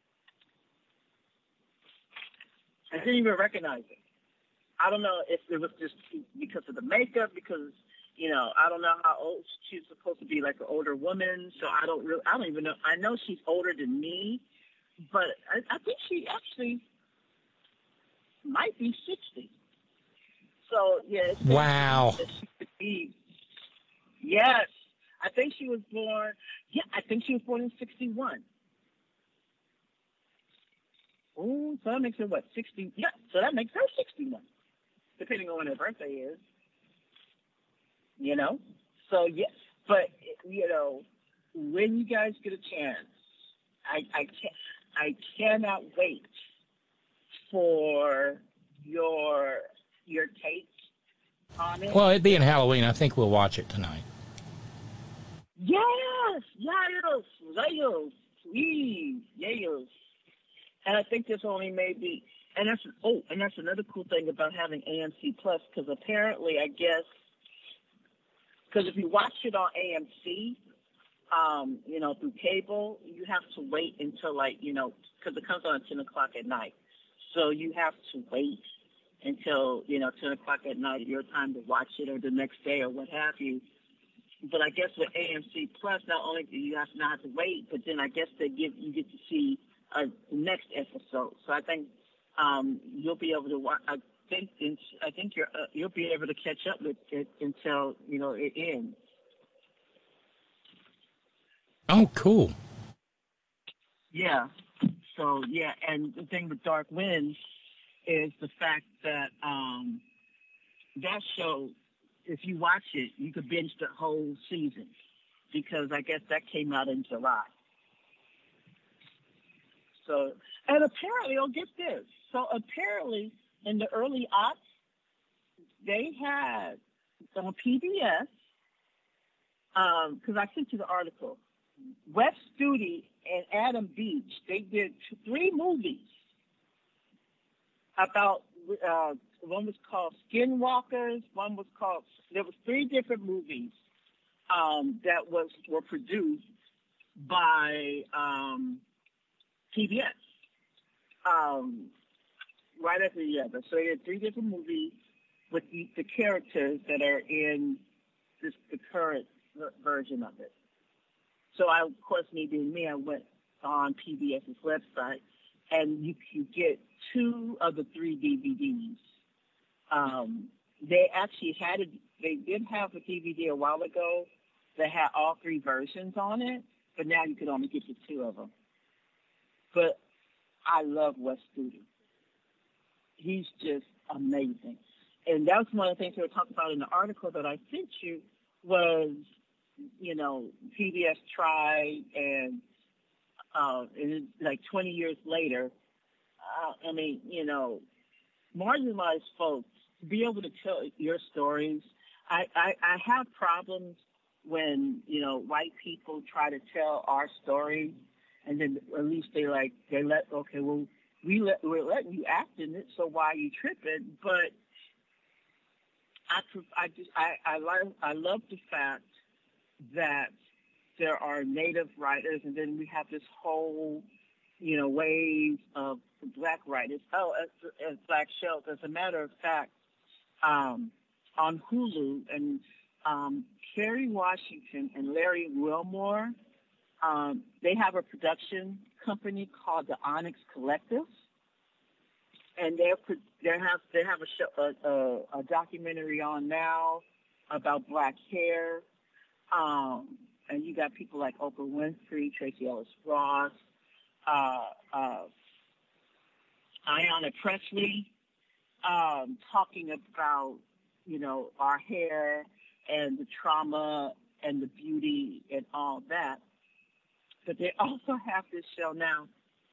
I didn't even recognize it. I don't know if it was just because of the makeup, because, you know, I don't know how old she's supposed to be, like an older woman. So I don't really, I don't even know. I know she's older than me, but I, I think she actually might be sixty. So, yeah. It's wow. That she could be, yes. I think she was born, yeah, I think she was born in sixty-one. Oh, so that makes her, what, sixty? Yeah, so that makes her sixty-one, depending on when her birthday is. You know? So, yeah, but, you know, when you guys get a chance, I, I, can't, I cannot wait for your your take on it. Well, it being Halloween, I think we'll watch it tonight. Yes! Yes! Yes! Please! Yes! And I think there's only maybe, and that's, oh, and that's another cool thing about having A M C Plus, because apparently, I guess, because if you watch it on A M C, um, you know, through cable, you have to wait until, like, you know, because it comes on at ten o'clock at night. So you have to wait until, you know, ten o'clock at night, your time to watch it, or the next day, or what have you. But I guess with A M C Plus, not only do you have to not have to wait, but then I guess they give you get to see a next episode. So I think um, you'll be able to watch. I think I think you're uh, you'll be able to catch up with it until, you know, it ends. Oh, cool. Yeah. So yeah, and the thing with Dark Winds is the fact that um, that show, if you watch it, you could binge the whole season, because I guess that came out in July. So, and apparently, oh, get this. So apparently, in the early aughts, they had on P B S, because um, I sent you the article, Wes Studi and Adam Beach, they did three movies about, uh, one was called Skinwalkers, one was called, there was three different movies um, that was were produced by um, P B S, um, right after the other. So they had three different movies with the, the characters that are in this the current version of it. So I, of course, me being me, I went on PBS's website, and you can get two of the three D V Ds. Um, they actually had a, they did have a D V D a while ago that had all three versions on it, but now you can only get the two of them. But I love Wes Studi. He's just amazing. And that was one of the things they were talking about in the article that I sent you was, you know, P B S tried, and, uh, and like twenty years later, uh, I mean, you know, marginalized folks, to be able to tell your stories. I, I, I have problems when, you know, white people try to tell our stories, and then at least they like, they let, okay, well, we let, we're letting you act in it, so why are you tripping? But I, I just, I, I love, I love the fact that there are Native writers, and then we have this whole, you know, wave of black writers. Oh, as, as Black Shelf. As a matter of fact, um, on Hulu, and um, Kerry Washington and Larry Wilmore, um, they have a production company called the Onyx Collective, and they're they have they have a show, a, a, a documentary on now about black hair. Um, and you got people like Oprah Winfrey, Tracy Ellis Ross, uh, uh, Ayanna Pressley, um, talking about, you know, our hair and the trauma and the beauty and all that. But they also have this show now.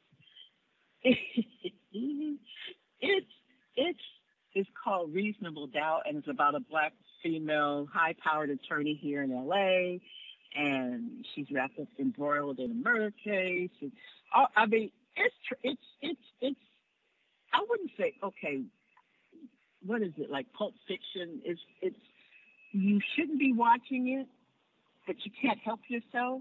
it's it's it's called Reasonable Doubt, and it's about a black female high-powered attorney here in L A, and she's wrapped up, embroiled in a murder case. And, uh, I mean, it's it's it's it's. I wouldn't say okay. What is it, like Pulp Fiction? It's it's. You shouldn't be watching it, but you can't help yourself.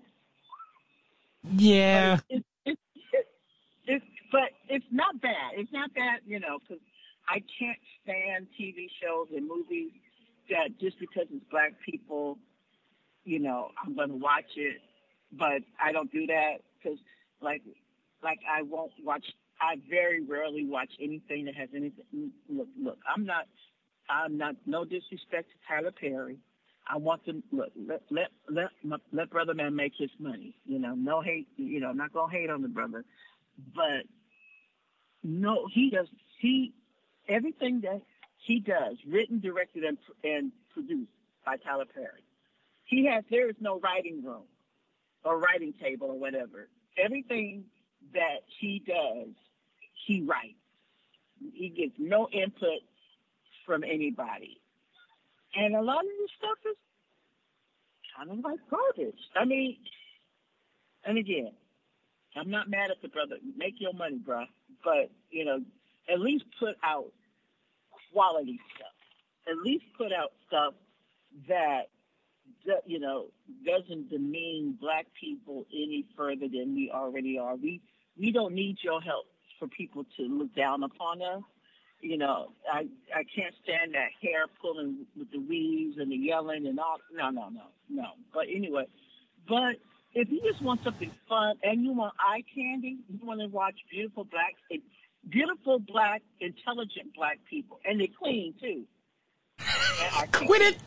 Yeah. But it's it's it's, it's but it's not bad. It's not bad, you know, because I can't stand T V shows and movies that just because it's black people, you know, I'm going to watch it, but I don't do that because, like, like I won't watch. I very rarely watch anything that has anything. Look, look, I'm not. I'm not. No disrespect to Tyler Perry. I want to look. Let let let let brother man make his money. You know, no hate. You know, I'm not gonna hate on the brother, but no, he does. He everything that he does, written, directed, and and produced by Tyler Perry. He has. There is no writing room or writing table or whatever. Everything that he does, he writes. He gets no input from anybody. And a lot of this stuff is kind of like garbage. I mean, and again, I'm not mad at the brother. Make your money, bro. But, you know, at least put out quality stuff. At least put out stuff that, that, you know, doesn't demean black people any further than we already are. We we don't need your help for people to look down upon us. You know, I I can't stand that hair pulling with the weaves and the yelling and all. No, no, no, no. But anyway, but if you just want something fun and you want eye candy, you want to watch beautiful black, beautiful black, intelligent black people, and they're clean too. Quit it.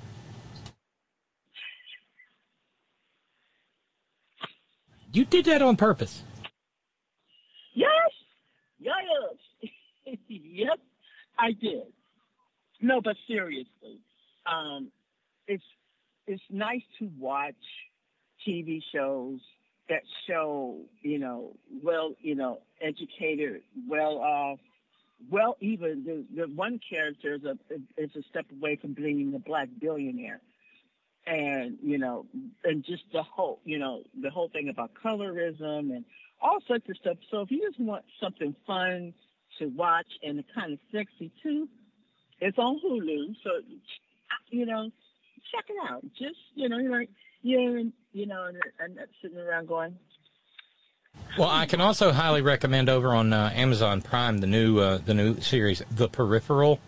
You did that on purpose. Yes. Yes. Yes, I did. No, but seriously, um, it's it's nice to watch T V shows that show, you know, well, you know, educated, well off, well, even the, the one character is a, is a step away from being a black billionaire. And, you know, and just the whole, you know, the whole thing about colorism and all sorts of stuff. So if you just want something fun to watch and kind of sexy too, it's on Hulu. So, you know, check it out. Just, you know, you're like, you're, you know, and, and sitting around going. Well, I can also highly recommend over on uh, Amazon Prime the new uh, the new series, The Peripheral.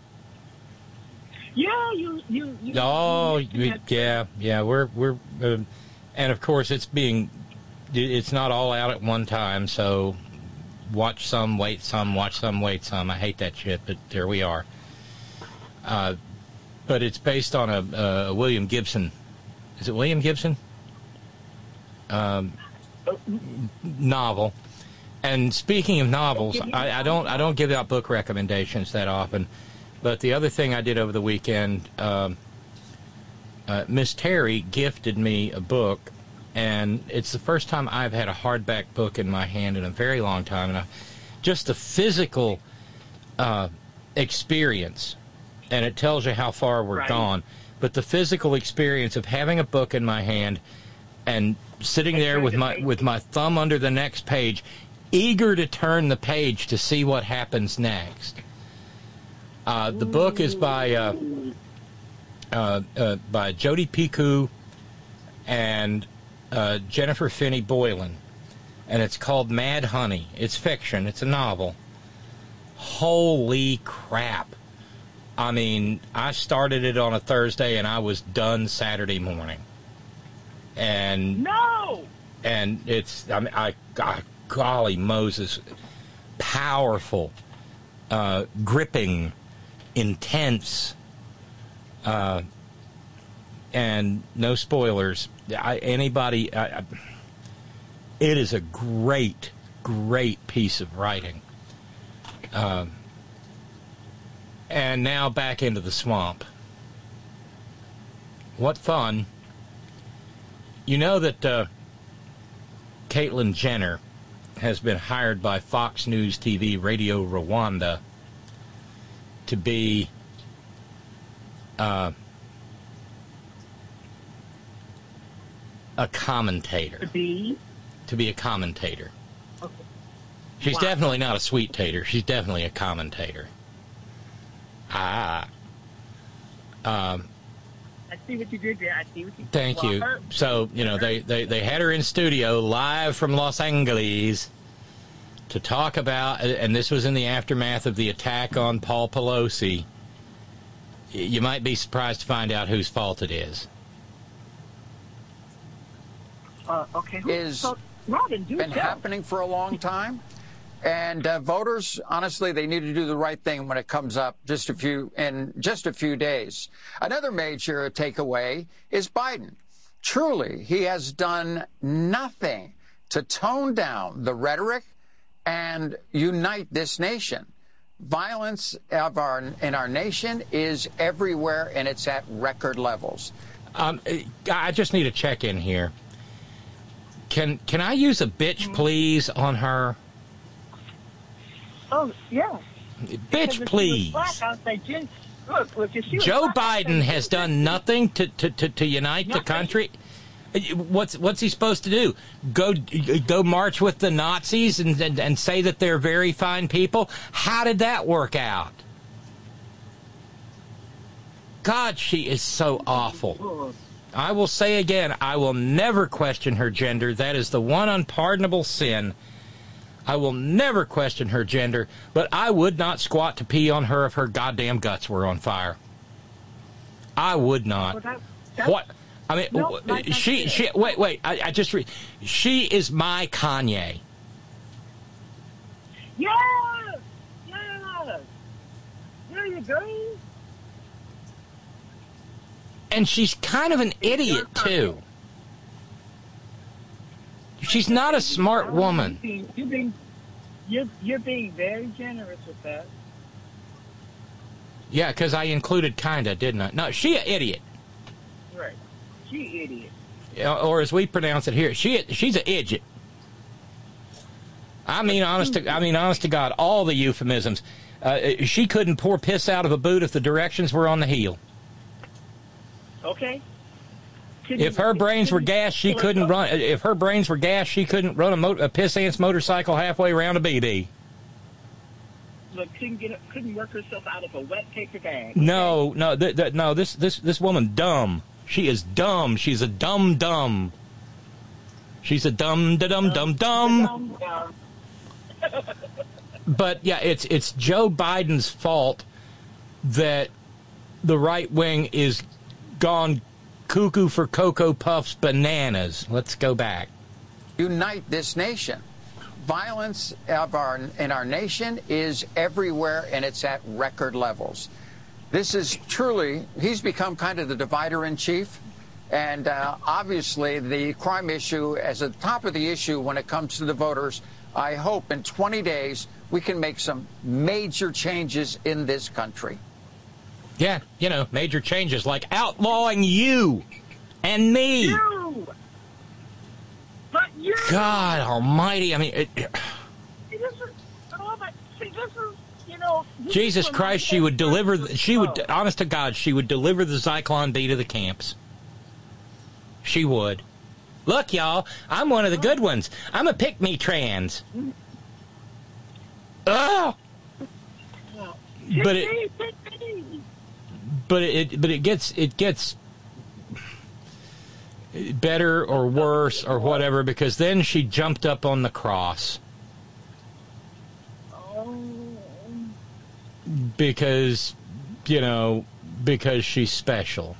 Yeah, you, you, you Oh, you, we, yeah, yeah. We're we're, uh, and of course it's being, it's not all out at one time. So watch some, wait some, watch some, wait some. I hate that shit, but there we are. Uh, but it's based on a, a William Gibson. Is it William Gibson? Um, novel. And speaking of novels, I, I don't I don't give out book recommendations that often. But the other thing I did over the weekend, um, uh, Miss Terry gifted me a book, and it's the first time I've had a hardback book in my hand in a very long time. And I, just the physical uh, experience, and it tells you how far we're right. gone, but the physical experience of having a book in my hand and sitting there with my with my thumb under the next page, eager to turn the page to see what happens next. Uh, the book is by uh, uh, uh, by Jodi Picoult and uh, Jennifer Finney Boylan, and it's called Mad Honey. It's fiction. It's a novel. Holy crap! I mean, I started it on a Thursday and I was done Saturday morning. And no, and it's I mean, I, I golly Moses, powerful, uh, gripping. Intense, uh, and no spoilers. I, anybody, I, I, it is a great, great piece of writing. Uh, and now back into the swamp. What fun! You know that uh, Caitlyn Jenner has been hired by Fox News T V Radio Rwanda to be uh, a commentator. To be? To be a commentator. Okay. She's Wow. definitely not a sweet tater. She's definitely a commentator. Ah. Um, I see what you did there. I see what you did. thank Well, you. her- So, you know, they, they, they had her in studio live from Los Angeles to talk about, and this was in the aftermath of the attack on Paul Pelosi. You might be surprised to find out whose fault it is. Uh, okay. Who, is so, Robin, do been tell. happening for a long time. And uh, voters, honestly, they need to do the right thing when it comes up just a few in just a few days. Another major takeaway is Biden. Truly, he has done nothing to tone down the rhetoric and unite this nation. Violence of our in our nation is everywhere, and it's at record levels. Um, I just need a check in here. Can can I use a bitch please on her? Oh yeah. Bitch please. Black, I'll say, Jen, look, look, if she was Joe black, Biden has done nothing to, to, to, to unite the country. What's what's he supposed to do? Go go march with the Nazis and, and and say that they're very fine people? How did that work out? God, she is so awful. I will say again, I will never question her gender. That is the one unpardonable sin. I will never question her gender, but I would not squat to pee on her if her goddamn guts were on fire. I would not. Well, that, that, What? I mean, no, like she, she, wait, wait, I, I just read. She is my Kanye. Yeah! Yeah! There you go. And she's kind of an idiot, too. She's not a smart woman. You're being, you're being, you're, you're being very generous with that. Yeah, because I included kinda, didn't I? No, she an idiot. Right. She idiot. or as we pronounce it here, she she's an idiot. I mean, honest to I mean, honest to God, all the euphemisms. Uh, she couldn't pour piss out of a boot if the directions were on the heel. Okay. If her brains were gas, she couldn't run. If her brains were gas, she couldn't run a, mo a piss ant's motorcycle halfway around a B B. Look, couldn't get couldn't work herself out of a wet paper bag. No, no, th th no. This this this woman dumb. She is dumb. She's a dumb dumb. She's a dumb da dum dum dum. But yeah, it's it's Joe Biden's fault that the right wing is gone cuckoo for Cocoa Puffs bananas. Let's go back. Unite this nation. Violence of our, in our nation is everywhere, and it's at record levels. This is truly, he's become kind of the divider in chief. And uh, obviously, the crime issue is at the top of the issue when it comes to the voters. I hope in twenty days we can make some major changes in this country. Yeah, you know, major changes like outlawing you and me. You. But you. God almighty, I mean... It, See, this is, oh my, see, this is, you know... Jesus Christ, she would deliver, the, she would, honest to God, she would deliver the Zyklon B to the camps. She would. Look, y'all, I'm one of the good ones. I'm a pick-me trans. Oh! But it... But it, but it gets, it gets better or worse or whatever, because then she jumped up on the cross. Because, you know, because she's special.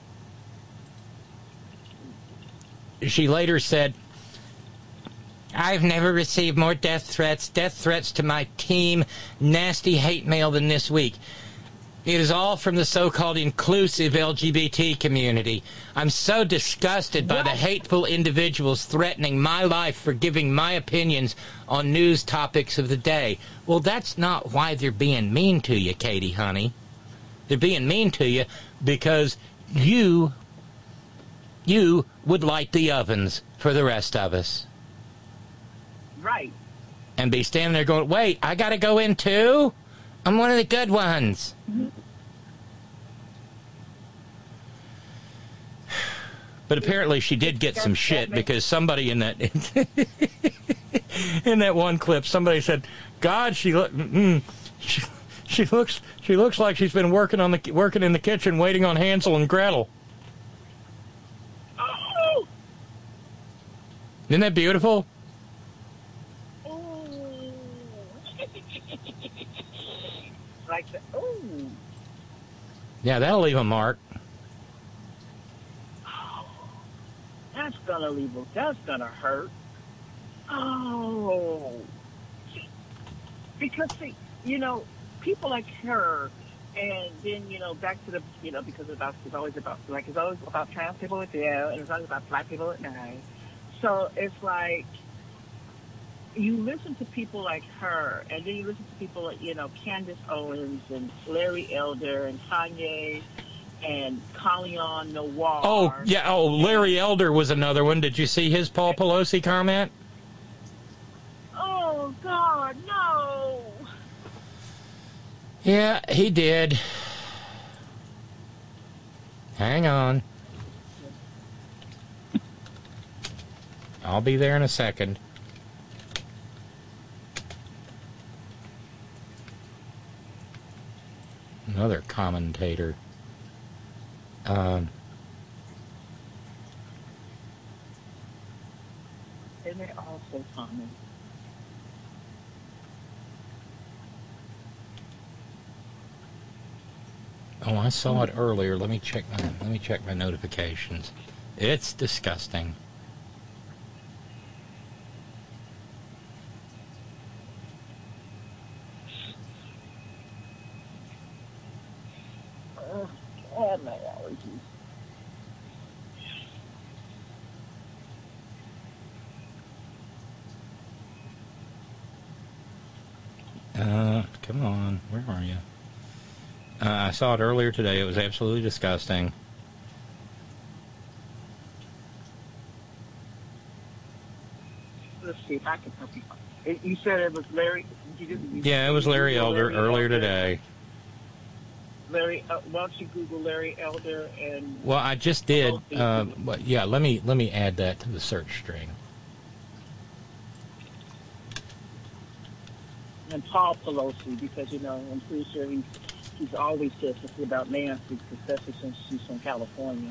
She later said, I've never received more death threats, death threats to my team, nasty hate mail than this week. It is all from the so-called inclusive L G B T community. I'm so disgusted by the hateful individuals threatening my life for giving my opinions on news topics of the day. Well, that's not why they're being mean to you, Katie, honey. They're being mean to you because you, you would light the ovens for the rest of us. Right. And be standing there going, wait, I gotta go in too? I'm one of the good ones. Mm-hmm. But apparently she did get some shit because somebody in that in that one clip, somebody said, "God, she look, mm, she, she looks, she looks like she's been working on the working in the kitchen, waiting on Hansel and Gretel." Oh. Isn't that beautiful? Like the, ooh. Yeah, that'll leave a mark. Oh, that's gonna leave a, that's gonna hurt. Oh. Because, see, you know, people like her, and then, you know, back to the, you know, because it's, about, it's always about, like, it's always about trans people with yeah, and it's always about black people at night. So it's like, you listen to people like her, and then you listen to people like, you know, Candace Owens and Larry Elder and Kanye and Colleen Noir. Oh, yeah. Oh, Larry Elder was another one. Did you see his Paul Pelosi comment? Oh, God, no. Yeah, he did. Hang on. I'll be there in a second. Another commentator. Um, Isn't it all so common? oh, I saw it earlier. Let me check my let me check my notifications. It's disgusting. Oh, my allergies. Uh, come on. Where are you? Uh, I saw it earlier today. It was absolutely disgusting. let's see if I can help you. It, you said it was Larry. You did, you, Yeah, it was Larry Elder Larry earlier Elder. today. Larry, uh, why don't you Google Larry Elder and? Well, I just did. Uh, but yeah, let me let me add that to the search string. And Paul Pelosi, because you know I'm pretty sure he's he's always said something about Nancy, especially since she's from California.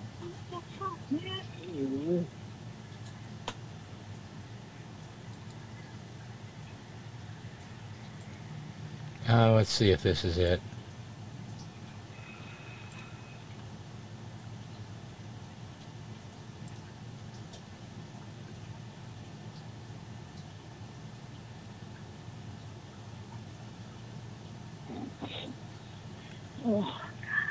Oh, let's see if this is it. Oh.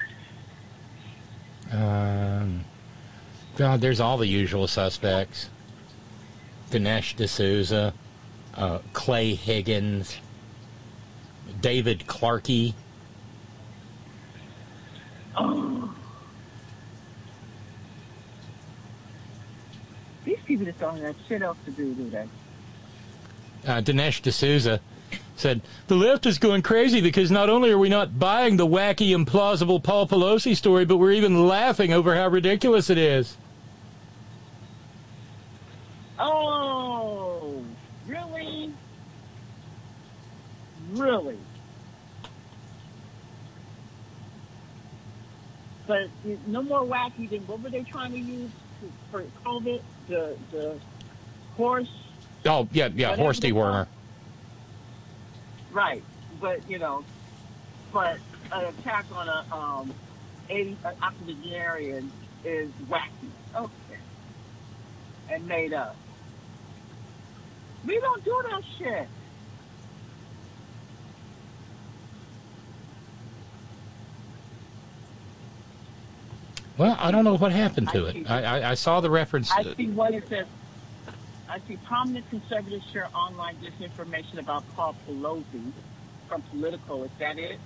Um, God, there's all the usual suspects. Dinesh D'Souza, uh, Clay Higgins, David Clarkey. Oh. These people just don't have shit else to do, do they? Uh, Dinesh D'Souza said, the left is going crazy because not only are we not buying the wacky, implausible Paul Pelosi story, but we're even laughing over how ridiculous it is. Oh, really? Really? But no more wacky than what were they trying to use for COVID? The the horse. Oh yeah, yeah, horse dewormer. Right, but you know, but an attack on a um eighty octogenarian is wacky. Okay, and made up. We don't do that shit. Well, I don't know what happened to it. I, I, I saw the reference. I see what it says. I see prominent conservatives share online disinformation about Paul Pelosi from Politico. Is that it?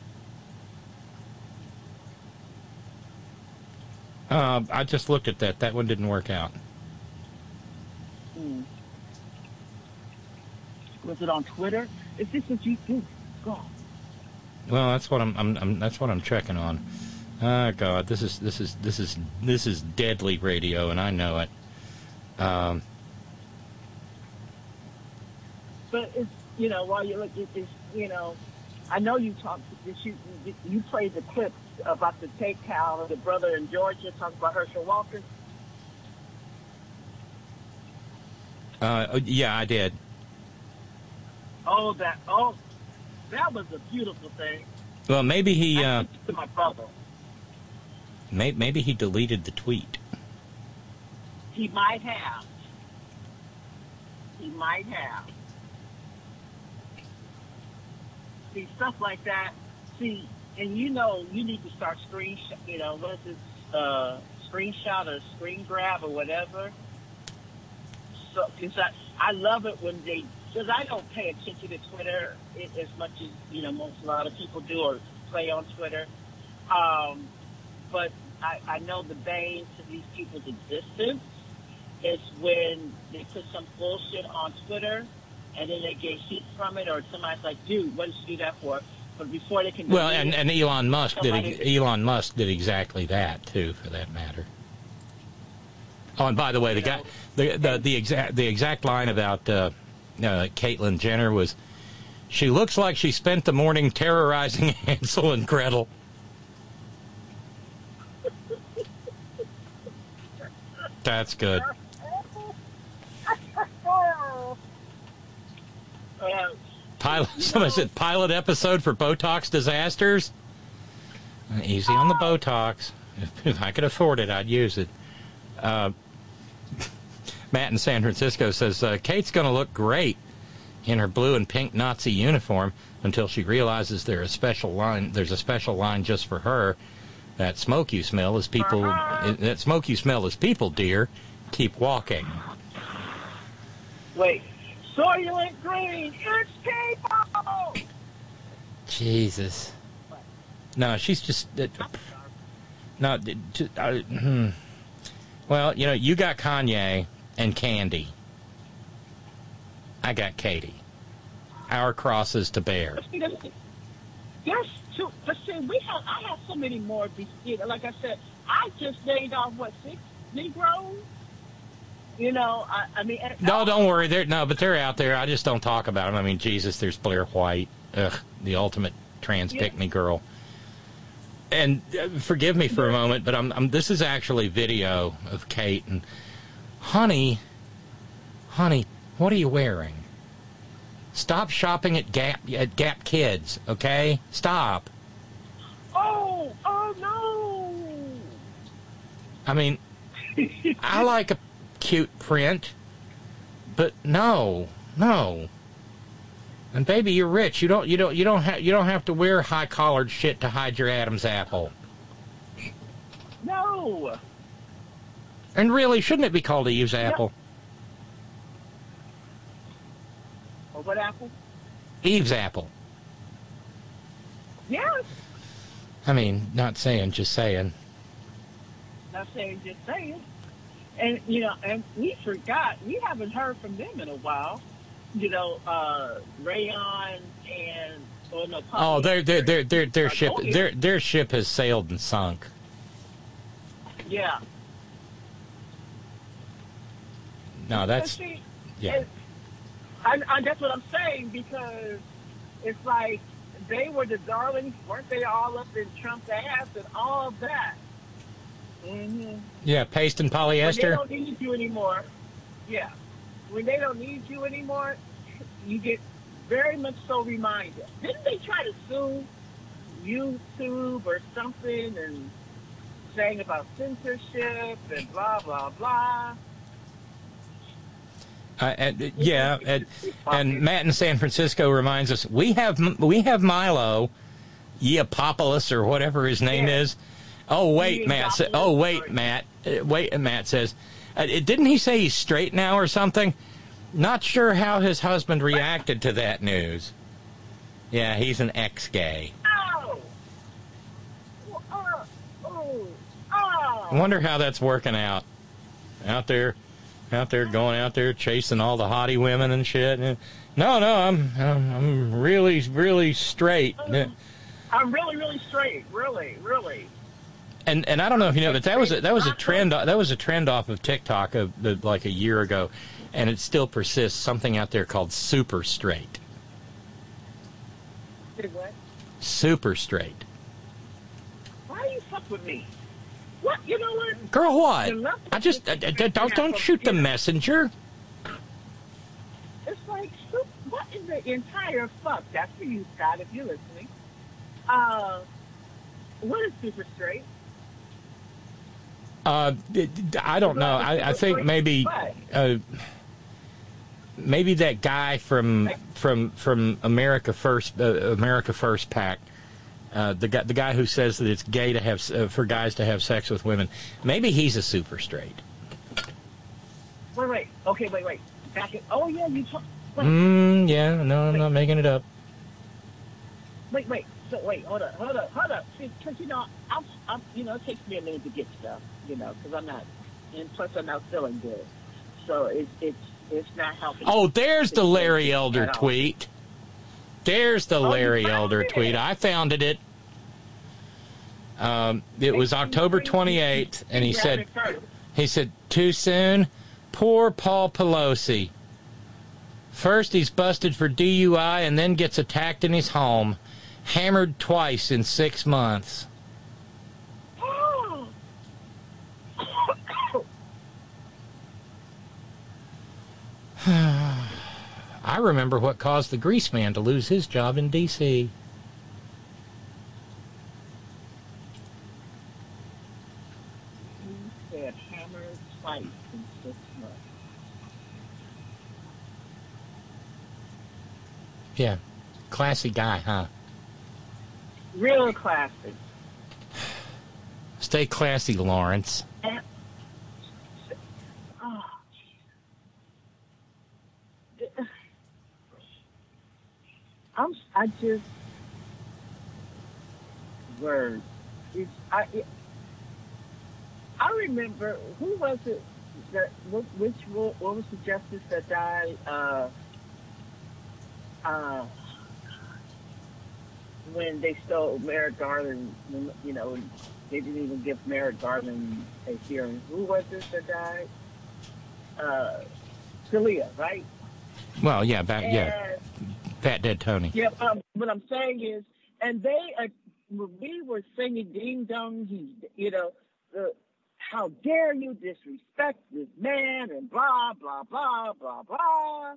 Uh, I just looked at that. That one didn't work out. Hmm. Was it on Twitter? Is this what you do? Go. Well, that's what I'm, I'm, I'm. That's what I'm checking on. Oh God, this is this is this is this is deadly radio, and I know it. Um. But it's, you know, while you look at this, you know, I know you talked, you, you played the clip about the takeout of the brother in Georgia, talking about Herschel Walker. Uh, yeah, I did. Oh, that, oh, that was a beautiful thing. Well, maybe he, I uh, sent it to my brother. may, maybe he deleted the tweet. He might have. He might have. See, stuff like that. See, and you know, you need to start screenshot, you know, what is this, uh, screenshot or screen grab or whatever. So, cause I, I love it when they, because I don't pay attention to Twitter as much as, you know, most, a lot of people do or play on Twitter. Um, but I, I know the bane to these people's existence is when they put some bullshit on Twitter and then they get heat from it, or somebody's like, dude, what did you do that for? But before they can... Well, and, and Elon Musk somebody, did Elon Musk did exactly that, too, for that matter. Oh, and by the way, the guy, the the, the exact the exact line about uh, uh, Caitlyn Jenner was, she looks like she spent the morning terrorizing Hansel and Gretel. That's good. Uh, Pilot, somebody said pilot episode for Botox disasters. Easy on the Botox. If, if I could afford it, I'd use it. Uh, Matt in San Francisco says uh, Kate's going to look great in her blue and pink Nazi uniform until she realizes there's a special line. There's a special line just for her. That smoke you smell is people. That smoke you smell is people, dear. Keep walking. Wait. Soylent Green, it's people! Jesus. No, she's just... Uh, no, uh, hmm. Well, you know, you got Kanye and Candy. I got Katie. Our crosses to bear. But see, that's, that's too, but see, we have, I have so many more. Be, like I said, I just named off, what, six Negroes? You know, I, I mean... No, don't worry. They're, no, but they're out there. I just don't talk about them. I mean, Jesus, there's Blair White. Ugh, the ultimate trans Yeah. pick-me girl. And uh, forgive me for a moment, but I'm, I'm, this is actually video of Kate. And, honey, honey, what are you wearing? Stop shopping at Gap at Gap Kids, okay? Stop. Oh, oh, no! I mean, I like a cute print, but no, no. And baby, you're rich. You don't, you don't, you don't have, you don't have to wear high collared shit to hide your Adam's apple. No. And really, shouldn't it be called a Eve's apple? Or what apple? Eve's apple. Yes. I mean, not saying, just saying. Not saying, just saying. And, you know, and we forgot, we haven't heard from them in a while. You know, uh, Rayon and, oh, no, Oh, their their their their their Uh, ship Toya. their their ship has sailed and sunk. Yeah. No, that's But see, yeah. it- I, I, that's what I'm saying, because it's like they were the darlings, weren't they, all up in Trump's ass and all of that. Mm-hmm. Yeah, paste and When they polyester. don't need you anymore, yeah. When they don't need you anymore, you get very much so reminded. Didn't they try to sue YouTube or something and saying about censorship and blah, blah, blah? Uh, and, uh, yeah, and, and Matt in San Francisco reminds us we have we have Milo Yiannopoulos or whatever his name Yeah. is. Oh wait, Matt. Sa- oh wait, Matt. Uh, wait, Matt says, uh, didn't he say he's straight now or something? Not sure how his husband reacted to that news. Yeah, he's an ex-gay. Oh! Oh! Oh! Oh! I wonder how that's working out. Out there, out there, going out there chasing all the hottie women and shit. And, no, no, I'm, I'm, I'm really, really straight. I'm really, really straight. Really, really. And and I don't know if you know, but that was a, that was a trend. That was a trend off of TikTok of the, like a year ago, and it still persists. Something out there called super straight. Say what? Super straight. Why you fuck with me? What? You know what? Girl, what? You love I just I, I, don't don't shoot the messenger. It's like, so- what in the entire fuck? That's for you, Scott, if you're listening. Uh, what is super straight? Uh, it- I don't know. I, I think maybe uh, maybe that guy from from from America First uh, America First PAC, uh, the guy the guy who says that it's gay to have uh, for guys to have sex with women. Maybe he's a super straight. Wait, wait. Okay, wait, wait. Back it. Oh, yeah, you talk. Wait, Mm, yeah, no, I'm not making it up. wait, wait. So, wait, hold up, hold up, hold up. Because, you know, I'm, I'm, you know, it takes me a minute to get stuff, you know, because I'm not, and plus I'm not feeling good. So it's, it's, it's not helping. Oh, there's the Larry At Elder all. tweet. There's the you Larry found Elder it? tweet. I founded it. Um, it was October twenty-eighth, and he said, he said, too soon? Poor Paul Pelosi. First he's busted for D U I and then gets attacked in his home. Hammered twice in six months. I remember what caused the grease man to lose his job in D C He said hammered twice in six months. Yeah. Classy guy, huh? Real classic. Stay classy, Lawrence. And, oh, I'm, I just, words. It's, I, it, I remember, who was it, that, which, what was the justice that died? Uh, uh, when they stole Merrick Garland, when, you know, they didn't even give Merrick Garland a hearing. Who was this that died? Uh, Scalia, right? Well, yeah, back, And, yeah, Fat Dead Tony. Yeah, um, what I'm saying is, and they, uh, we were singing ding dong, he, you know, the, how dare you disrespect this man and blah, blah, blah, blah, blah.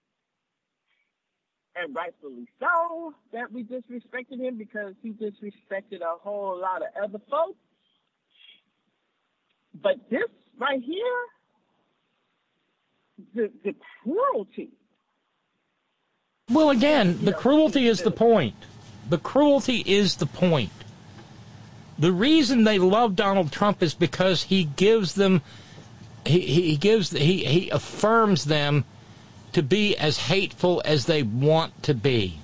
And rightfully so that we disrespected him because he disrespected a whole lot of other folks. But this right here, the, the cruelty. Well, again, the cruelty is the point. The cruelty is the point. The reason they love Donald Trump is because he gives them, he, he gives, he, he affirms them to be as hateful as they want to be.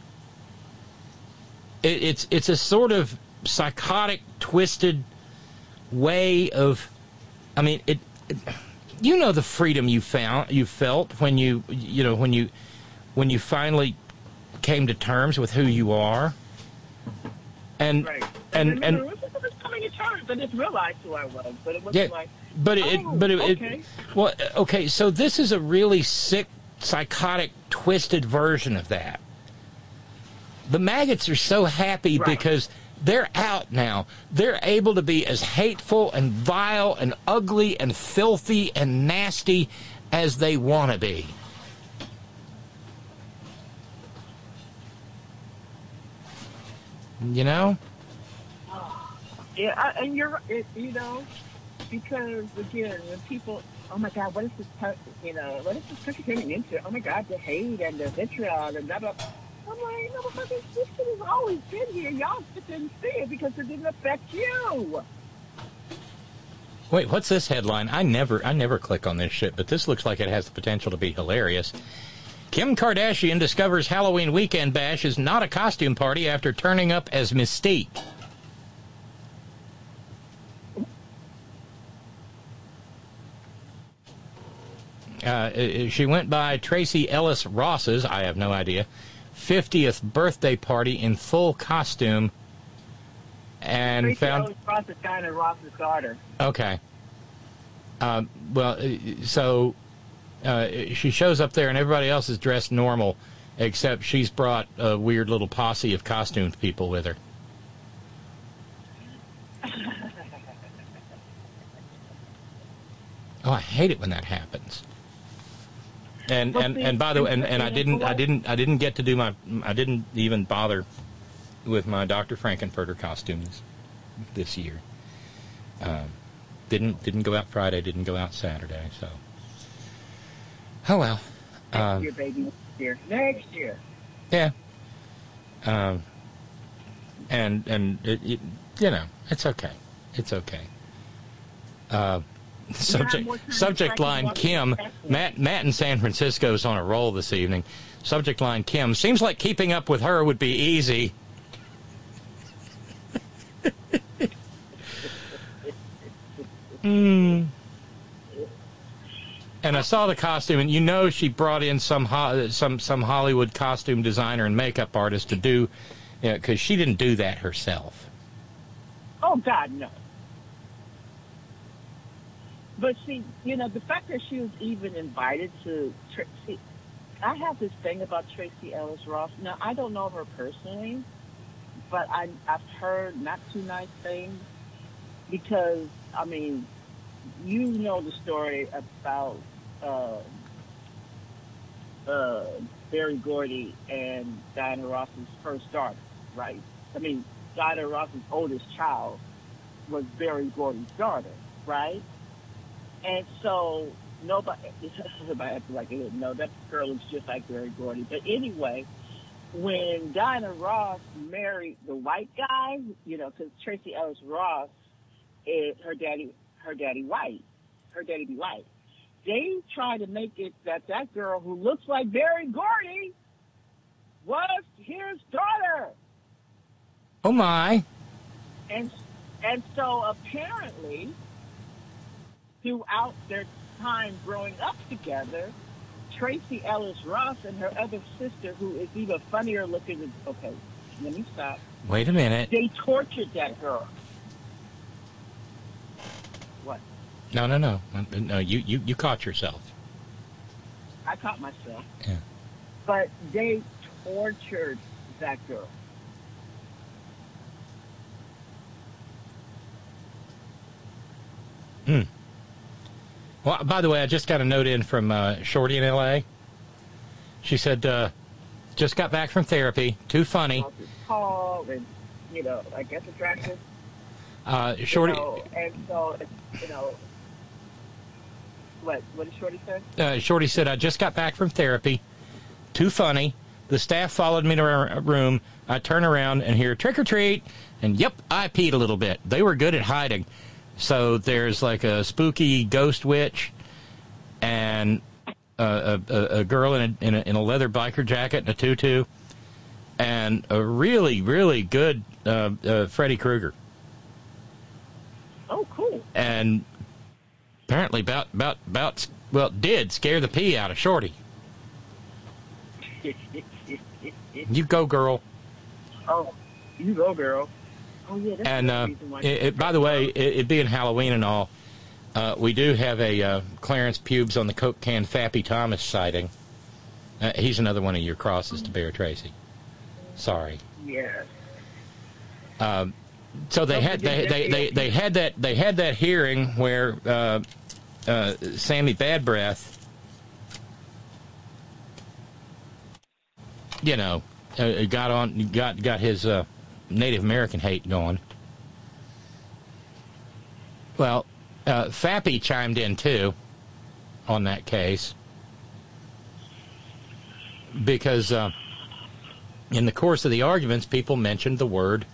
It, it's it's a sort of psychotic, twisted way of, I mean, it, it. You know the freedom you found, you felt when you, you know, when you, when you finally came to terms with who you are, and right. and and. and it was coming to terms. I just realized who I was, but it wasn't Yeah, like. but it, oh, but it, okay. it, well, okay. So this is a really sick, psychotic, twisted version of that. The maggots are so happy Right. because they're out now. They're able to be as hateful and vile and ugly and filthy and nasty as they want to be. You know? Yeah, I, and you're, it, you know, because again, when people, oh my God, what is this, per- you know, what is this country turning into? Oh my God, the hate and the vitriol and blah, blah. I'm like, no, motherfuckers, this shit has always been here. Y'all just didn't see it because it didn't affect you. Wait, what's this headline? I never, I never click on this shit, but this looks like it has the potential to be hilarious. Kim Kardashian discovers Halloween weekend bash is not a costume party after turning up as Mystique. Uh, she went by Tracy Ellis Ross's, I have no idea, fiftieth birthday party in full costume, and Tracy found... Ellis Ross is kind of Ross's daughter. Okay. Uh, well, so uh, she shows up there, and everybody else is dressed normal, except she's brought a weird little posse of costumed people with her. Oh, I hate it when that happens. And and, and by the way, and, and I didn't I didn't I didn't get to do my I didn't even bother with my Doctor Frankenfurter costumes this year. Um, didn't didn't go out Friday, didn't go out Saturday. So, oh well. Next Um, year, baby. Next year. Next year. yeah. Um, and and it, it, you know, it's okay. It's okay. Uh, Subject subject line Kim, Matt Matt in San Francisco is on a roll this evening. Subject line Kim, seems like keeping up with her would be easy. mm. And I saw the costume, and you know she brought in some ho- some some Hollywood costume designer and makeup artist to do, you know, because she didn't do that herself. Oh God, no. But see, you know, the fact that she was even invited to, see, I have this thing about Tracy Ellis Ross. Now, I don't know her personally, but I, I've heard not too nice things because, I mean, you know the story about uh, uh, Berry Gordy and Diana Ross's first daughter, right? I mean, Diana Ross's oldest child was Berry Gordy's daughter, right? And so nobody, everybody acted like they didn't know that girl looks just like Berry Gordy. But anyway, when Diana Ross married the white guy, you know, because Tracy Ellis Ross is her daddy, her daddy white, her daddy be white. They tried to make it that that girl who looks like Berry Gordy was his daughter. Oh my! And and so apparently, throughout their time growing up together, Tracy Ellis Ross and her other sister, who is even funnier looking than, okay, let me stop. Wait a minute. They tortured that girl. What? No, no, no. No, you, you, you caught yourself. I caught myself. Yeah. But they tortured that girl. Hmm. Well, by the way, I just got a note in from uh, Shorty in L A. She said, uh, just got back from therapy. Too funny. Tall and, you know, I guess attractive. Uh, Shorty. You know, and so, you know, what? What did Shorty say? Uh, Shorty said, I just got back from therapy. Too funny. The staff followed me to our room. I turn around and hear trick or treat. And yep, I peed a little bit. They were good at hiding. So there's like a spooky ghost witch and a, a, a girl in a, in a in a leather biker jacket and a tutu, and a really, really good uh, uh, Freddy Krueger. Oh, cool. And apparently about, about, about, well, did scare the pee out of Shorty. You go, girl. Oh, you go, girl. Oh, yeah, that's and uh, it, it, by the way, it, it being Halloween and all, uh, we do have a uh, Clarence Pubes on the Coke can Fappy Thomas sighting. Uh, he's another one of your crosses to bear, Tracy. Sorry. Yeah. Um, so they had they, they, they, they had that they had that hearing where uh, uh, Sammy Bad Breath, you know, uh, got on got got his uh, Native American hate going. Well, uh, Fappy chimed in too on that case because uh, in the course of the arguments, people mentioned the word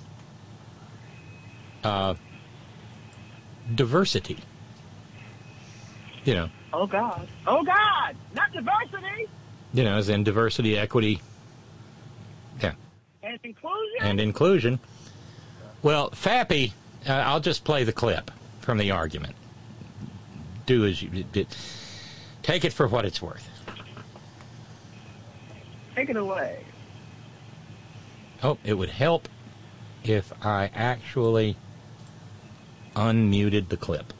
uh, diversity. You know. Oh God! Oh God! Not diversity. You know, as in diversity, equity. Yeah. And inclusion. And inclusion. Well, Fappy, uh, I'll just play the clip from the argument. Do as you did. Take it for what it's worth. Take it away. Oh, it would help if I actually unmuted the clip.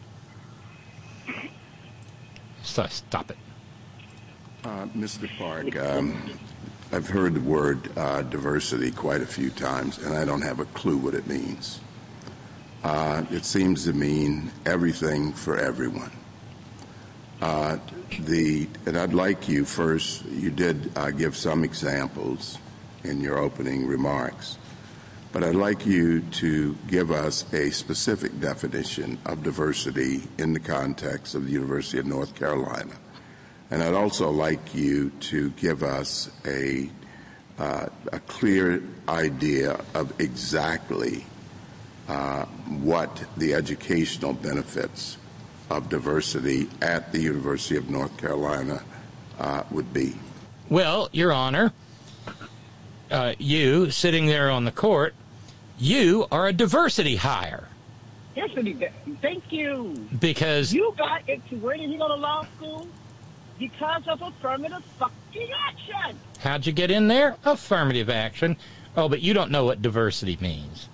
So stop it. Uh, Mister Park, um, I've heard the word uh, diversity quite a few times, and I don't have a clue what it means. Uh, it seems to mean everything for everyone. Uh, the and I'd like you first. You did uh, give some examples in your opening remarks, but I'd like you to give us a specific definition of diversity in the context of the University of North Carolina. And I'd also like you to give us a, uh, a clear idea of exactly uh, what the educational benefits of diversity at the University of North Carolina uh, would be. Well, Your Honor, uh, you sitting there on the court, you are a diversity hire. Yes, thank you. Because you got into where did you go to law school? Because of affirmative fucking action. How'd you get in there? Affirmative action. Oh, but you don't know what diversity means.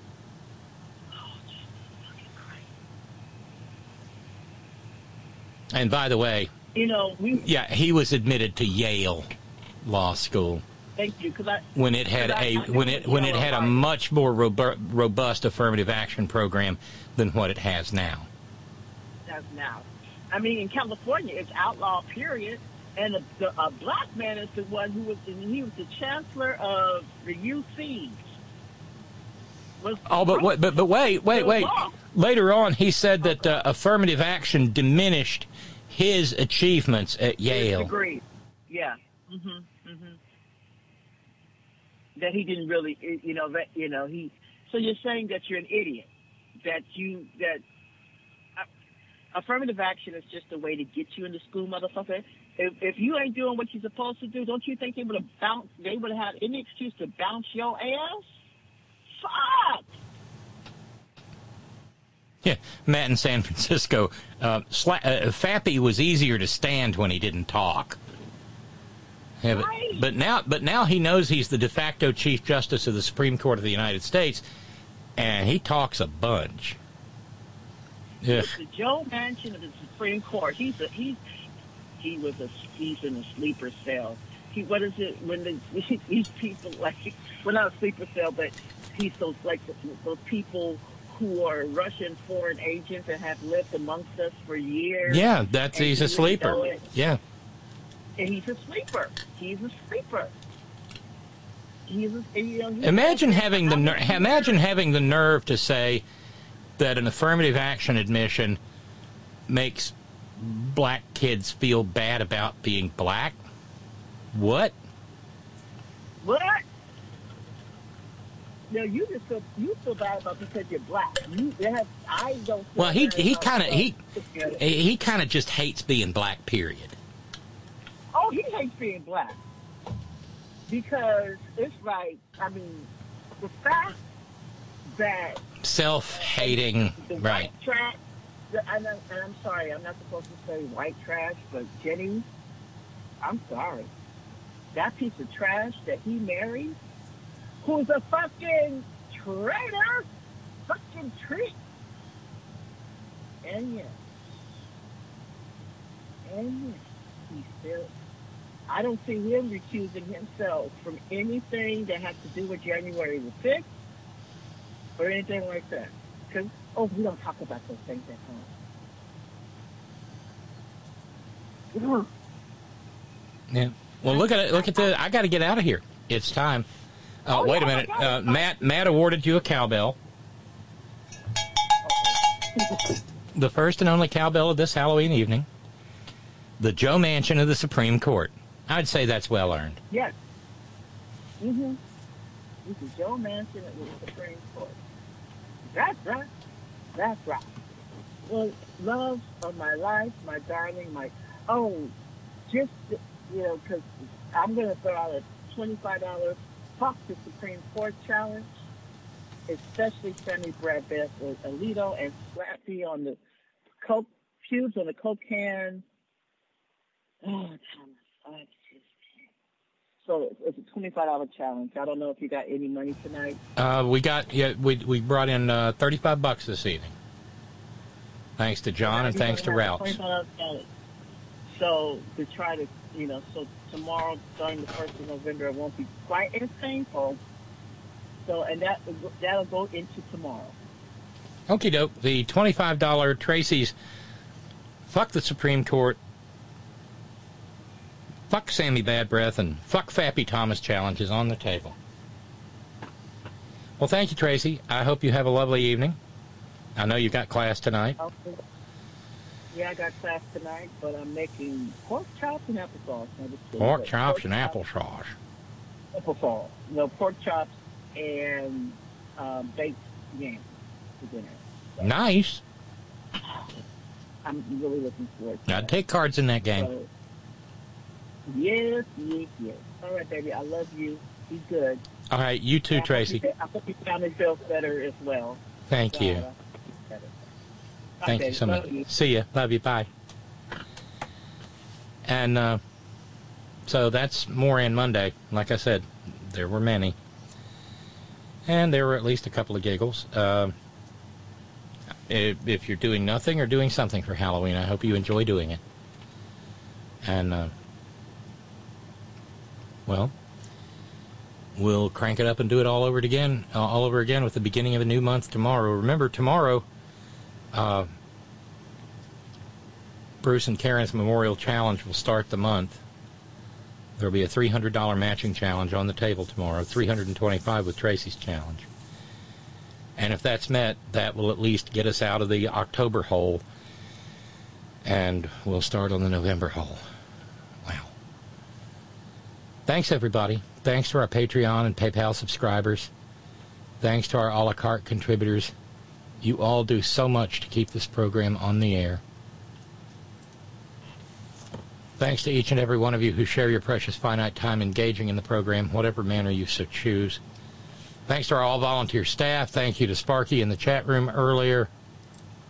And by the way, you know, we, yeah, he was admitted to Yale Law School. Thank you, because I when it had a when it when it had a much more robu- robust affirmative action program than what it has now. Does now. I mean, in California, it's outlaw, period. And a, the, a black man is the one who was, he was the chancellor of the U C. Was oh, but wait, but but wait, wait, wait. Later on, he said that uh, affirmative action diminished his achievements at Yale. His degree. Yeah. Mm-hmm. Mm-hmm. That he didn't really, you know, that you know he. So you're saying that you're an idiot, that you that. Affirmative action is just a way to get you into school, motherfucker. If, if you ain't doing what you're supposed to do, don't you think they would have bounce? They would have had any excuse to bounce your ass? Fuck. Yeah, Matt in San Francisco. Uh, Sla- uh, Fappy was easier to stand when he didn't talk. Yeah, but, Right. but now, but now he knows he's the de facto Chief Justice of the Supreme Court of the United States, and he talks a bunch. Ugh. The Joe Manchin of the Supreme Court. He's a he's he was a he's in a sleeper cell. He what is it when the these people like well not a sleeper cell, but he's those like those people who are Russian foreign agents and have lived amongst us for years. Yeah, that's and he's he a sleeper. know it. Yeah. And he's a sleeper. He's a sleeper. He's a, you know, he's Imagine having the ner- imagine having the nerve to say that an affirmative action admission makes black kids feel bad about being black. What? What? No, you just feel you feel bad about because you're black. You have I don't. Feel Well, he bad he about kind of he because- he kind of just hates being black. Period. Oh, he hates being black because it's like I mean the fact that Self-hating, the right? white trash. the- And I'm, and I'm sorry, I'm not supposed to say white trash, but Jenny, I'm sorry. That piece of trash that he married, who's a fucking traitor, fucking treat. And yes, and yes, he still. I don't see him recusing himself from anything that has to do with January the sixth or anything like that. Because, oh, we don't talk about those things at home. Yeah. Well, look at it. Look at the. I got to get out of here. It's time. Uh, Oh, wait a yeah, minute. I got Uh, it. Matt. Matt awarded you a cowbell. The first and only cowbell of this Halloween evening. The Joe Manchin of the Supreme Court. I'd say that's well earned. Yes. Mm-hmm. This is Joe Manchin at the Supreme Court. That's right. That's right. Well, love of my life, my darling, my... Oh, just, you know, because I'm going to throw out a twenty-five dollars Talk to Supreme Court challenge, especially Sammy Brad Beth with Alito and Slappy on the Coke, Pubes on the Coke can. Oh, Thomas, I just can't. So it's a twenty-five dollars challenge. I don't know if you got any money tonight. Uh, we got. Yeah. We we brought in uh, thirty-five bucks this evening. Thanks to John and You're thanks to gonna have a Ralph's. twenty-five dollars challenge. So to try to, you know, so tomorrow, starting the first of November, it won't be quite as painful. So, and that that'll go into tomorrow. Okie doke. The twenty-five dollars Tracy's Fuck the Supreme Court, Fuck Sammy Bad Breath, and Fuck Fappy Thomas challenge is on the table. Well, thank you, Tracy. I hope you have a lovely evening. I know you've got class tonight. Okay. Yeah, I got class tonight, but I'm making pork chops and applesauce. No, just kidding. Pork But chops and chops- applesauce. Applesauce. No, pork chops and um, baked yams for dinner. Nice. I'm really looking forward to I'd that. take cards in that game. So, yes, yes, yes. All right, baby. I love you. Be good. All right, you too, I hope Tracy. you- I hope your family feels better as well. Thank you. Uh, better. Thank Okay, you so much. love you. See ya. Love you. Bye. And uh, so that's Moran Monday. Like I said, there were many. And there were at least a couple of giggles. Uh, if, if you're doing nothing or doing something for Halloween, I hope you enjoy doing it. And, uh, well, we'll crank it up and do it all over it again, uh, all over again with the beginning of a new month tomorrow. Remember, tomorrow, uh, Bruce and Karen's Memorial Challenge will start the month. There will be a three hundred dollars matching challenge on the table tomorrow, three hundred twenty-five dollars with Tracy's challenge. And if that's met, that will at least get us out of the October hole, and we'll start on the November hole. Wow. Thanks, everybody. Thanks to our Patreon and PayPal subscribers. Thanks to our a la carte contributors. You all do so much to keep this program on the air. Thanks to each and every one of you who share your precious finite time engaging in the program, whatever manner you so choose. Thanks to our all-volunteer staff. Thank you to Sparky in the chat room earlier.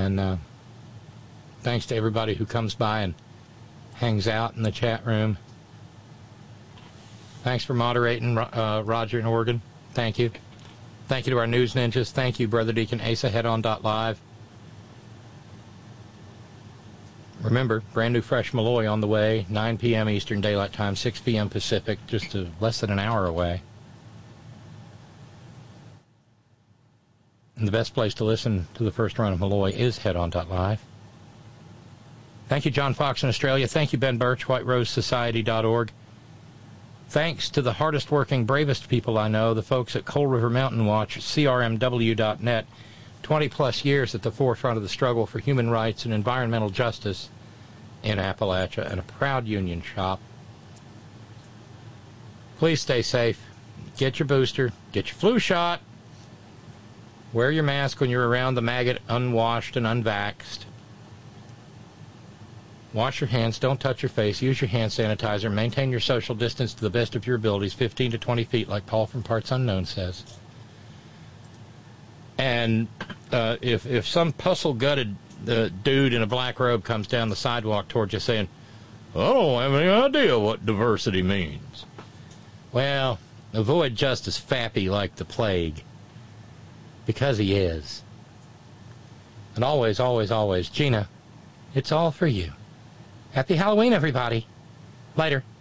And uh, thanks to everybody who comes by and hangs out in the chat room. Thanks for moderating, uh, Roger in Oregon. Thank you. Thank you to our news ninjas. Thank you, Brother Deacon Asa, headon.live. Remember, brand new fresh Malloy on the way, nine p.m. Eastern Daylight Time, six p.m. Pacific, just a, less than an hour away. And the best place to listen to the first run of Malloy is headon.live. Thank you, John Fox in Australia. Thank you, Ben Birch, white rose society dot org. Thanks to the hardest working, bravest people I know, the folks at Coal River Mountain Watch, C R M W dot net, twenty plus years at the forefront of the struggle for human rights and environmental justice in Appalachia, and a proud union shop. Please stay safe. Get your booster. Get your flu shot. Wear your mask when you're around the maggot unwashed and unvaxxed. Wash your hands. Don't touch your face. Use your hand sanitizer. Maintain your social distance to the best of your abilities, fifteen to twenty feet, like Paul from Parts Unknown says. And uh, if, if some puzzle-gutted uh, dude in a black robe comes down the sidewalk towards you saying, I don't have any idea what diversity means. Well, avoid just as fappy like the plague. Because he is. And always, always, always, Gina, it's all for you. Happy Halloween, everybody. Later.